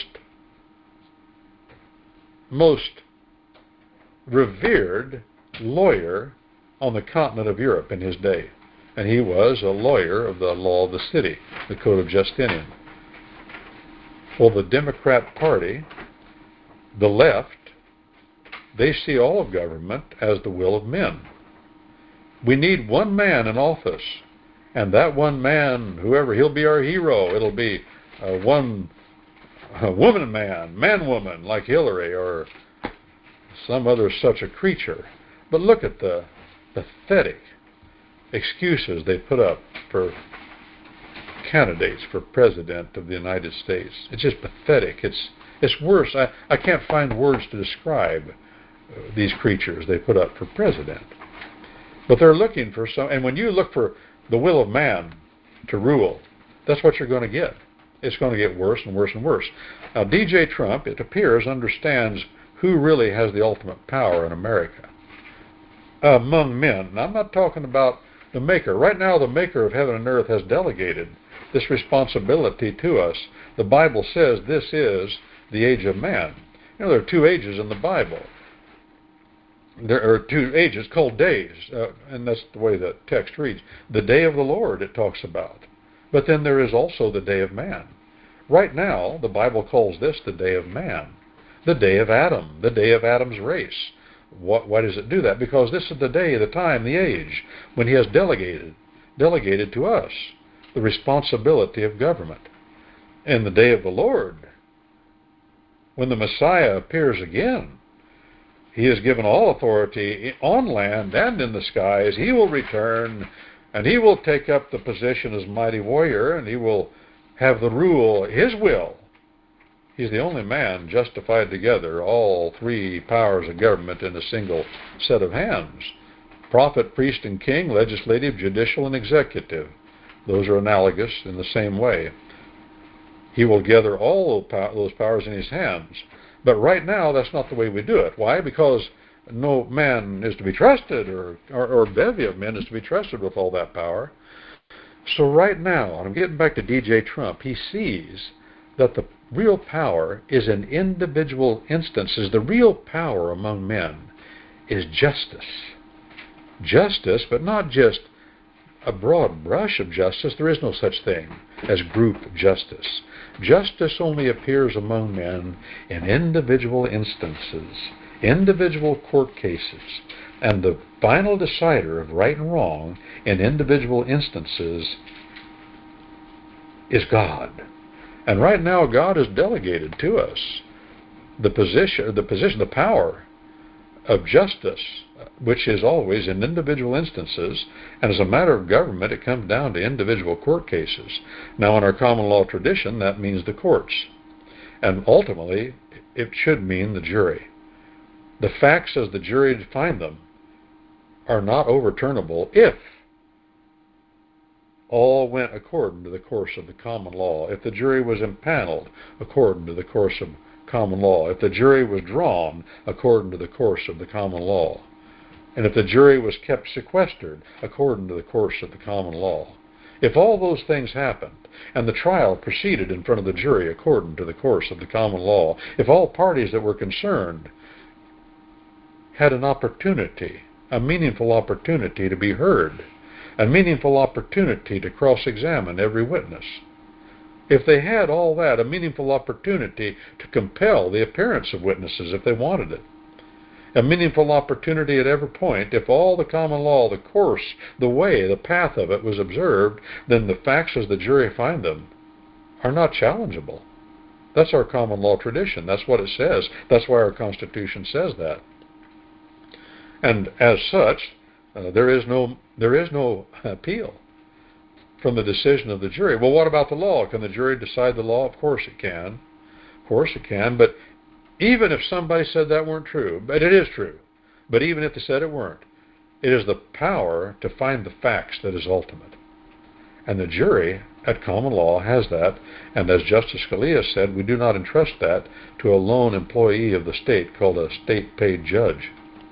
most revered lawyer on the continent of Europe in his day. And he was a lawyer of the law of the city, the Code of Justinian. Well, the Democrat Party, the left, they see all of government as the will of men. We need one man in office, and that one man, whoever, he'll be our hero. It'll be uh, one uh, woman man, man woman, like Hillary, or some other such a creature. But look at the pathetic excuses they put up for candidates for president of the United States. It's just pathetic. It's it's worse. I, I can't find words to describe uh, these creatures they put up for president. But they're looking for some, and when you look for the will of man to rule, that's what you're going to get. It's going to get worse and worse and worse. Now, D J Trump, it appears, understands who really has the ultimate power in America among men. Now, I'm not talking about the maker. Right now, the maker of heaven and earth has delegated this responsibility to us. The Bible says this is the age of man. You know, there are two ages in the Bible. There are two ages called days, uh, and that's the way the text reads. The day of the Lord, it talks about. But then there is also the day of man. Right now, the Bible calls this the day of man, the day of Adam, the day of Adam's race. What, why does it do that? Because this is the day, the time, the age when he has delegated, delegated to us the responsibility of government. And the day of the Lord, when the Messiah appears again, he is given all authority on land and in the skies. He will return, and he will take up the position as mighty warrior, and he will have the rule, his will. He's the only man justified together all three powers of government in a single set of hands. Prophet, priest, and king, legislative, judicial, and executive. Those are analogous in the same way. He will gather all those powers in his hands. But right now, that's not the way we do it. Why? Because no man is to be trusted, or, or, or a bevy of men is to be trusted with all that power. So right now, and I'm getting back to D J Trump, he sees that the real power is in individual instances. The real power among men is justice. Justice, but not just a broad brush of justice. There is no such thing as group justice. Justice only appears among men in individual instances, individual court cases, and the final decider of right and wrong in individual instances is God. And right now, God has delegated to us the position, the position, the power of justice, which is always in individual instances, and as a matter of government, it comes down to individual court cases. Now, in our common law tradition, that means the courts, and ultimately, it should mean the jury. The facts as the jury find them are not overturnable if all went according to the course of the common law, if the jury was impaneled according to the course of common law, if the jury was drawn according to the course of the common law, and if the jury was kept sequestered according to the course of the common law. If all those things happened, and the trial proceeded in front of the jury according to the course of the common law, if all parties that were concerned had an opportunity, a meaningful opportunity to be heard, a meaningful opportunity to cross-examine every witness, if they had all that, a meaningful opportunity to compel the appearance of witnesses if they wanted it, a meaningful opportunity at every point, if all the common law, the course, the way, the path of it was observed, then the facts as the jury find them are not challengeable. That's our common law tradition. That's what it says. That's why our Constitution says that. And as such, uh, there is no there is no appeal from the decision of the jury. Well, what about the law? Can the jury decide the law? Of course it can. Of course it can. But even if somebody said that weren't true, but it is true, but even if they said it weren't, it is the power to find the facts that is ultimate. And the jury at common law has that, and as Justice Scalia said, we do not entrust that to a lone employee of the state called a state-paid judge.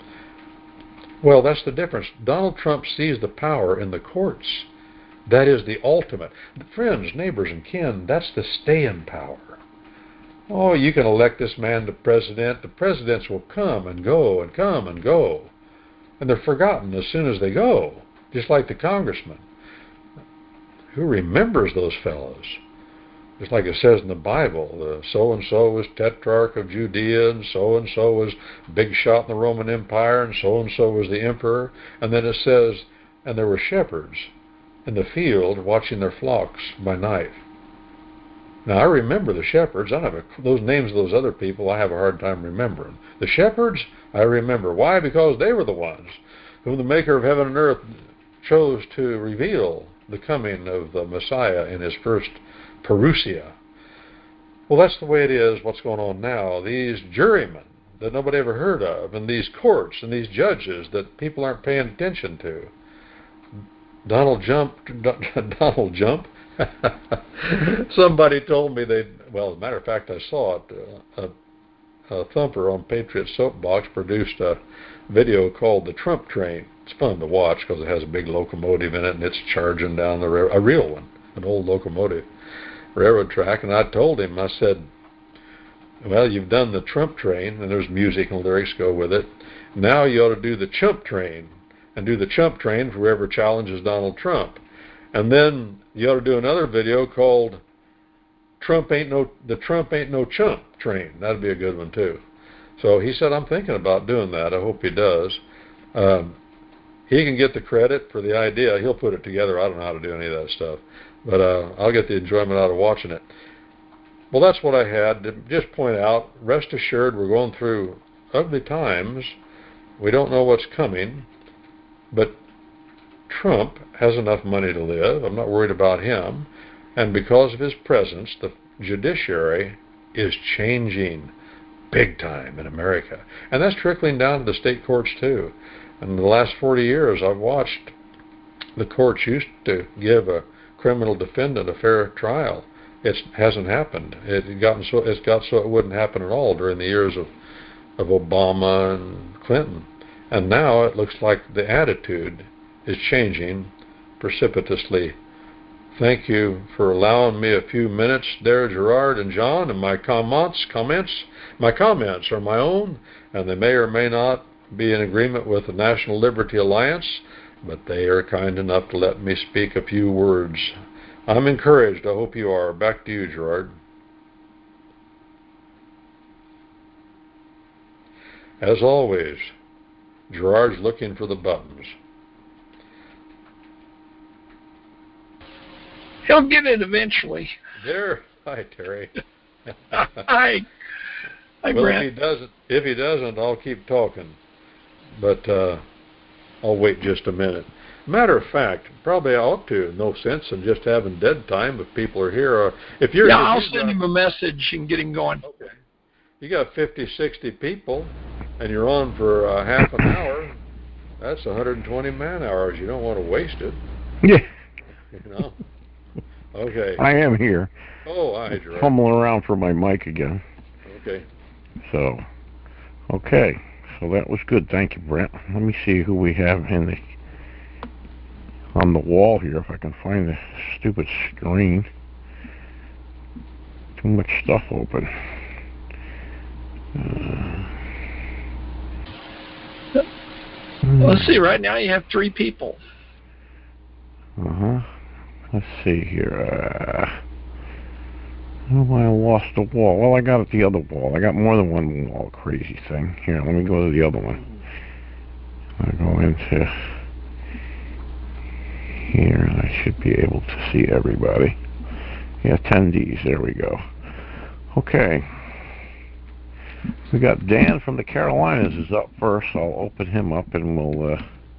Well, that's the difference. Donald Trump sees the power in the courts. That is the ultimate. Friends, neighbors, and kin, that's the stay-in power. Oh, you can elect this man to president. The presidents will come and go and come and go. And they're forgotten as soon as they go, just like the congressman. Who remembers those fellows? Just like it says in the Bible, the so-and-so was tetrarch of Judea, and so-and-so was big shot in the Roman Empire, and so-and-so was the emperor. And then it says, and there were shepherds in the field watching their flocks by night. Now, I remember the shepherds. I have a, those names of those other people I have a hard time remembering. The shepherds, I remember. Why? Because they were the ones whom the maker of heaven and earth chose to reveal the coming of the Messiah in his first parousia. Well, that's the way it is, what's going on now. These jurymen that nobody ever heard of, and these courts and these judges that people aren't paying attention to. Donald Jump, Donald Jump. Somebody told me they, well, as a matter of fact, I saw it. Uh, a, a thumper on Patriot Soapbox produced a video called The Trump Train. It's fun to watch because it has a big locomotive in it and it's charging down the railroad, a real one, an old locomotive, railroad track. And I told him, I said, well, you've done the Trump Train, and there's music and lyrics go with it. Now you ought to do the Chump Train, and do the Chump Train for whoever challenges Donald Trump. And then you ought to do another video called Trump Ain't No, the Trump Ain't No Chump Train. That'd be a good one, too. So he said, I'm thinking about doing that. I hope he does. Um, he can get the credit for the idea. He'll put it together. I don't know how to do any of that stuff. But uh, I'll get the enjoyment out of watching it. Well, that's what I had to just point out. Rest assured, we're going through ugly times. We don't know what's coming, but Trump has enough money to live. I'm not worried about him. And because of his presence, the judiciary is changing big time in America. And that's trickling down to the state courts, too. In the last forty years, I've watched the courts used to give a criminal defendant a fair trial. It hasn't happened. It gotten so it's got so it wouldn't happen at all during the years of of Obama and Clinton, and now it looks like the attitude is changing precipitously. Thank you for allowing me a few minutes there, Gerard and John, and my comments. Comments, my comments are my own, and they may or may not be in agreement with the National Liberty Alliance, but they are kind enough to let me speak a few words. I'm encouraged. I hope you are. Back to you, Gerard. As always, Gerard's looking for the buttons. He'll get it eventually. There. Hi, Terry. Hi. Hi, well, Brent. if he doesn't, if he doesn't, I'll keep talking. But uh, I'll wait just a minute. Matter of fact, probably I ought to. No sense in just having dead time if people are here. Or if you're, yeah, if I'll you've send got, him a message and get him going. Okay. You got fifty, sixty people, and you're on for uh, half an hour. That's one hundred twenty man hours. You don't want to waste it. Yeah. You know. Okay. I am here. Oh, hi, Gerard. Fumbling around for my mic again. Okay. So, okay. So that was good. Thank you, Brent. Let me see who we have in the on the wall here, if I can find the stupid screen. Too much stuff open. Uh, Let's see. Right now you have three people. Uh-huh. Let's see here. Uh, oh, I lost the wall. Well, I got it the other wall. I got more than one wall. Crazy thing. Here, let me go to the other one. I go into here, and I should be able to see everybody. Yeah, attendees. There we go. Okay. We got Dan from the Carolinas is up first. I'll open him up, and we'll uh,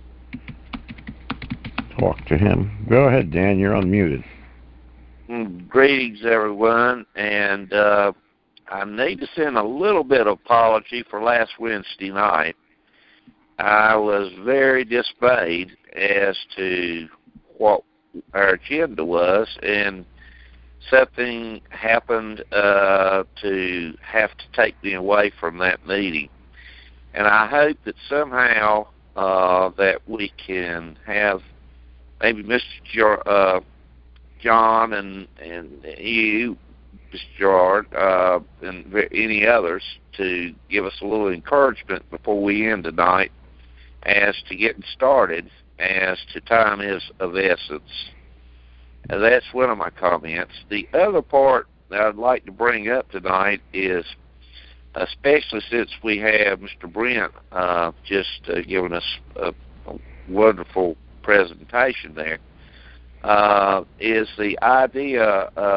talk to him. Go ahead, Dan. You're unmuted. Greetings, everyone, and uh, I need to send a little bit of apology for last Wednesday night. I was very dismayed as to what our agenda was, and something happened uh, to have to take me away from that meeting. And I hope that somehow uh, that we can have maybe Mister Ger- uh, John and, and you, Mister Gerard, uh, and any others to give us a little encouragement before we end tonight as to getting started, as to time is of essence. And that's one of my comments. The other part that I'd like to bring up tonight is, especially since we have Mister Brent uh, just uh, giving us a, a wonderful presentation there, uh, is the idea of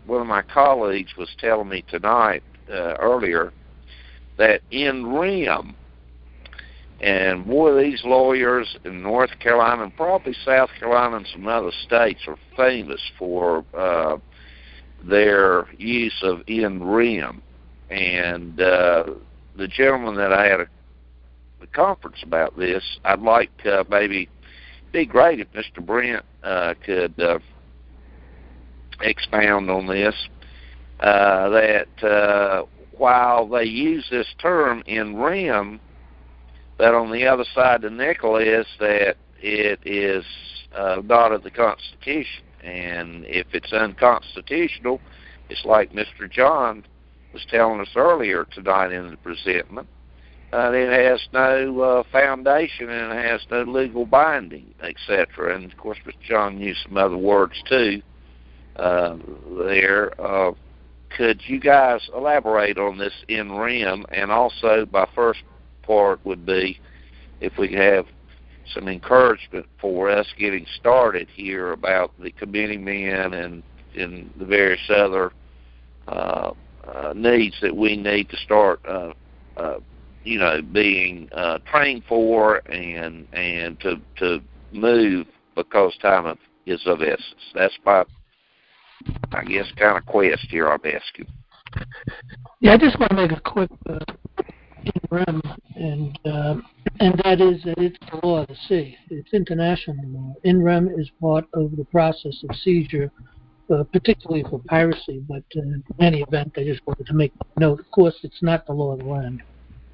one of my colleagues was telling me tonight, uh, earlier, that in R E M, and more of these lawyers in North Carolina and probably South Carolina and some other states are famous for uh, their use of in R E M. And uh, the gentleman that I had a, a conference about this, I'd like uh, maybe, it'd be great if Mister Brent uh, could uh, expound on this, uh, that uh, while they use this term in R E M, that on the other side of the nickel is that it is uh, not of the Constitution. And if it's unconstitutional, it's like Mister John was telling us earlier tonight in the presentment, uh, it has no uh, foundation and it has no legal binding, et cetera. And, of course, Mister John used some other words, too, uh, there. Uh, could you guys elaborate on this in R E M? And also, my first part would be if we could have some encouragement for us getting started here about the committeemen and, and the various other uh, uh, needs that we need to start, uh, uh, you know, being uh, trained for and and to to move because time of, is of essence. That's my, I guess, kind of quest here I'm asking. Yeah, I just want to make a quick uh, in R E M, and uh, and that is that it's the law of the sea. It's international law. In R E M is part of the process of seizure, uh, particularly for piracy. But uh, in any event, I just wanted to make a note. Of course, it's not the law of the land.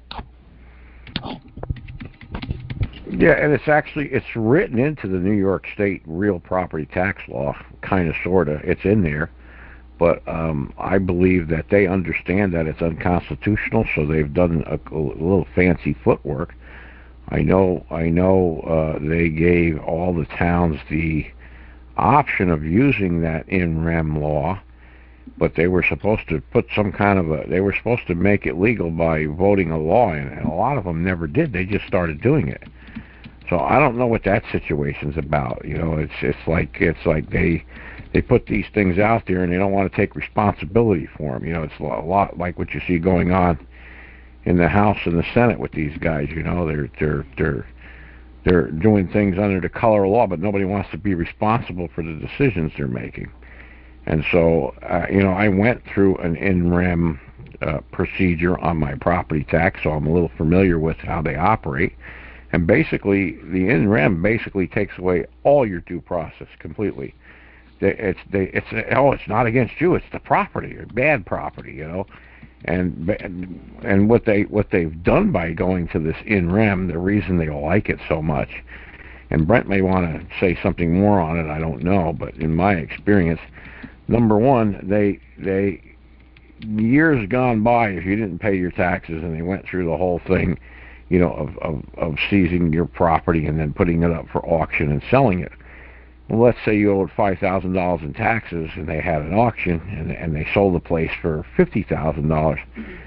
Yeah, and it's actually, it's written into the New York State real property tax law, kind of, sort of. It's in there. But um, I believe that they understand that it's unconstitutional, so they've done a, a little fancy footwork. I know, I know uh, they gave all the towns the option of using that in R E M law, but they were supposed to put some kind of a, they were supposed to make it legal by voting a law in, and a lot of them never did. They just started doing it. So I don't know what that situation's about. You know, it's it's like it's like they they put these things out there and they don't want to take responsibility for them. You know, it's a lot like what you see going on in the House and the Senate with these guys. You know, they're they're they're they're doing things under the color of law, but nobody wants to be responsible for the decisions they're making. And so, uh, you know, I went through an in R E M uh, procedure on my property tax, so I'm a little familiar with how they operate. And basically, the in R E M basically takes away all your due process completely. They, it's they, it's oh, it's not against you; it's the property, or bad property, you know. And and what they what they've done by going to this in R E M, the reason they like it so much, and Brent may want to say something more on it, I don't know, but in my experience, number one, they they years gone by, if you didn't pay your taxes, and they went through the whole thing, you know, of, of, of seizing your property and then putting it up for auction and selling it. Well, let's say you owed five thousand dollars in taxes and they had an auction and, and they sold the place for fifty thousand dollars.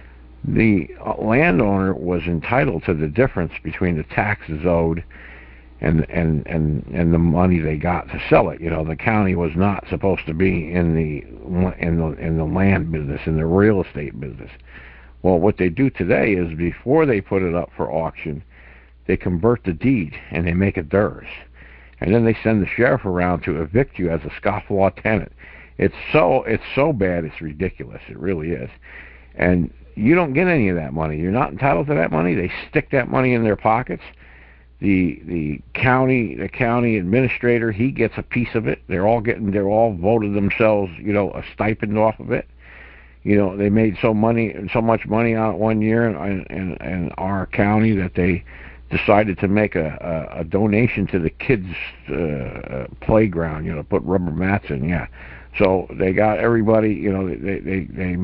The landowner was entitled to the difference between the taxes owed and, and, and, and the money they got to sell it. You know, the county was not supposed to be in the, in the, in the land business, in the real estate business. Well, what they do today is before they put it up for auction, they convert the deed and they make it theirs. And then they send the sheriff around to evict you as a scofflaw tenant. It's so it's so bad, it's ridiculous. It really is. And you don't get any of that money. You're not entitled to that money. They stick that money in their pockets. The the county the county administrator, he gets a piece of it. They're all getting they're all voted themselves, you know, a stipend off of it. You know, they made so money, so much money out one year in, in, in our county that they decided to make a, a, a donation to the kids' uh, playground. You know, put rubber mats in. Yeah, so they got everybody. You know, they they they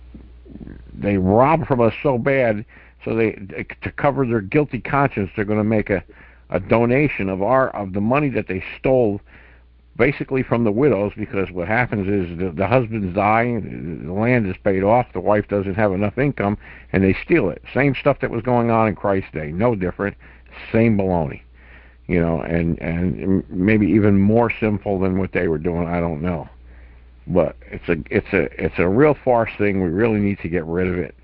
they robbed from us so bad. So they, they to cover their guilty conscience, they're going to make a, a donation of our of the money that they stole, basically from the widows, because what happens is the, the husband's dying, the land is paid off, the wife doesn't have enough income, and they steal it. Same stuff that was going on in Christ's day, no different, same baloney, you know, and, and maybe even more simple than what they were doing, I don't know. but it's a it's a it's a real farce thing. We really need to get rid of it.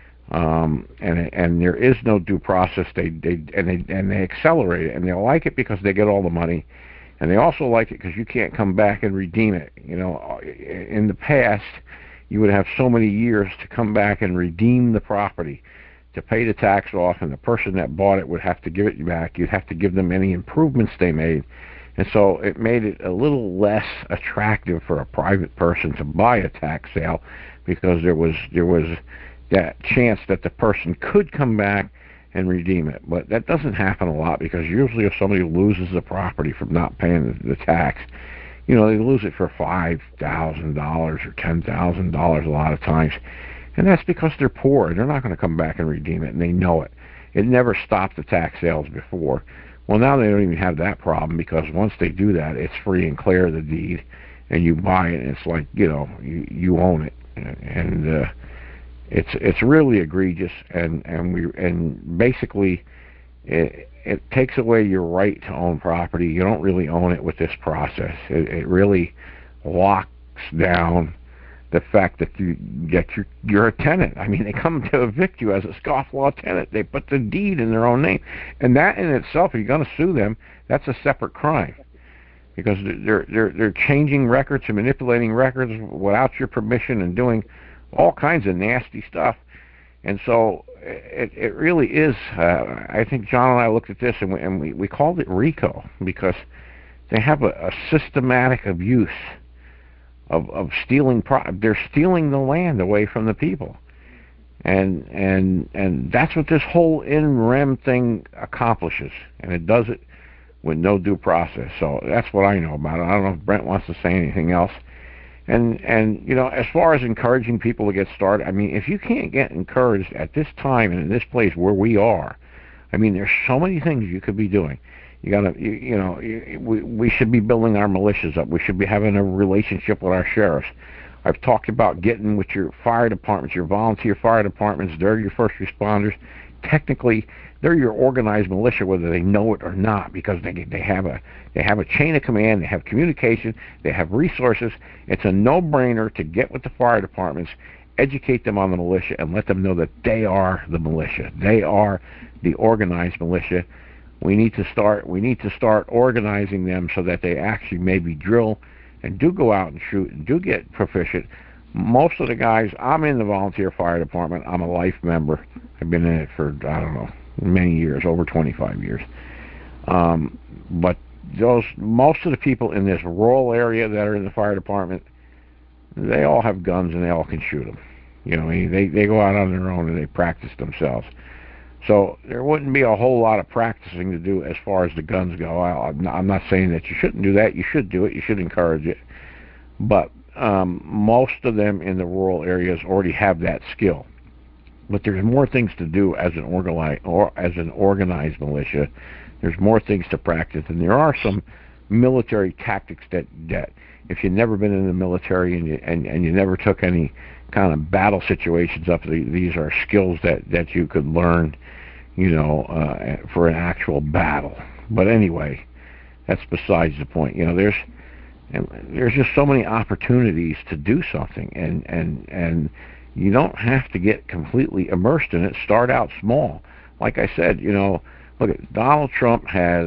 Um, and and there is no due process. They they and they and they accelerate it, and they like it because they get all the money, and they also like it because you can't come back and redeem it. You know, in the past, you would have so many years to come back and redeem the property, to pay the tax off, and the person that bought it would have to give it back. You'd have to give them any improvements they made, and so it made it a little less attractive for a private person to buy a tax sale, because there was there was that chance that the person could come back and redeem it. But that doesn't happen a lot, because usually if somebody loses the property from not paying the, the tax, you know, they lose it for five thousand dollars or ten thousand dollars a lot of times. And that's because they're poor. They're not going to come back and redeem it, and they know it. It never stopped the tax sales before. Well, now they don't even have that problem, because once they do that, it's free and clear, the deed, and you buy it, and it's like, you know, you, you own it. And uh, it's it's really egregious, and, and we and basically it, it takes away your right to own property. You don't really own it with this process. It, it really locks down the fact that you get your you're a tenant. I mean, they come to evict you as a scofflaw tenant. They put the deed in their own name, and that in itself, if you're going to sue them, that's a separate crime, because they're they're they're changing records and manipulating records without your permission and doing all kinds of nasty stuff. And so it it really is. Uh, I think John and I looked at this, and we and we, we called it RICO, because they have a, a systematic abuse of of stealing. Pro- they're stealing the land away from the people, and and and that's what this whole in rem thing accomplishes, and it does it with no due process. So that's what I know about it. I don't know if Brent wants to say anything else. And, and you know, as far as encouraging people to get started, I mean, if you can't get encouraged at this time and in this place where we are, I mean, there's so many things you could be doing. You gotta, you, you know, you, we, we should be building our militias up. We should be having a relationship with our sheriffs. I've talked about getting with your fire departments, your volunteer fire departments. They're your first responders. Technically, they're your organized militia, whether they know it or not, because they they have a they have a chain of command, they have communication, they have resources. It's a no-brainer to get with the fire departments, educate them on the militia, and let them know that they are the militia. They are the organized militia. We need to start we need to start organizing them so that they actually maybe drill and do go out and shoot and do get proficient. Most of the guys, I'm in the volunteer fire department. I'm a life member. I've been in it for, I don't know, many years, over twenty-five years. Um, but those most of the people in this rural area that are in the fire department, they all have guns and they all can shoot them. You know, they they go out on their own and they practice themselves. So there wouldn't be a whole lot of practicing to do as far as the guns go. I, I'm not saying that you shouldn't do that. You should do it. You should encourage it. But um, most of them in the rural areas already have that skill. But there's more things to do as an organized or as an organized militia. There's more things to practice, and there are some military tactics that, that if you've never been in the military and you and, and you never took any kind of battle situations up, these are skills that, that you could learn, you know, uh, for an actual battle. But anyway, that's besides the point. You know, there's and there's just so many opportunities to do something, and and and you don't have to get completely immersed in it. Start out small. Like I said, you know, look, Donald Trump has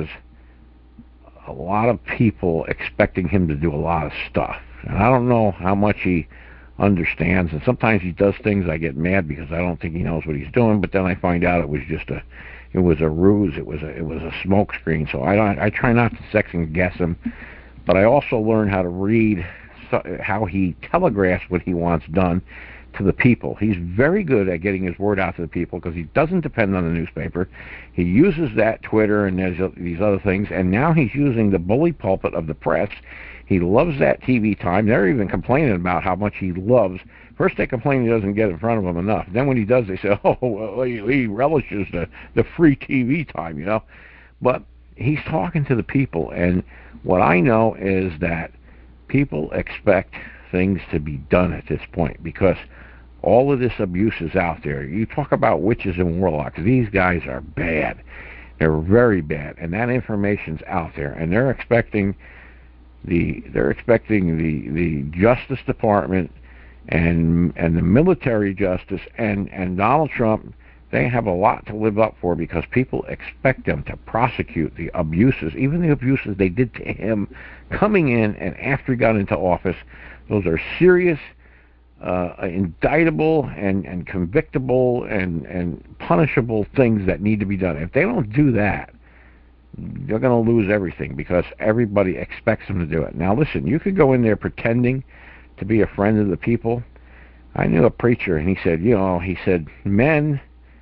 a lot of people expecting him to do a lot of stuff, and I don't know how much he understands. And sometimes he does things I get mad because I don't think he knows what he's doing. But then I find out it was just a, it was a ruse. It was a, it was a smoke screen. So I don't, I try not to second guess him. But I also learn how to read how he telegraphs what he wants done to the people. He's very good at getting his word out to the people because he doesn't depend on the newspaper. He uses that Twitter and there's these other things, and now he's using the bully pulpit of the press. He loves that T V time. They're even complaining about how much he loves. First they complain he doesn't get in front of them enough. Then when he does, they say, oh, well, he, he relishes the, the free T V time, you know. But he's talking to the people, and what I know is that people expect things to be done at this point because all of this abuse is out there. You talk about witches and warlocks. These guys are bad. They're very bad, and that information's out there, and they're expecting the they're expecting the the Justice Department and and the military justice and and Donald Trump. They have a lot to live up for because people expect them to prosecute the abuses, even the abuses they did to him coming in and after he got into office. Those are serious, uh, indictable and, and convictable and, and punishable things that need to be done. If they don't do that, they're going to lose everything because everybody expects them to do it. Now listen, you could go in there pretending to be a friend of the people. I knew a preacher and he said, you know, he said, men...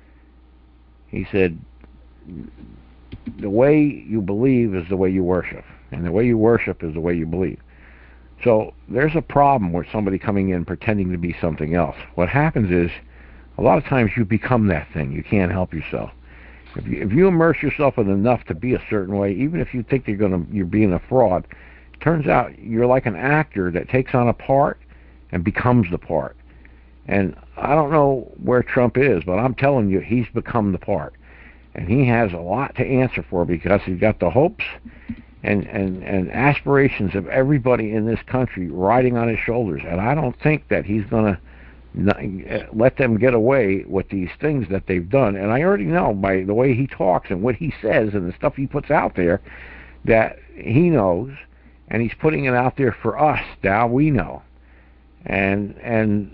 He said, the way you believe is the way you worship, and the way you worship is the way you believe. So there's a problem with somebody coming in pretending to be something else. What happens is, a lot of times you become that thing. You can't help yourself. If you, if you immerse yourself in enough to be a certain way, even if you think you're gonna you're being a fraud, it turns out you're like an actor that takes on a part and becomes the part. And I don't know where Trump is, but I'm telling you, he's become the part. And he has a lot to answer for because he's got the hopes and, and, and aspirations of everybody in this country riding on his shoulders. And I don't think that he's going to let them get away with these things that they've done. And I already know by the way he talks and what he says and the stuff he puts out there that he knows, and he's putting it out there for us. Now we know. And and...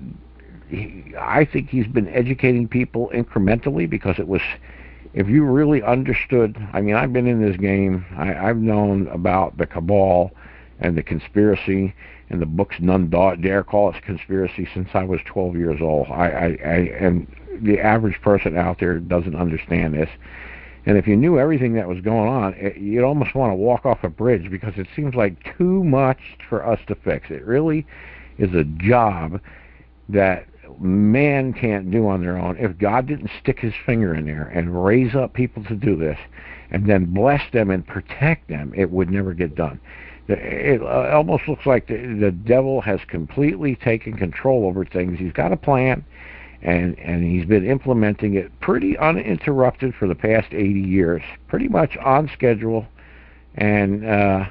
He, I think he's been educating people incrementally because it was, if you really understood, I mean, I've been in this game, I, I've known about the cabal and the conspiracy and the books none dare call it conspiracy since I was twelve years old. I, I, I and the average person out there doesn't understand this. And if you knew everything that was going on, it, you'd almost want to walk off a bridge because it seems like too much for us to fix. It really is a job that man can't do on their own. If God didn't stick his finger in there and raise up people to do this and then bless them and protect them, it would never get done. It almost looks like the, the devil has completely taken control over things. He's got a plan, and, and he's been implementing it pretty uninterrupted for the past eighty years, pretty much on schedule. And uh,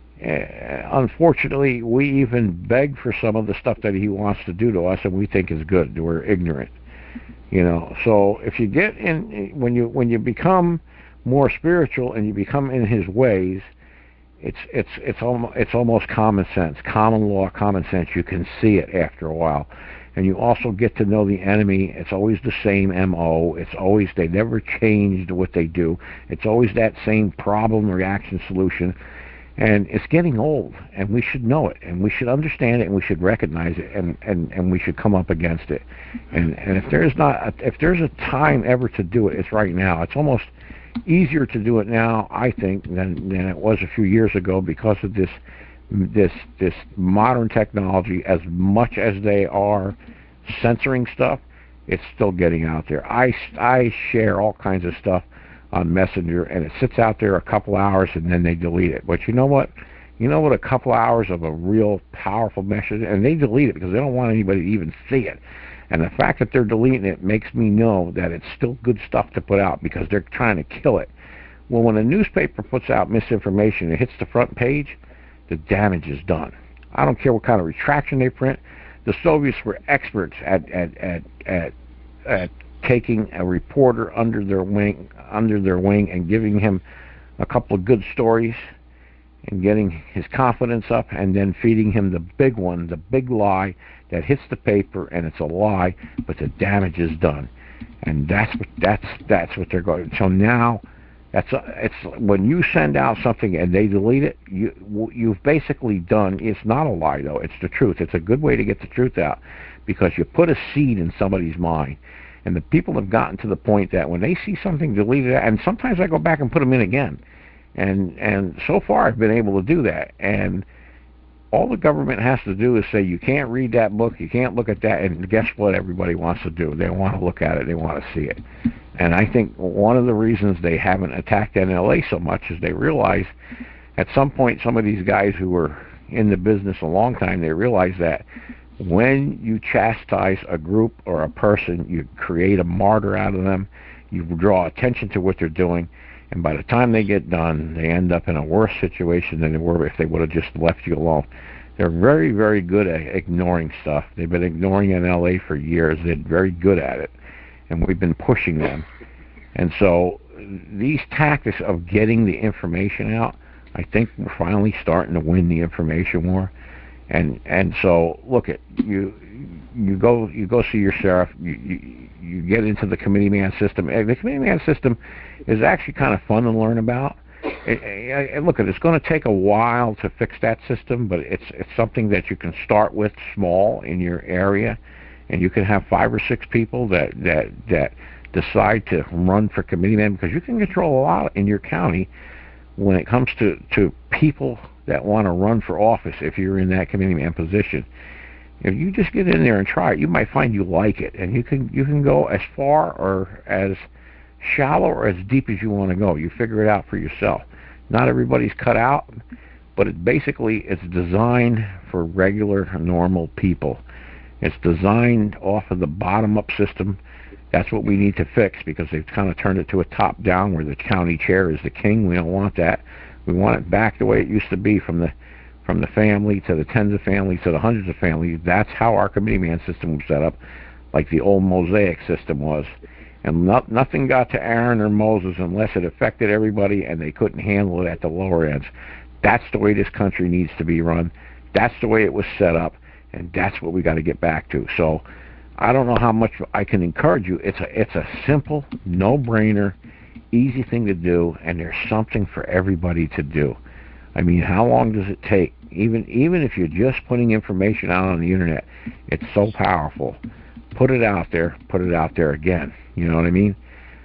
Uh, unfortunately, we even beg for some of the stuff that he wants to do to us, and we think is good. We're ignorant, you know. So if you get in, when you when you become more spiritual and you become in his ways, it's it's it's almost it's almost common sense, common law, common sense. You can see it after a while, and you also get to know the enemy. It's always the same M O. It's always, they never changed what they do. It's always that same problem, reaction, solution. And it's getting old, and we should know it, and we should understand it, and we should recognize it, and, and, and we should come up against it. And and if there's not a, if there's a time ever to do it, it's right now. It's almost easier to do it now, I think, than than it was a few years ago because of this this this modern technology. As much as they are censoring stuff, it's still getting out there. I I share all kinds of stuff on Messenger, and it sits out there a couple hours, and then they delete it. But you know what? You know what a couple hours of a real powerful message, and they delete it because they don't want anybody to even see it. And the fact that they're deleting it makes me know that it's still good stuff to put out because they're trying to kill it. Well, when a newspaper puts out misinformation, it hits the front page, the damage is done. I don't care what kind of retraction they print. The Soviets were experts at at at at, at taking a reporter under their wing, under their wing, and giving him a couple of good stories, and getting his confidence up, and then feeding him the big one, the big lie that hits the paper, and it's a lie, but the damage is done, and that's what that's that's what they're going. So now, that's a, it's when you send out something and they delete it, you you've basically done. It's not a lie though; it's the truth. It's a good way to get the truth out because you put a seed in somebody's mind. And the people have gotten to the point that when they see something deleted, and sometimes I go back and put them in again, and and so far I've been able to do that. And all the government has to do is say, you can't read that book, you can't look at that, and guess what everybody wants to do? They want to look at it, they want to see it. And I think one of the reasons they haven't attacked N L A so much is they realize at some point some of these guys who were in the business a long time, they realize that when you chastise a group or a person, you create a martyr out of them, you draw attention to what they're doing, And by the time they get done, they end up in a worse situation than they were if they would have just left you alone. They're very, very good at ignoring stuff. They've been ignoring in L A for years. They're very good at it, and we've been pushing them. And so these tactics of getting the information out, I think we're finally starting to win the information war. And and so look at you you go you go see your sheriff. You you, you get into the committee man system. And the committee man system is actually kind of fun to learn about. It, it, look, it's going to take a while to fix that system, but it's it's something that you can start with small in your area, and you can have five or six people that that that decide to run for committee man, because you can control a lot in your county when it comes to to people that want to run for office. If you're in that committee man position, if you just get in there and try it, you might find you like it, and you can you can go as far or as shallow or as deep as you want to go. You figure it out for yourself. Not everybody's cut out, but it basically it's designed for regular, normal people. It's designed off of the bottom-up system. That's what we need to fix, because they've kind of turned it to a top-down where the county chair is the king. We don't want that. We want it back the way it used to be, from the from the family to the tens of families to the hundreds of families. That's how our committee man system was set up, like the old Mosaic system was. And not, nothing got to Aaron or Moses unless it affected everybody and they couldn't handle it at the lower ends. That's the way this country needs to be run. That's the way it was set up, and that's what we got to get back to. So I don't know how much I can encourage you. It's a it's a simple, no-brainer, easy thing to do, and there's something for everybody to do. I mean, how long does it take? Even even if you're just putting information out on the internet, it's so powerful. Put it out there, put it out there again. You know what I mean?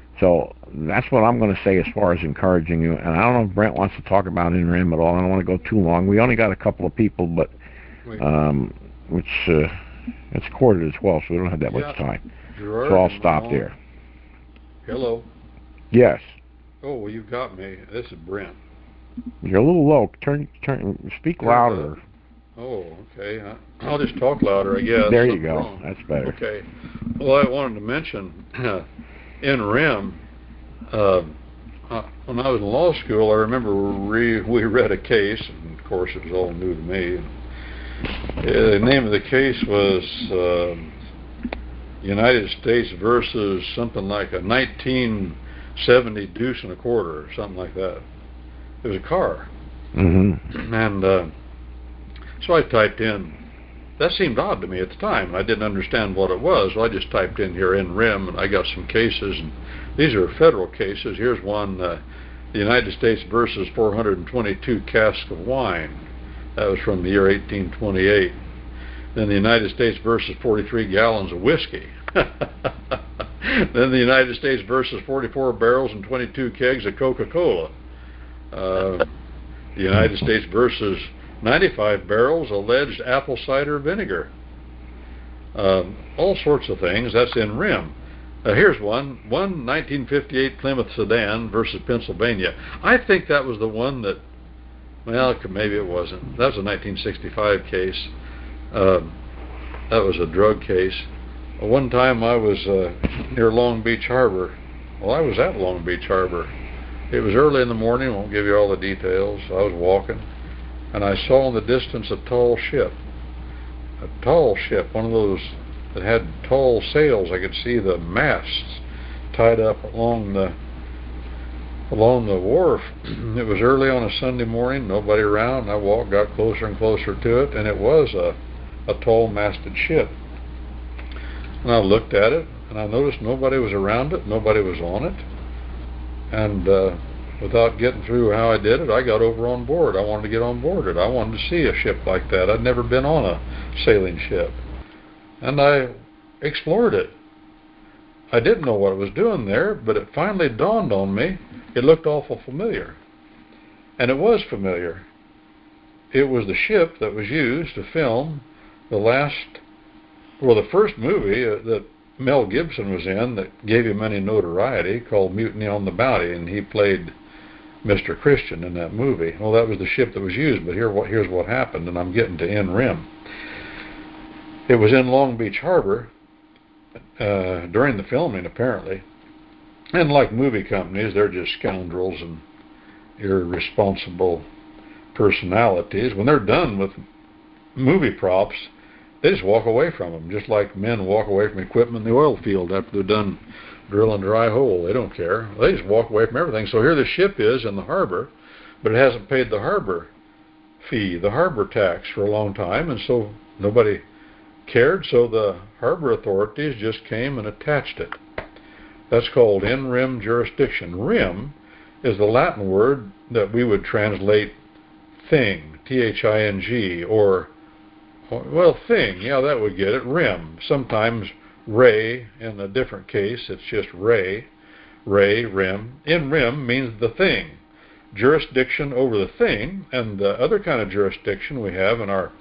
So that's what I'm going to say as far as encouraging you. And I don't know if Brent wants to talk about N R E M at all. I don't want to go too long. We only got a couple of people, but um, which uh, it's quarter to twelve, so we don't have that yeah. much time. Gerard, so I'll stop there. Hello. Yes. Oh, well, you've got me. This is Brent. You're a little low. Turn, turn, speak louder. Oh, okay. I'll just talk louder, I guess. There you go. Wrong. That's better. Okay. Well, I wanted to mention N R E M. Uh, when I was in law school, I remember we, we read a case, and of course it was all new to me. The name of the case was uh, United States versus something like a nineteen seventy Deuce and a Quarter, or something like that. It was a car. Mm-hmm. And uh, so I typed in, that seemed odd to me at the time. I didn't understand what it was, so I just typed in here N R E M, and I got some cases. And these are federal cases. Here's one, uh, the United States versus four hundred twenty-two casks of wine. That was from the year eighteen twenty-eight. Then the United States versus forty-three gallons of whiskey. Then the United States versus forty-four barrels and twenty-two kegs of Coca-Cola. Uh, the United States versus ninety-five barrels alleged apple cider vinegar. Um, all sorts of things. That's in R I M. Uh, here's one. One nineteen fifty-eight Plymouth sedan versus Pennsylvania. I think that was the one that, well, maybe it wasn't. That was a nineteen sixty-five case. Uh, that was a drug case. One time I was uh, near Long Beach Harbor. Well, I was at Long Beach Harbor. It was early in the morning. I won't give you all the details. I was walking, and I saw in the distance a tall ship. A tall ship, one of those that had tall sails. I could see the masts tied up along the along the wharf. It was early on a Sunday morning, nobody around. I walked, got closer and closer to it, and it was a, a tall masted ship. And I looked at it, and I noticed nobody was around it, nobody was on it. And uh, without getting through how I did it, I got over on board. I wanted to get on board it. I wanted to see a ship like that. I'd never been on a sailing ship. And I explored it. I didn't know what it was doing there, but it finally dawned on me. It looked awful familiar. And it was familiar. It was the ship that was used to film the last, well, the first movie uh, that Mel Gibson was in that gave him any notoriety, called Mutiny on the Bounty, and he played Mister Christian in that movie. Well, that was the ship that was used, but here, what, here's what happened, and I'm getting to N R E M. It was in Long Beach Harbor uh, during the filming, apparently, And like movie companies, they're just scoundrels and irresponsible personalities. When they're done with movie props, they just walk away from them, just like men walk away from equipment in the oil field after they're done drilling a dry hole. They don't care. They just walk away from everything. So here the ship is in the harbor, but it hasn't paid the harbor fee, the harbor tax, for a long time, and so nobody cared, so the harbor authorities just came and attached it. That's called in rem jurisdiction. Rem is the Latin word that we would translate thing, T H I N G, or, well, thing, yeah, that would get it, rem. Sometimes re, in a different case, it's just re, re, rem. In rem means the thing. Jurisdiction over the thing, and the other kind of jurisdiction we have in our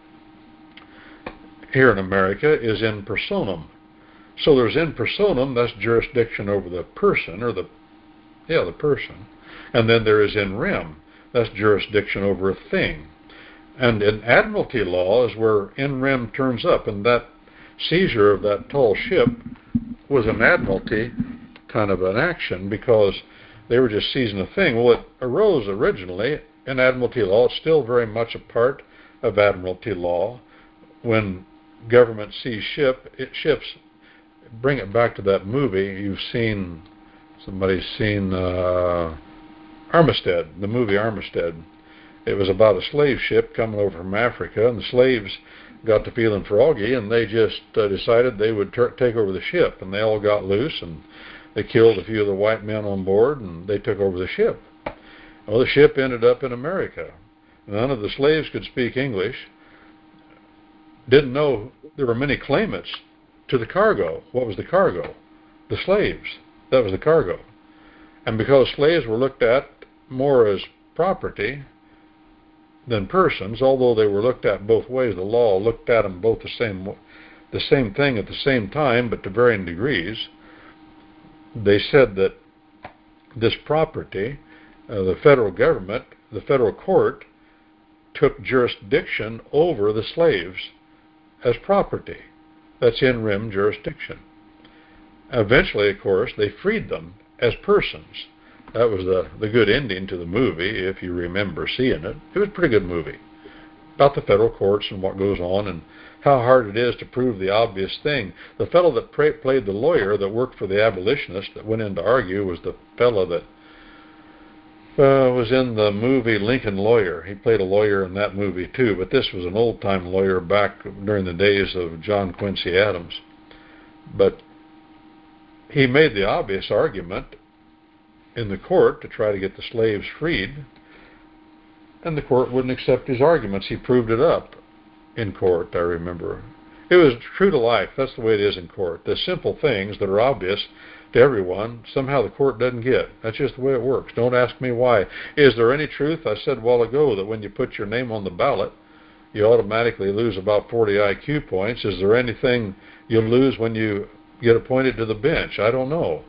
here in America is in personam. So there's in personam, that's jurisdiction over the person, or the, yeah, the person. And then there is in rem, that's jurisdiction over a thing. And in admiralty law is where in rem turns up, and that seizure of that tall ship was an admiralty kind of an action because they were just seizing a thing. Well, it arose originally in admiralty law. It's still very much a part of admiralty law. When government sees ship, it, ships, bring it back to that movie. You've seen, somebody's seen uh, Armistead, the movie Armistead. It was about a slave ship coming over from Africa, and the slaves got to feeling froggy, and they just uh, decided they would ter- take over the ship, and they all got loose, and they killed a few of the white men on board, and they took over the ship. Well, the ship ended up in America. None of the slaves could speak English, didn't know there were many claimants to the cargo. What was the cargo? The slaves. That was the cargo. And because slaves were looked at more as property than persons, although they were looked at both ways, the law looked at them both the same, the same thing at the same time, but to varying degrees, they said that this property, uh, the federal government, the federal court, took jurisdiction over the slaves as property. That's in rem jurisdiction. Eventually, of course, they freed them as persons. That was the, the good ending to the movie, if you remember seeing it. It was a pretty good movie about the federal courts and what goes on and how hard it is to prove the obvious thing. The fellow that pra- played the lawyer that worked for the abolitionist that went in to argue was the fellow that uh, was in the movie Lincoln Lawyer. He played a lawyer in that movie too, but this was an old-time lawyer back during the days of John Quincy Adams. But he made the obvious argument in the court to try to get the slaves freed, and the court wouldn't accept his arguments. He proved it up in court, I remember. It was true to life. That's the way it is in court. The simple things that are obvious to everyone, somehow the court doesn't get. That's just the way it works. Don't ask me why. Is there any truth? I said a while ago that when you put your name on the ballot, you automatically lose about forty I Q points. Is there anything you'll lose when you get appointed to the bench? I don't know.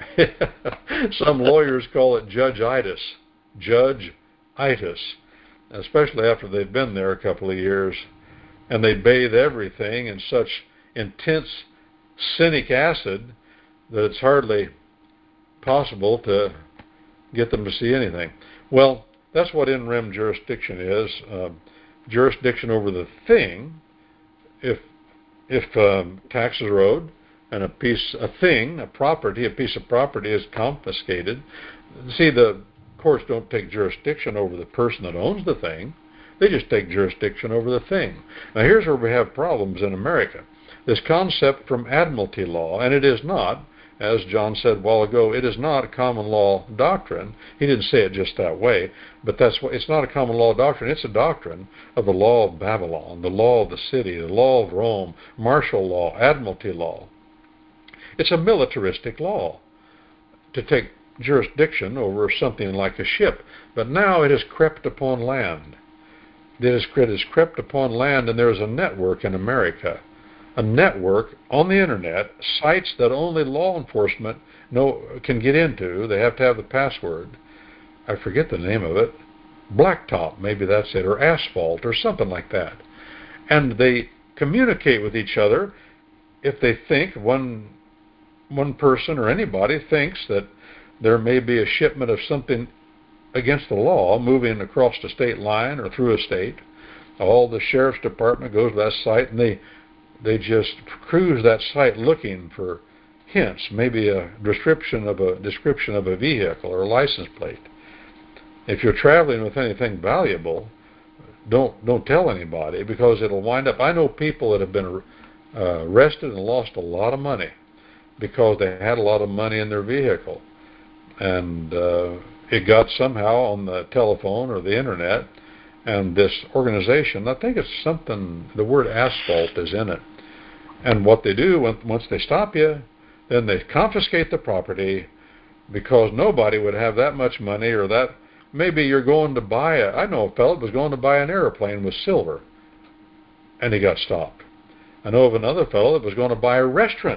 Some lawyers call it judge-itis. Judge-itis. Especially after they've been there a couple of years. And they bathe everything in such intense cynic acid that it's hardly possible to get them to see anything. Well, that's what in rem jurisdiction is. Uh, jurisdiction over the thing. If if um, taxes are owed and a piece, a thing, a property, a piece of property is confiscated. See, the courts don't take jurisdiction over the person that owns the thing. They just take jurisdiction over the thing. Now here's where we have problems in America. This concept from admiralty law, and it is not, as John said a while ago, it is not a common law doctrine. He didn't say it just that way, but that's what, it's not a common law doctrine. It's a doctrine of the law of Babylon, the law of the city, the law of Rome, martial law, admiralty law. It's a militaristic law to take jurisdiction over something like a ship, but now it has crept upon land. It has, it has crept upon land, and there's a network in America, a network on the internet, sites that only law enforcement know can get into. They have to have the password. I forget the name of it. Blacktop, maybe that's it, or Asphalt, or something like that. And they communicate with each other if they think one one person or anybody thinks that there may be a shipment of something against the law moving across the state line or through a state. All the sheriff's department goes to that site, and they they just cruise that site looking for hints, maybe a description of a description of a vehicle or a license plate. If you're traveling with anything valuable, don't don't tell anybody, because it'll wind up. I know people that have been uh, arrested and lost a lot of money because they had a lot of money in their vehicle, and uh, it got somehow on the telephone or the internet, and this organization, I think it's something, the word asphalt is in it, and what they do when, once they stop you, then they confiscate the property, because nobody would have that much money, or that maybe you're going to buy a, I know a fellow that was going to buy an airplane with silver, and he got stopped. I know of another fellow that was going to buy a restaurant,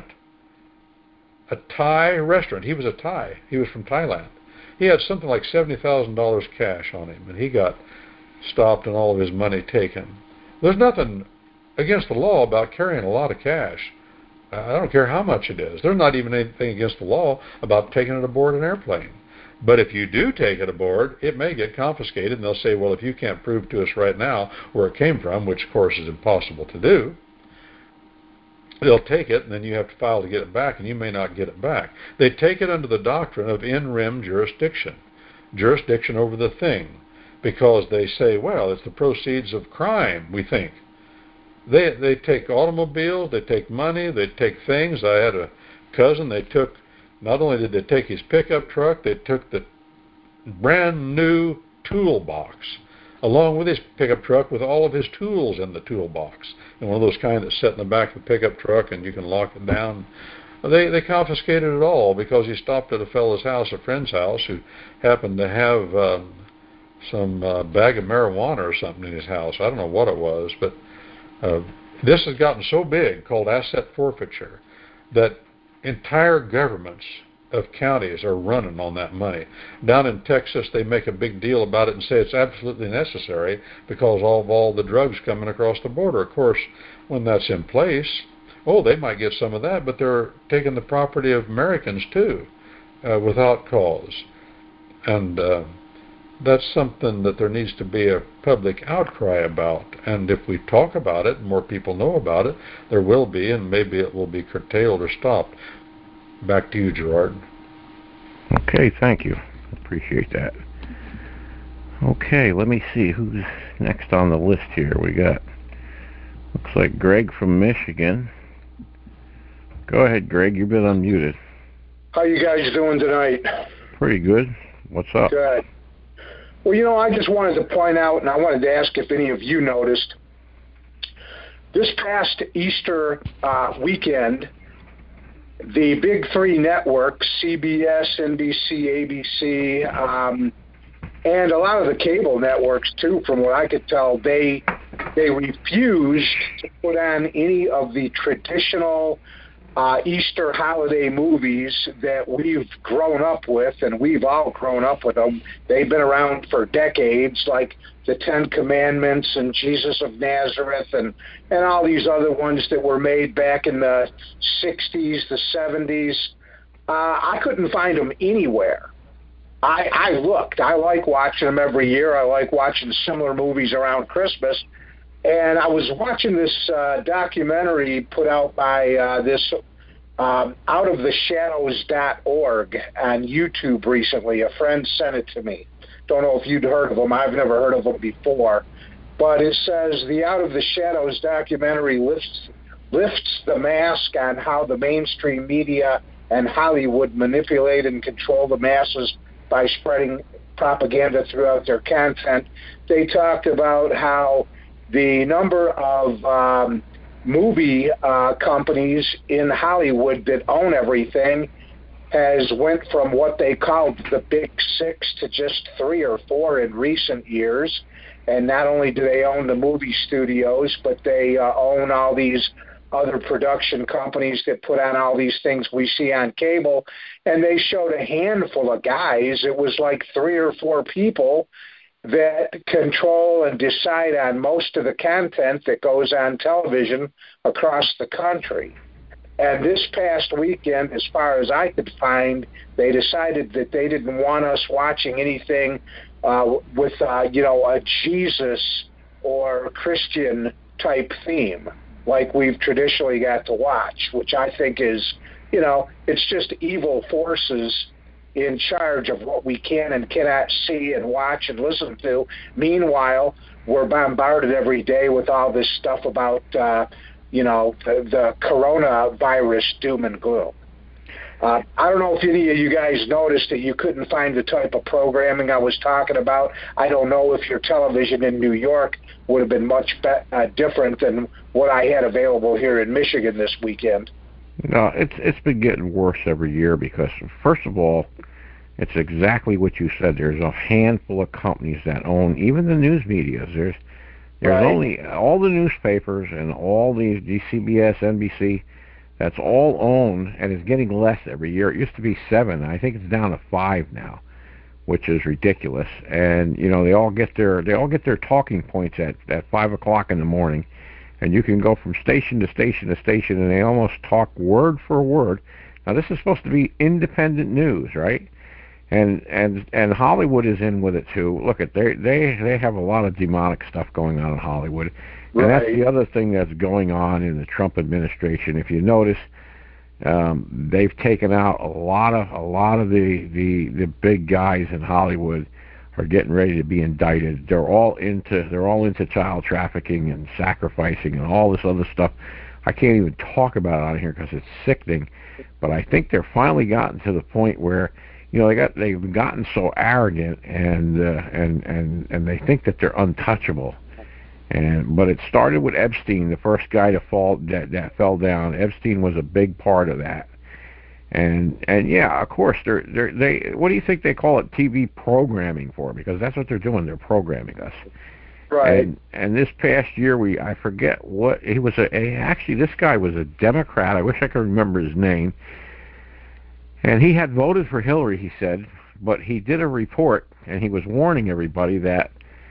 a Thai restaurant. He was a Thai. He was from Thailand. He had something like seventy thousand dollars cash on him, and he got stopped and all of his money taken. There's nothing against the law about carrying a lot of cash. I don't care how much it is. There's not even anything against the law about taking it aboard an airplane. But if you do take it aboard, it may get confiscated, and they'll say, well, if you can't prove to us right now where it came from, which of course is impossible to do, they'll take it, and then you have to file to get it back, and you may not get it back. They take it under the doctrine of in rem jurisdiction, jurisdiction over the thing, because they say, well, it's the proceeds of crime, we think. They they take automobiles, they take money, they take things. I had a cousin, they took, not only did they take his pickup truck, they took the brand new toolbox, along with his pickup truck with all of his tools in the toolbox. And one of those kind that sit in the back of the pickup truck and you can lock it down. They they confiscated it all because he stopped at a fellow's house, a friend's house, who happened to have um, some uh, bag of marijuana or something in his house. I don't know what it was, but uh, this has gotten so big, called asset forfeiture, that entire governments of counties are running on that money. Down in Texas, they make a big deal about it and say it's absolutely necessary because of all the drugs coming across the border. Of course, when that's in place, oh, they might get some of that, but they're taking the property of Americans too, uh, without cause. And uh, that's something that there needs to be a public outcry about. And if we talk about it, more people know about it, there will be, and maybe it will be curtailed or stopped. Back to you, Gerard. Okay, thank you. Appreciate that. Okay, let me see who's next on the list here. We got, looks like Greg from Michigan. Go ahead, Greg. You've been unmuted. How you guys doing tonight? Pretty good. What's up? Good. Well, you know, I just wanted to point out, and I wanted to ask if any of you noticed, this past Easter uh, weekend, the big three networks, C B S, N B C, A B C, um, and a lot of the cable networks, too, from what I could tell, they they refused to put on any of the traditional uh, Easter holiday movies that we've grown up with, and we've all grown up with them. They've been around for decades, like the Ten Commandments and Jesus of Nazareth and, and all these other ones that were made back in the sixties, the seventies. Uh, I couldn't find them anywhere. I, I looked. I like watching them every year. I like watching similar movies around Christmas. And I was watching this uh, documentary put out by uh, this um, out of the shadows dot org on YouTube recently. A friend sent it to me. Don't know if you'd heard of them. I've never heard of them before. But it says the Out of the Shadows documentary lifts, lifts the mask on how the mainstream media and Hollywood manipulate and control the masses by spreading propaganda throughout their content. They talked about how the number of um, movie uh, companies in Hollywood that own everything has went from what they called the big six to just three or four in recent years. And not only do they own the movie studios, but they uh, own all these other production companies that put on all these things we see on cable. And they showed a handful of guys. It was like three or four people that control and decide on most of the content that goes on television across the country. And this past weekend, as far as I could find, they decided that they didn't want us watching anything uh, with, uh, you know, a Jesus or Christian type theme like we've traditionally got to watch, which I think is, you know, it's just evil forces in charge of what we can and cannot see and watch and listen to. Meanwhile, we're bombarded every day with all this stuff about, uh, you know, the, the coronavirus doom and gloom. Uh, I don't know if any of you guys noticed that you couldn't find the type of programming I was talking about. I don't know if your television in New York would have been much be- uh, different than what I had available here in Michigan this weekend. No, it's it's been getting worse every year because, first of all, it's exactly what you said. There's a handful of companies that own even the news media. There's there's Right. only all the newspapers and all these C B S, N B C. That's all owned, and it's getting less every year. It used to be seven. I think it's down to five now, which is ridiculous. And you know, they all get their they all get their talking points at at five o'clock in the morning, and you can go from station to station to station, and they almost talk word for word. Now, this is supposed to be independent news, right? And and and Hollywood is in with it too. Look at they they they have a lot of demonic stuff going on in Hollywood. And Right. that's the other thing that's going on in the Trump administration. If you notice, um, they've taken out a lot of a lot of the, the, the big guys in Hollywood are getting ready to be indicted. They're all into they're all into child trafficking and sacrificing and all this other stuff. I can't even talk about it on here because it's sickening. But I think they're finally gotten to the point where, you know, they got they've gotten so arrogant and uh, and and and they think that they're untouchable. And but it started with Epstein, the first guy to fall that that fell down. Epstein was a big part of that. And and yeah, of course they're they're they what do you think they call it T V programming for? Because that's what they're doing. They're programming us. Right. And and this past year we I forget what he was a, a actually this guy was a Democrat. I wish I could remember his name. And he had voted for Hillary, he said, but he did a report and he was warning everybody that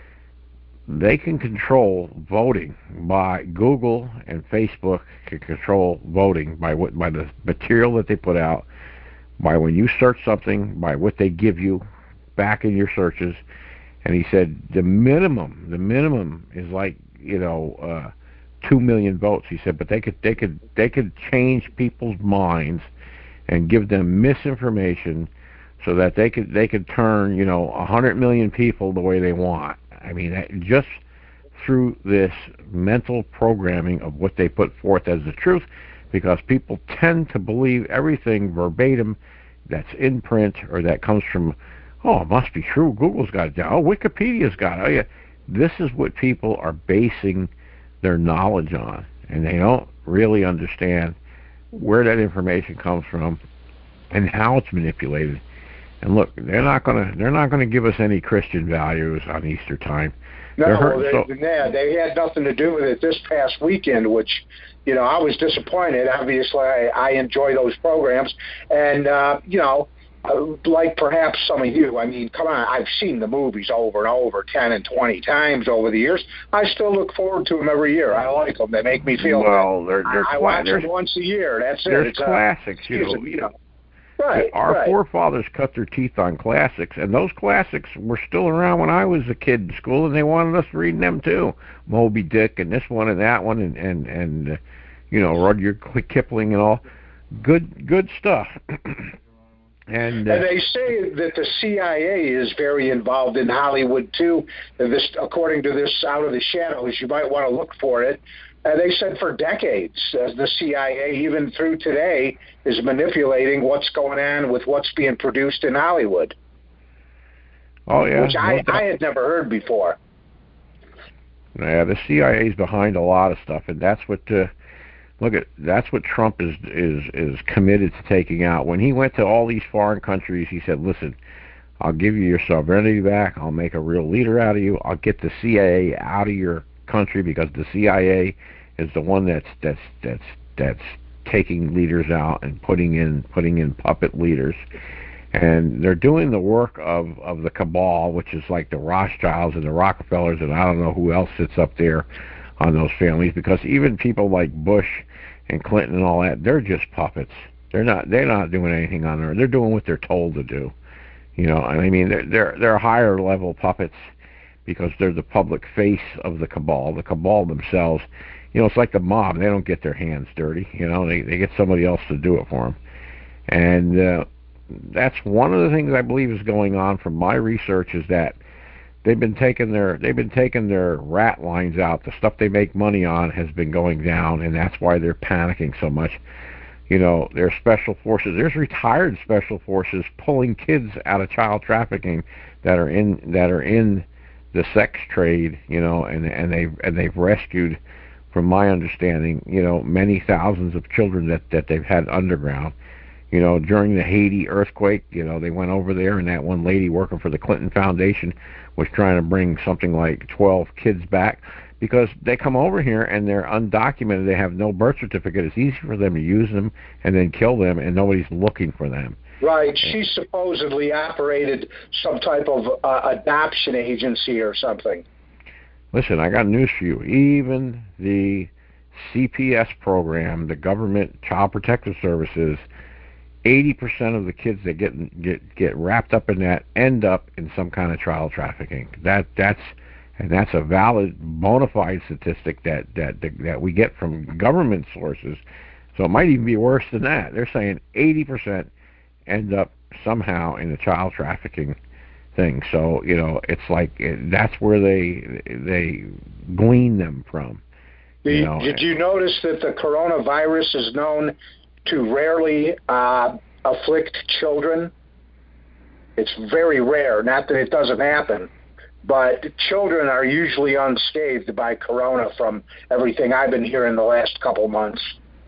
they can control voting by Google and Facebook can control voting by what by the material that they put out, by when you search something, by what they give you back in your searches. And he said the minimum, the minimum is like, you know, uh, two million votes. He said, but they could they could they could change people's minds and give them misinformation so that they could they could turn, you know, a hundred million people the way they want. I mean, that just through this mental programming of what they put forth as the truth, because people tend to believe everything verbatim that's in print or that comes from, oh, it must be true. Google's got it down. Oh, Wikipedia's got it. Oh, yeah. This is what people are basing their knowledge on, and they don't really understand where that information comes from and how it's manipulated. And look, they're not gonna they're not gonna give us any Christian values on Easter time. No, They're well, hurting they, so. yeah, they had nothing to do with it this past weekend, which, you know, I was disappointed. Obviously, I, I enjoy those programs. And, uh, you know, uh, like perhaps some of you, I mean, come on, I've seen the movies over and over, ten and twenty times over the years. I still look forward to them every year. I like them. They make me feel Well, they're they're I, I cla- watch there's, them once a year. That's it. there's It's, uh, classics, you excuse know. me, you know. Right, Our right. forefathers cut their teeth on classics, and those classics were still around when I was a kid in school, and they wanted us reading them too. Moby Dick and this one and that one, and and and uh, you know, Rudyard Kipling and all. Good good stuff. And, uh, and they say that the C I A is very involved in Hollywood too. This, according to this Out of the Shadows, you might want to look for it. Uh, they said for decades, uh, the C I A, even through today, is manipulating what's going on with what's being produced in Hollywood. Oh yeah, which no I, doubt. I had never heard before. Yeah, the C I A is behind a lot of stuff, and that's what. Uh, Look at that's what Trump is is is committed to taking out. When he went to all these foreign countries, he said, "Listen, I'll give you your sovereignty back. I'll make a real leader out of you. I'll get the C I A out of your country because the C I A is the one that's that's that's that's taking leaders out and putting in putting in puppet leaders." And they're doing the work of, of the cabal, which is like the Rothschilds and the Rockefellers, and I don't know who else sits up there on those families, because even people like Bush and Clinton and all that, they're just puppets. They're not they're not doing anything on there. They're doing what they're told to do. You know, I mean, they're they're they're higher level puppets because they're the public face of the cabal. The cabal themselves, you know, it's like the mob. They don't get their hands dirty. You know, they they get somebody else to do it for them. And uh, that's one of the things I believe is going on from my research is that they've been taking their they've been taking their rat lines out. The stuff they make money on has been going down, and that's why they're panicking so much. You know, there's special forces. There's retired special forces pulling kids out of child trafficking that are in that are in the sex trade. You know, and and they and they've rescued, from my understanding, you know, many thousands of children that that they've had underground. You know, during the Haiti earthquake, you know, they went over there, and that one lady working for the Clinton Foundation was trying to bring something like twelve kids back because they come over here and they're undocumented. They have no birth certificate. It's easy for them to use them and then kill them, and nobody's looking for them. Right. She supposedly operated some type of uh, adoption agency or something. Listen, I got news for you. Even the C P S program, the Government Child Protective Services, eighty percent of the kids that get get get wrapped up in that end up in some kind of child trafficking. That that's and that's a valid, bona fide statistic that that that we get from government sources. So it might even be worse than that. They're saying eighty percent end up somehow in the child trafficking thing. So you know, it's like that's where they they glean them from. Did You know? Did you notice that the coronavirus is known to rarely uh, afflict children? It's very rare. Not that it doesn't happen, but children are usually unscathed by corona from everything I've been hearing the last couple months.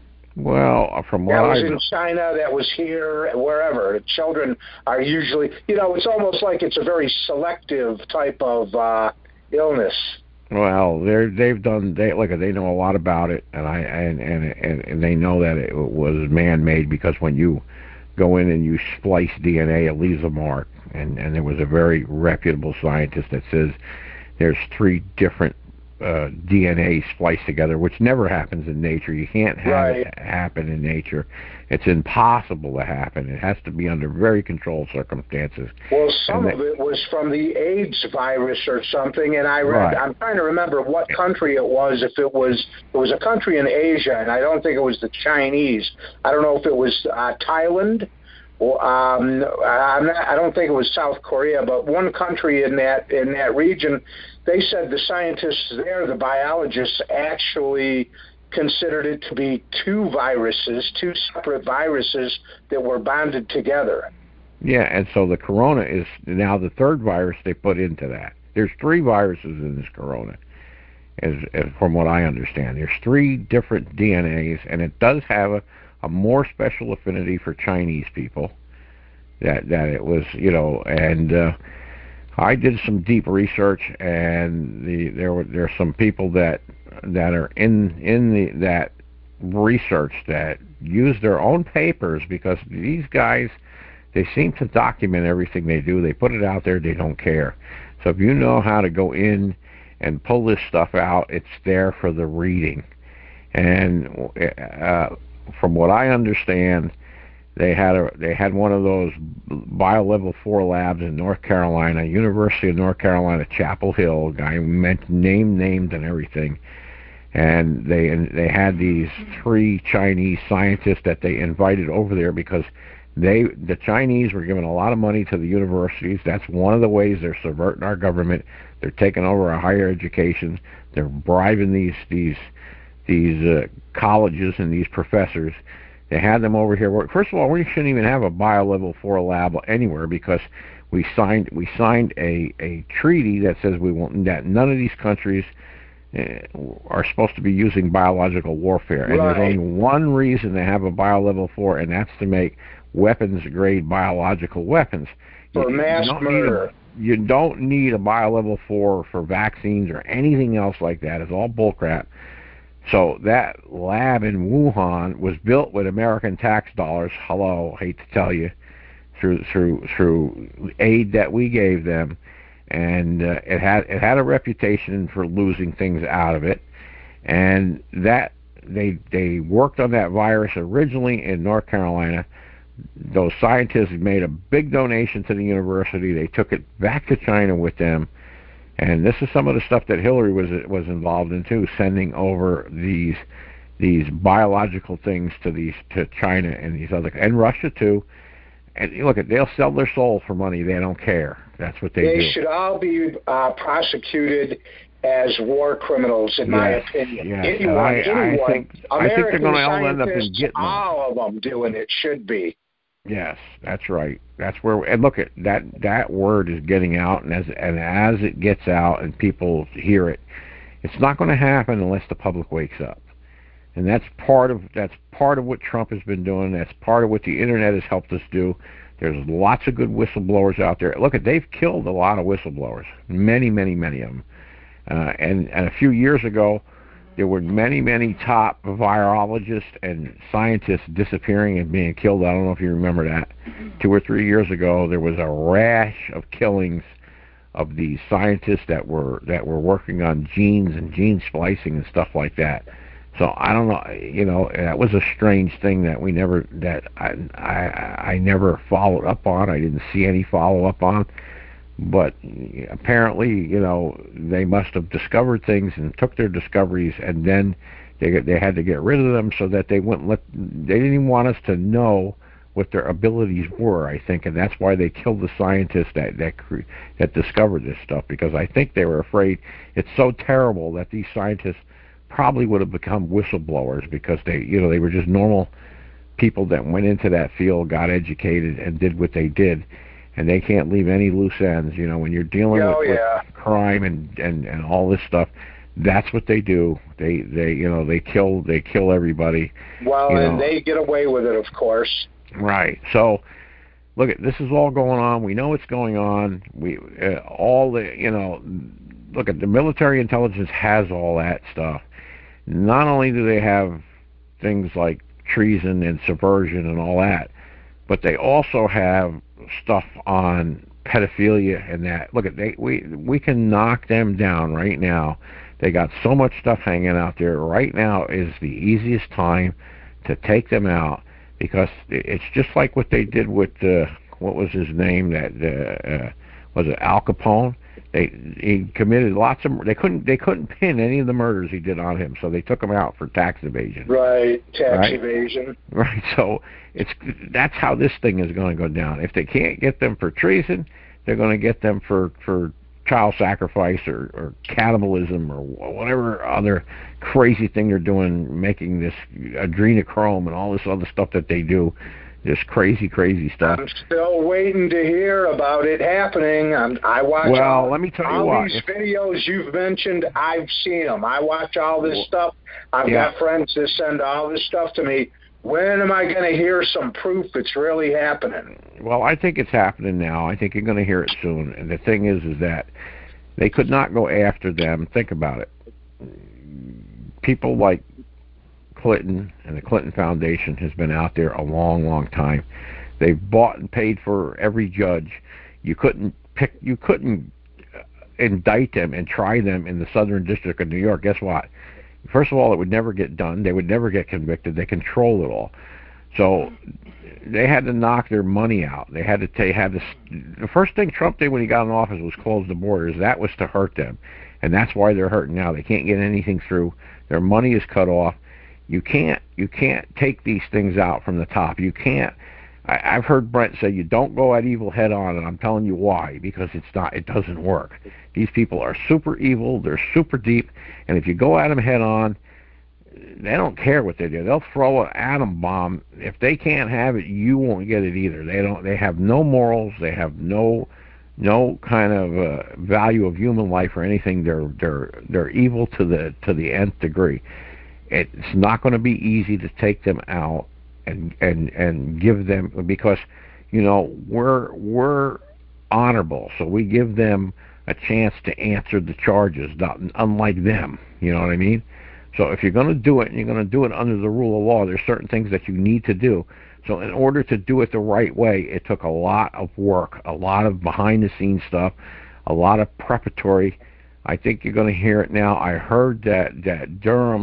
Well, from what that was I in China, that was here, wherever. Children are usually, you know, it's almost like it's a very selective type of uh, illness. Well, they're they've done they look they know a lot about it, and I and and and, and they know that it was man-made because when you go in and you splice D N A, it leaves a mark. And and there was a very reputable scientist that says there's three different uh, D N A spliced together, which never happens in nature. You can't have right. it happen in nature. It's impossible to happen. It has to be under very controlled circumstances. Well, some they, of it was from the AIDS virus or something, and I read. Right. I'm trying to remember what country it was. If it was, it was a country in Asia, and I don't think it was the Chinese. I don't know if it was uh, Thailand. Well, um, I'm not, I don't think it was South Korea, but one country in that in that region, they said the scientists there, the biologists, actually considered it to be two viruses, two separate viruses that were bonded together. Yeah, and so the corona is now the third virus they put into that. There's three viruses in this corona, as, as from what I understand. There's three different D N As, and it does have a, a more special affinity for Chinese people. That that it was, you know, and uh, I did some deep research, and the there were there are some people that that are in in the that research that use their own papers because these guys, they seem to document everything they do. They put it out there. They don't care. So if you know how to go in and pull this stuff out, it's there for the reading. And uh, from what I understand, they had a they had one of those bio-level four labs in North Carolina, University of North Carolina, Chapel Hill. Guy meant name named and everything. And they and they had these three Chinese scientists that they invited over there because they the Chinese were giving a lot of money to the universities. That's one of the ways they're subverting our government. They're taking over our higher education. They're bribing these these these uh, colleges and these professors. They had them over here. First of all, we shouldn't even have a bio-level four lab anywhere because we signed we signed a, a treaty that says we won't that none of these countries are supposed to be using biological warfare. And right. there's only one reason to have a bio-level four, and that's to make weapons-grade biological weapons. For you, mass you murder. A, you don't need a bio-level four for vaccines or anything else like that. It's all bullcrap. So that lab in Wuhan was built with American tax dollars. Hello, hate to tell you, through through through aid that we gave them. And uh, it had it had a reputation for losing things out of it, and that they they worked on that virus originally in North Carolina. Those scientists made a big donation to the university. They took it back to China with them, and this is some of the stuff that Hillary was was involved in too, sending over these these biological things to these to China and these other and Russia too. And look, they'll sell their soul for money. They don't care. That's what they, they do. They should all be uh, prosecuted as war criminals, in yes, my opinion. Yes. Anyone, I, anyone, I think, American I think they're going to all end up in scientists, Gitmo. all of them doing it should be. Yes, that's right. That's where. And look at that. That word is getting out, and as and as it gets out and people hear it, it's not going to happen unless the public wakes up. And that's part of that's part of what Trump has been doing. That's part of what the internet has helped us do. There's lots of good whistleblowers out there. Look, at they've killed a lot of whistleblowers, many, many, many of them. Uh, and, and a few years ago, there were many, many top virologists and scientists disappearing and being killed. I don't know if you remember that. Two or three years ago, there was a rash of killings of these scientists that were that were working on genes and gene splicing and stuff like that. So I don't know, you know, that was a strange thing that we never, that I, I, I never followed up on. I didn't see any follow up on, but apparently, you know, they must have discovered things and took their discoveries, and then they they had to get rid of them so that they wouldn't let, they didn't even want us to know what their abilities were, I think, and that's why they killed the scientists that that that discovered this stuff, because I think they were afraid it's so terrible that these scientists probably would have become whistleblowers, because they, you know, they were just normal people that went into that field, got educated, and did what they did, and they can't leave any loose ends. You know, when you're dealing oh, with, yeah. with crime and, and, and all this stuff, that's what they do. They they you know they kill they kill everybody. Well, you and know. they get away with it, of course. Right. So, look, this is all going on. We know it's going on. We uh, all the you know, look at the military intelligence has all that stuff. Not only do they have things like treason and subversion and all that, but they also have stuff on pedophilia and that. Look, at they we we can knock them down right now. They got so much stuff hanging out there. Right now is the easiest time to take them out, because it's just like what they did with uh, what was his name? That uh, uh, was it Al Capone? They he committed lots of. They couldn't they couldn't pin any of the murders he did on him, so they took him out for tax evasion. Right, tax right? evasion. Right. So it's that's how this thing is going to go down. If they can't get them for treason, they're going to get them for for child sacrifice or, or cannibalism or whatever other crazy thing they're doing, making this adrenochrome and all this other stuff that they do. This crazy, crazy stuff. I'm still waiting to hear about it happening. I'm, I watch well, all, let me tell you all what, these if, videos you've mentioned. I've seen them. I watch all this well, stuff. I've yeah. got friends that send all this stuff to me. When am I going to hear some proof it's really happening? Well, I think it's happening now. I think you're going to hear it soon. And the thing is, is that they could not go after them. Think about it. People like Clinton and the Clinton Foundation has been out there a long, long time. They've bought and paid for every judge. You couldn't pick, you couldn't indict them and try them in the Southern District of New York. Guess what? First of all, it would never get done. They would never get convicted. They control it all. So they had to knock their money out. They had to they had to. The first thing Trump did when he got in office was close the borders. That was to hurt them, and that's why they're hurting now. They can't get anything through. Their money is cut off. You can't you can't take these things out from the top. You can't. I, I've heard Brent say you don't go at evil head on, and I'm telling you why. Because it's not. It doesn't work. These people are super evil. They're super deep, and if you go at them head on, they don't care what they do. They'll throw an atom bomb. If they can't have it, you won't get it either. They don't. They have no morals. They have no no kind of uh, value of human life or anything. They're they're they're evil to the to the nth degree. It's not going to be easy to take them out and and and give them, because you know we're we're honorable, so we give them a chance to answer the charges, not unlike them. You know what I mean? So if you're going to do it, and you're going to do it under the rule of law, there's certain things that you need to do. So in order to do it the right way, it took a lot of work, a lot of behind-the-scenes stuff, a lot of preparatory. I think you're going to hear it now. I heard that, that Durham,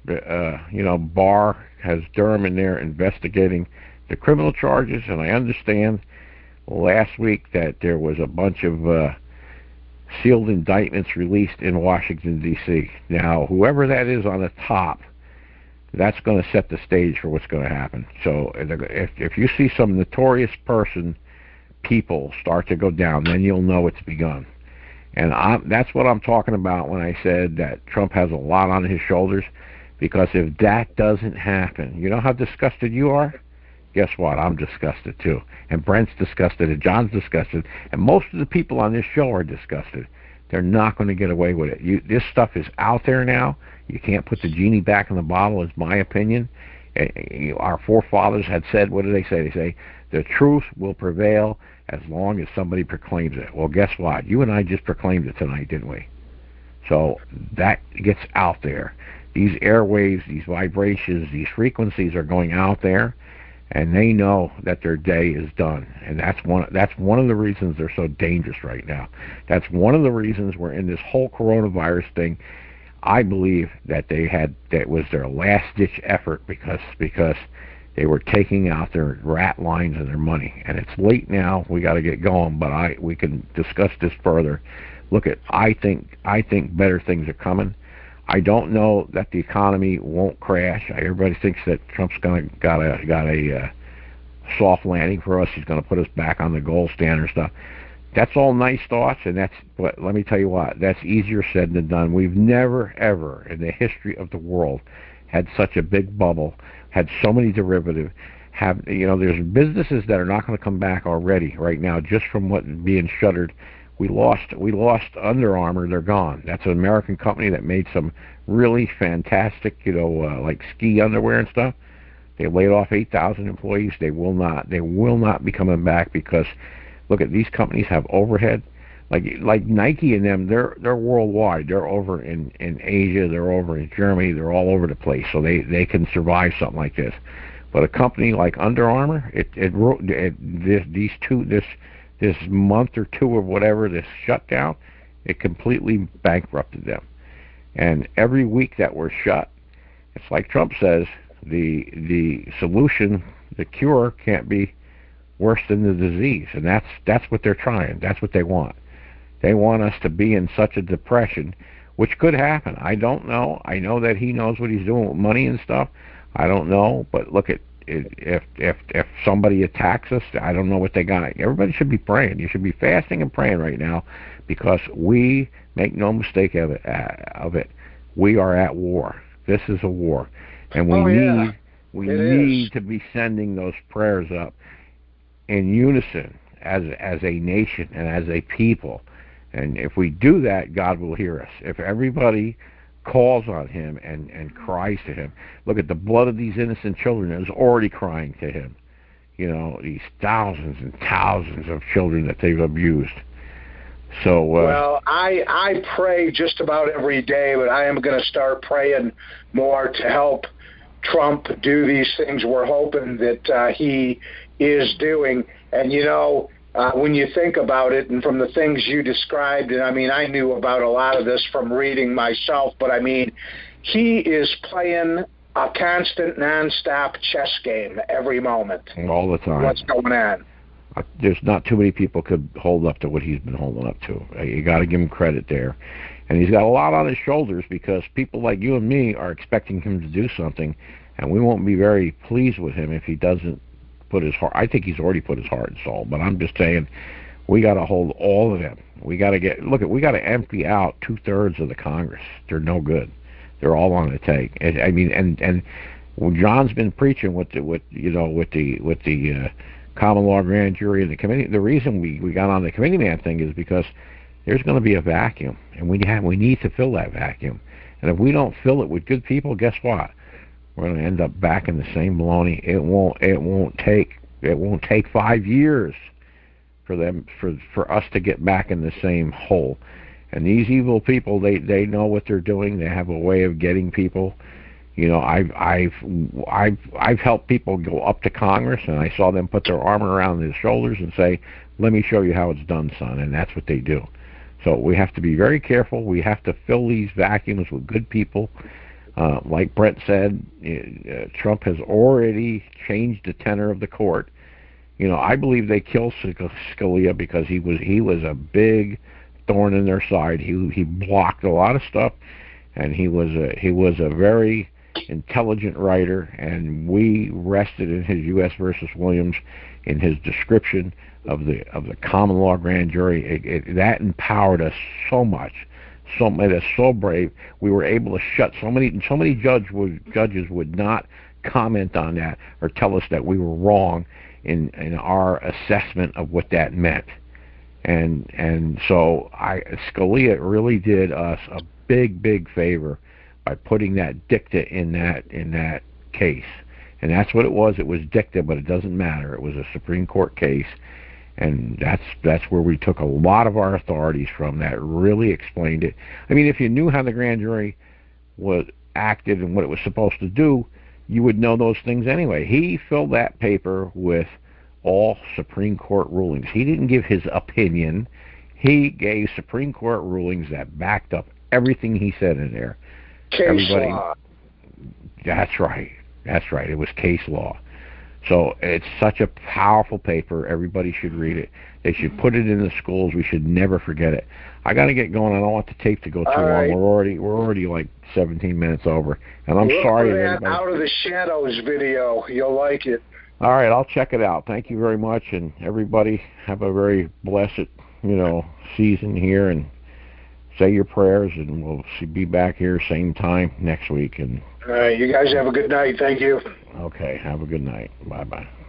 uh, you know, Barr has Durham in there investigating the criminal charges, and I understand last week that there was a bunch of uh, sealed indictments released in Washington, D C Now, whoever that is on the top, that's going to set the stage for what's going to happen. So if if you see some notorious person, people start to go down, then you'll know it's begun. And I, that's what I'm talking about when I said that Trump has a lot on his shoulders, because if that doesn't happen, you know how disgusted you are? Guess what? I'm disgusted too. And Brent's disgusted, and John's disgusted, and most of the people on this show are disgusted. They're not going to get away with it. You, this stuff is out there now. You can't put the genie back in the bottle, is my opinion. Our forefathers had said, what do they say? They say, the truth will prevail as long as somebody proclaims it. Well, guess what? You and I just proclaimed it tonight, didn't we? So that gets out there. These airwaves, these vibrations, these frequencies are going out there, and they know that their day is done. And that's one that's one of the reasons they're so dangerous right now. That's one of the reasons we're in this whole coronavirus thing. I believe that they had that was their last ditch effort, because because they were taking out their rat lines and their money. And it's late now. We got to get going, but I we can discuss this further. Look at I think I think better things are coming. I don't know that the economy won't crash. Everybody thinks that Trump's gonna got a got a uh, soft landing for us. He's going to put us back on the gold standard stuff. That's all nice thoughts, and that's. But let me tell you what, that's easier said than done. We've never ever in the history of the world had such a big bubble, had so many derivatives. Have you know? There's businesses that are not going to come back already right now, just from what being shuttered. We lost we lost Under Armour. They're gone. That's an American company that made some really fantastic, you know, uh, like ski underwear and stuff. They laid off eight thousand employees. They will not. They will not be coming back, because look at these companies have overhead. Like like Nike and them, they're they're worldwide. They're over in, in Asia. They're over in Germany. They're all over the place. So they, they can survive something like this. But a company like Under Armour, it it, it this these two this. this month or two of whatever, this shutdown, it completely bankrupted them. And every week that we're shut, it's like Trump says, the the solution, the cure, can't be worse than the disease. And that's that's what they're trying. That's what they want. They want us to be in such a depression, which could happen. I don't know. I know that he knows what he's doing with money and stuff. I don't know. But look at, If if if somebody attacks us, I don't know what they got. Everybody should be praying. You should be fasting and praying right now, because we, make no mistake of it, uh, of it, we are at war. This is a war, and we oh, need yeah. we it need is. to be sending those prayers up in unison as as a nation and as a people. And if we do that, God will hear us. If everybody calls on him and, and cries to him. Look at the blood of these innocent children is already crying to him. You know, these thousands and thousands of children that they've abused. So uh, well, I I pray just about every day, but I am going to start praying more to help Trump do these things we're hoping that uh, he is doing. And you know, Uh, when you think about it, and from the things you described, and I mean, I knew about a lot of this from reading myself, but I mean, he is playing a constant, nonstop chess game every moment. All the time. What's going on? Uh, there's not too many people could hold up to what he's been holding up to. Uh, you got to give him credit there. And he's got a lot on his shoulders, because people like you and me are expecting him to do something, and we won't be very pleased with him if he doesn't put his heart. I think he's already put his heart and soul, but I'm just saying, we got to hold all of them. We got to get look at. We got to empty out two thirds of the Congress. They're no good. They're all on the take. And, I mean, and and well, John's been preaching with the with you know with the with the uh, common law grand jury and the committee. The reason we we got on the committee man thing is because there's going to be a vacuum, and we have we need to fill that vacuum. And if we don't fill it with good people, guess what? We're going to end up back in the same baloney. It won't. It won't take. It won't take five years for them for for us to get back in the same hole. And these evil people, they they know what they're doing. They have a way of getting people. You know, I've I've I've I've helped people go up to Congress, and I saw them put their arm around his shoulders and say, "Let me show you how it's done, son." And that's what they do. So we have to be very careful. We have to fill these vacuums with good people. Uh, like Brent said, uh, Trump has already changed the tenor of the court. You know, I believe they killed Scalia because he was he was a big thorn in their side. He he blocked a lot of stuff, and he was a he was a very intelligent writer. And we rested in his U S versus Williams, in his description of the of the common law grand jury. It, it, that empowered us so much. So made us so brave. We were able to shut so many so many judge would, judges would not comment on that or tell us that we were wrong in in our assessment of what that meant. And and so I Scalia really did us a big big favor by putting that dicta in that in that case. And that's what it was. It was dicta, but it doesn't matter. It was a Supreme Court case. And that's that's where we took a lot of our authorities from. That really explained it. I mean, if you knew how the grand jury was acted and what it was supposed to do, you would know those things anyway. He filled that paper with all Supreme Court rulings. He didn't give his opinion. He gave Supreme Court rulings that backed up everything he said in there. Case Everybody, law. That's right. That's right. It was case law. So it's such a powerful paper. Everybody should read it. They should put it in the schools. We should never forget it. I got to get going. I don't want the tape to go too All long. right. We're already we're already like seventeen minutes over, and I'm Look sorry. for if that everybody... Out of the Shadows video. You'll like it. All right, I'll check it out. Thank you very much, and everybody have a very blessed, you know, season here, and say your prayers, and we'll see, be back here same time next week. And All right. You guys have a good night. Thank you. okay, have a good night. Bye bye.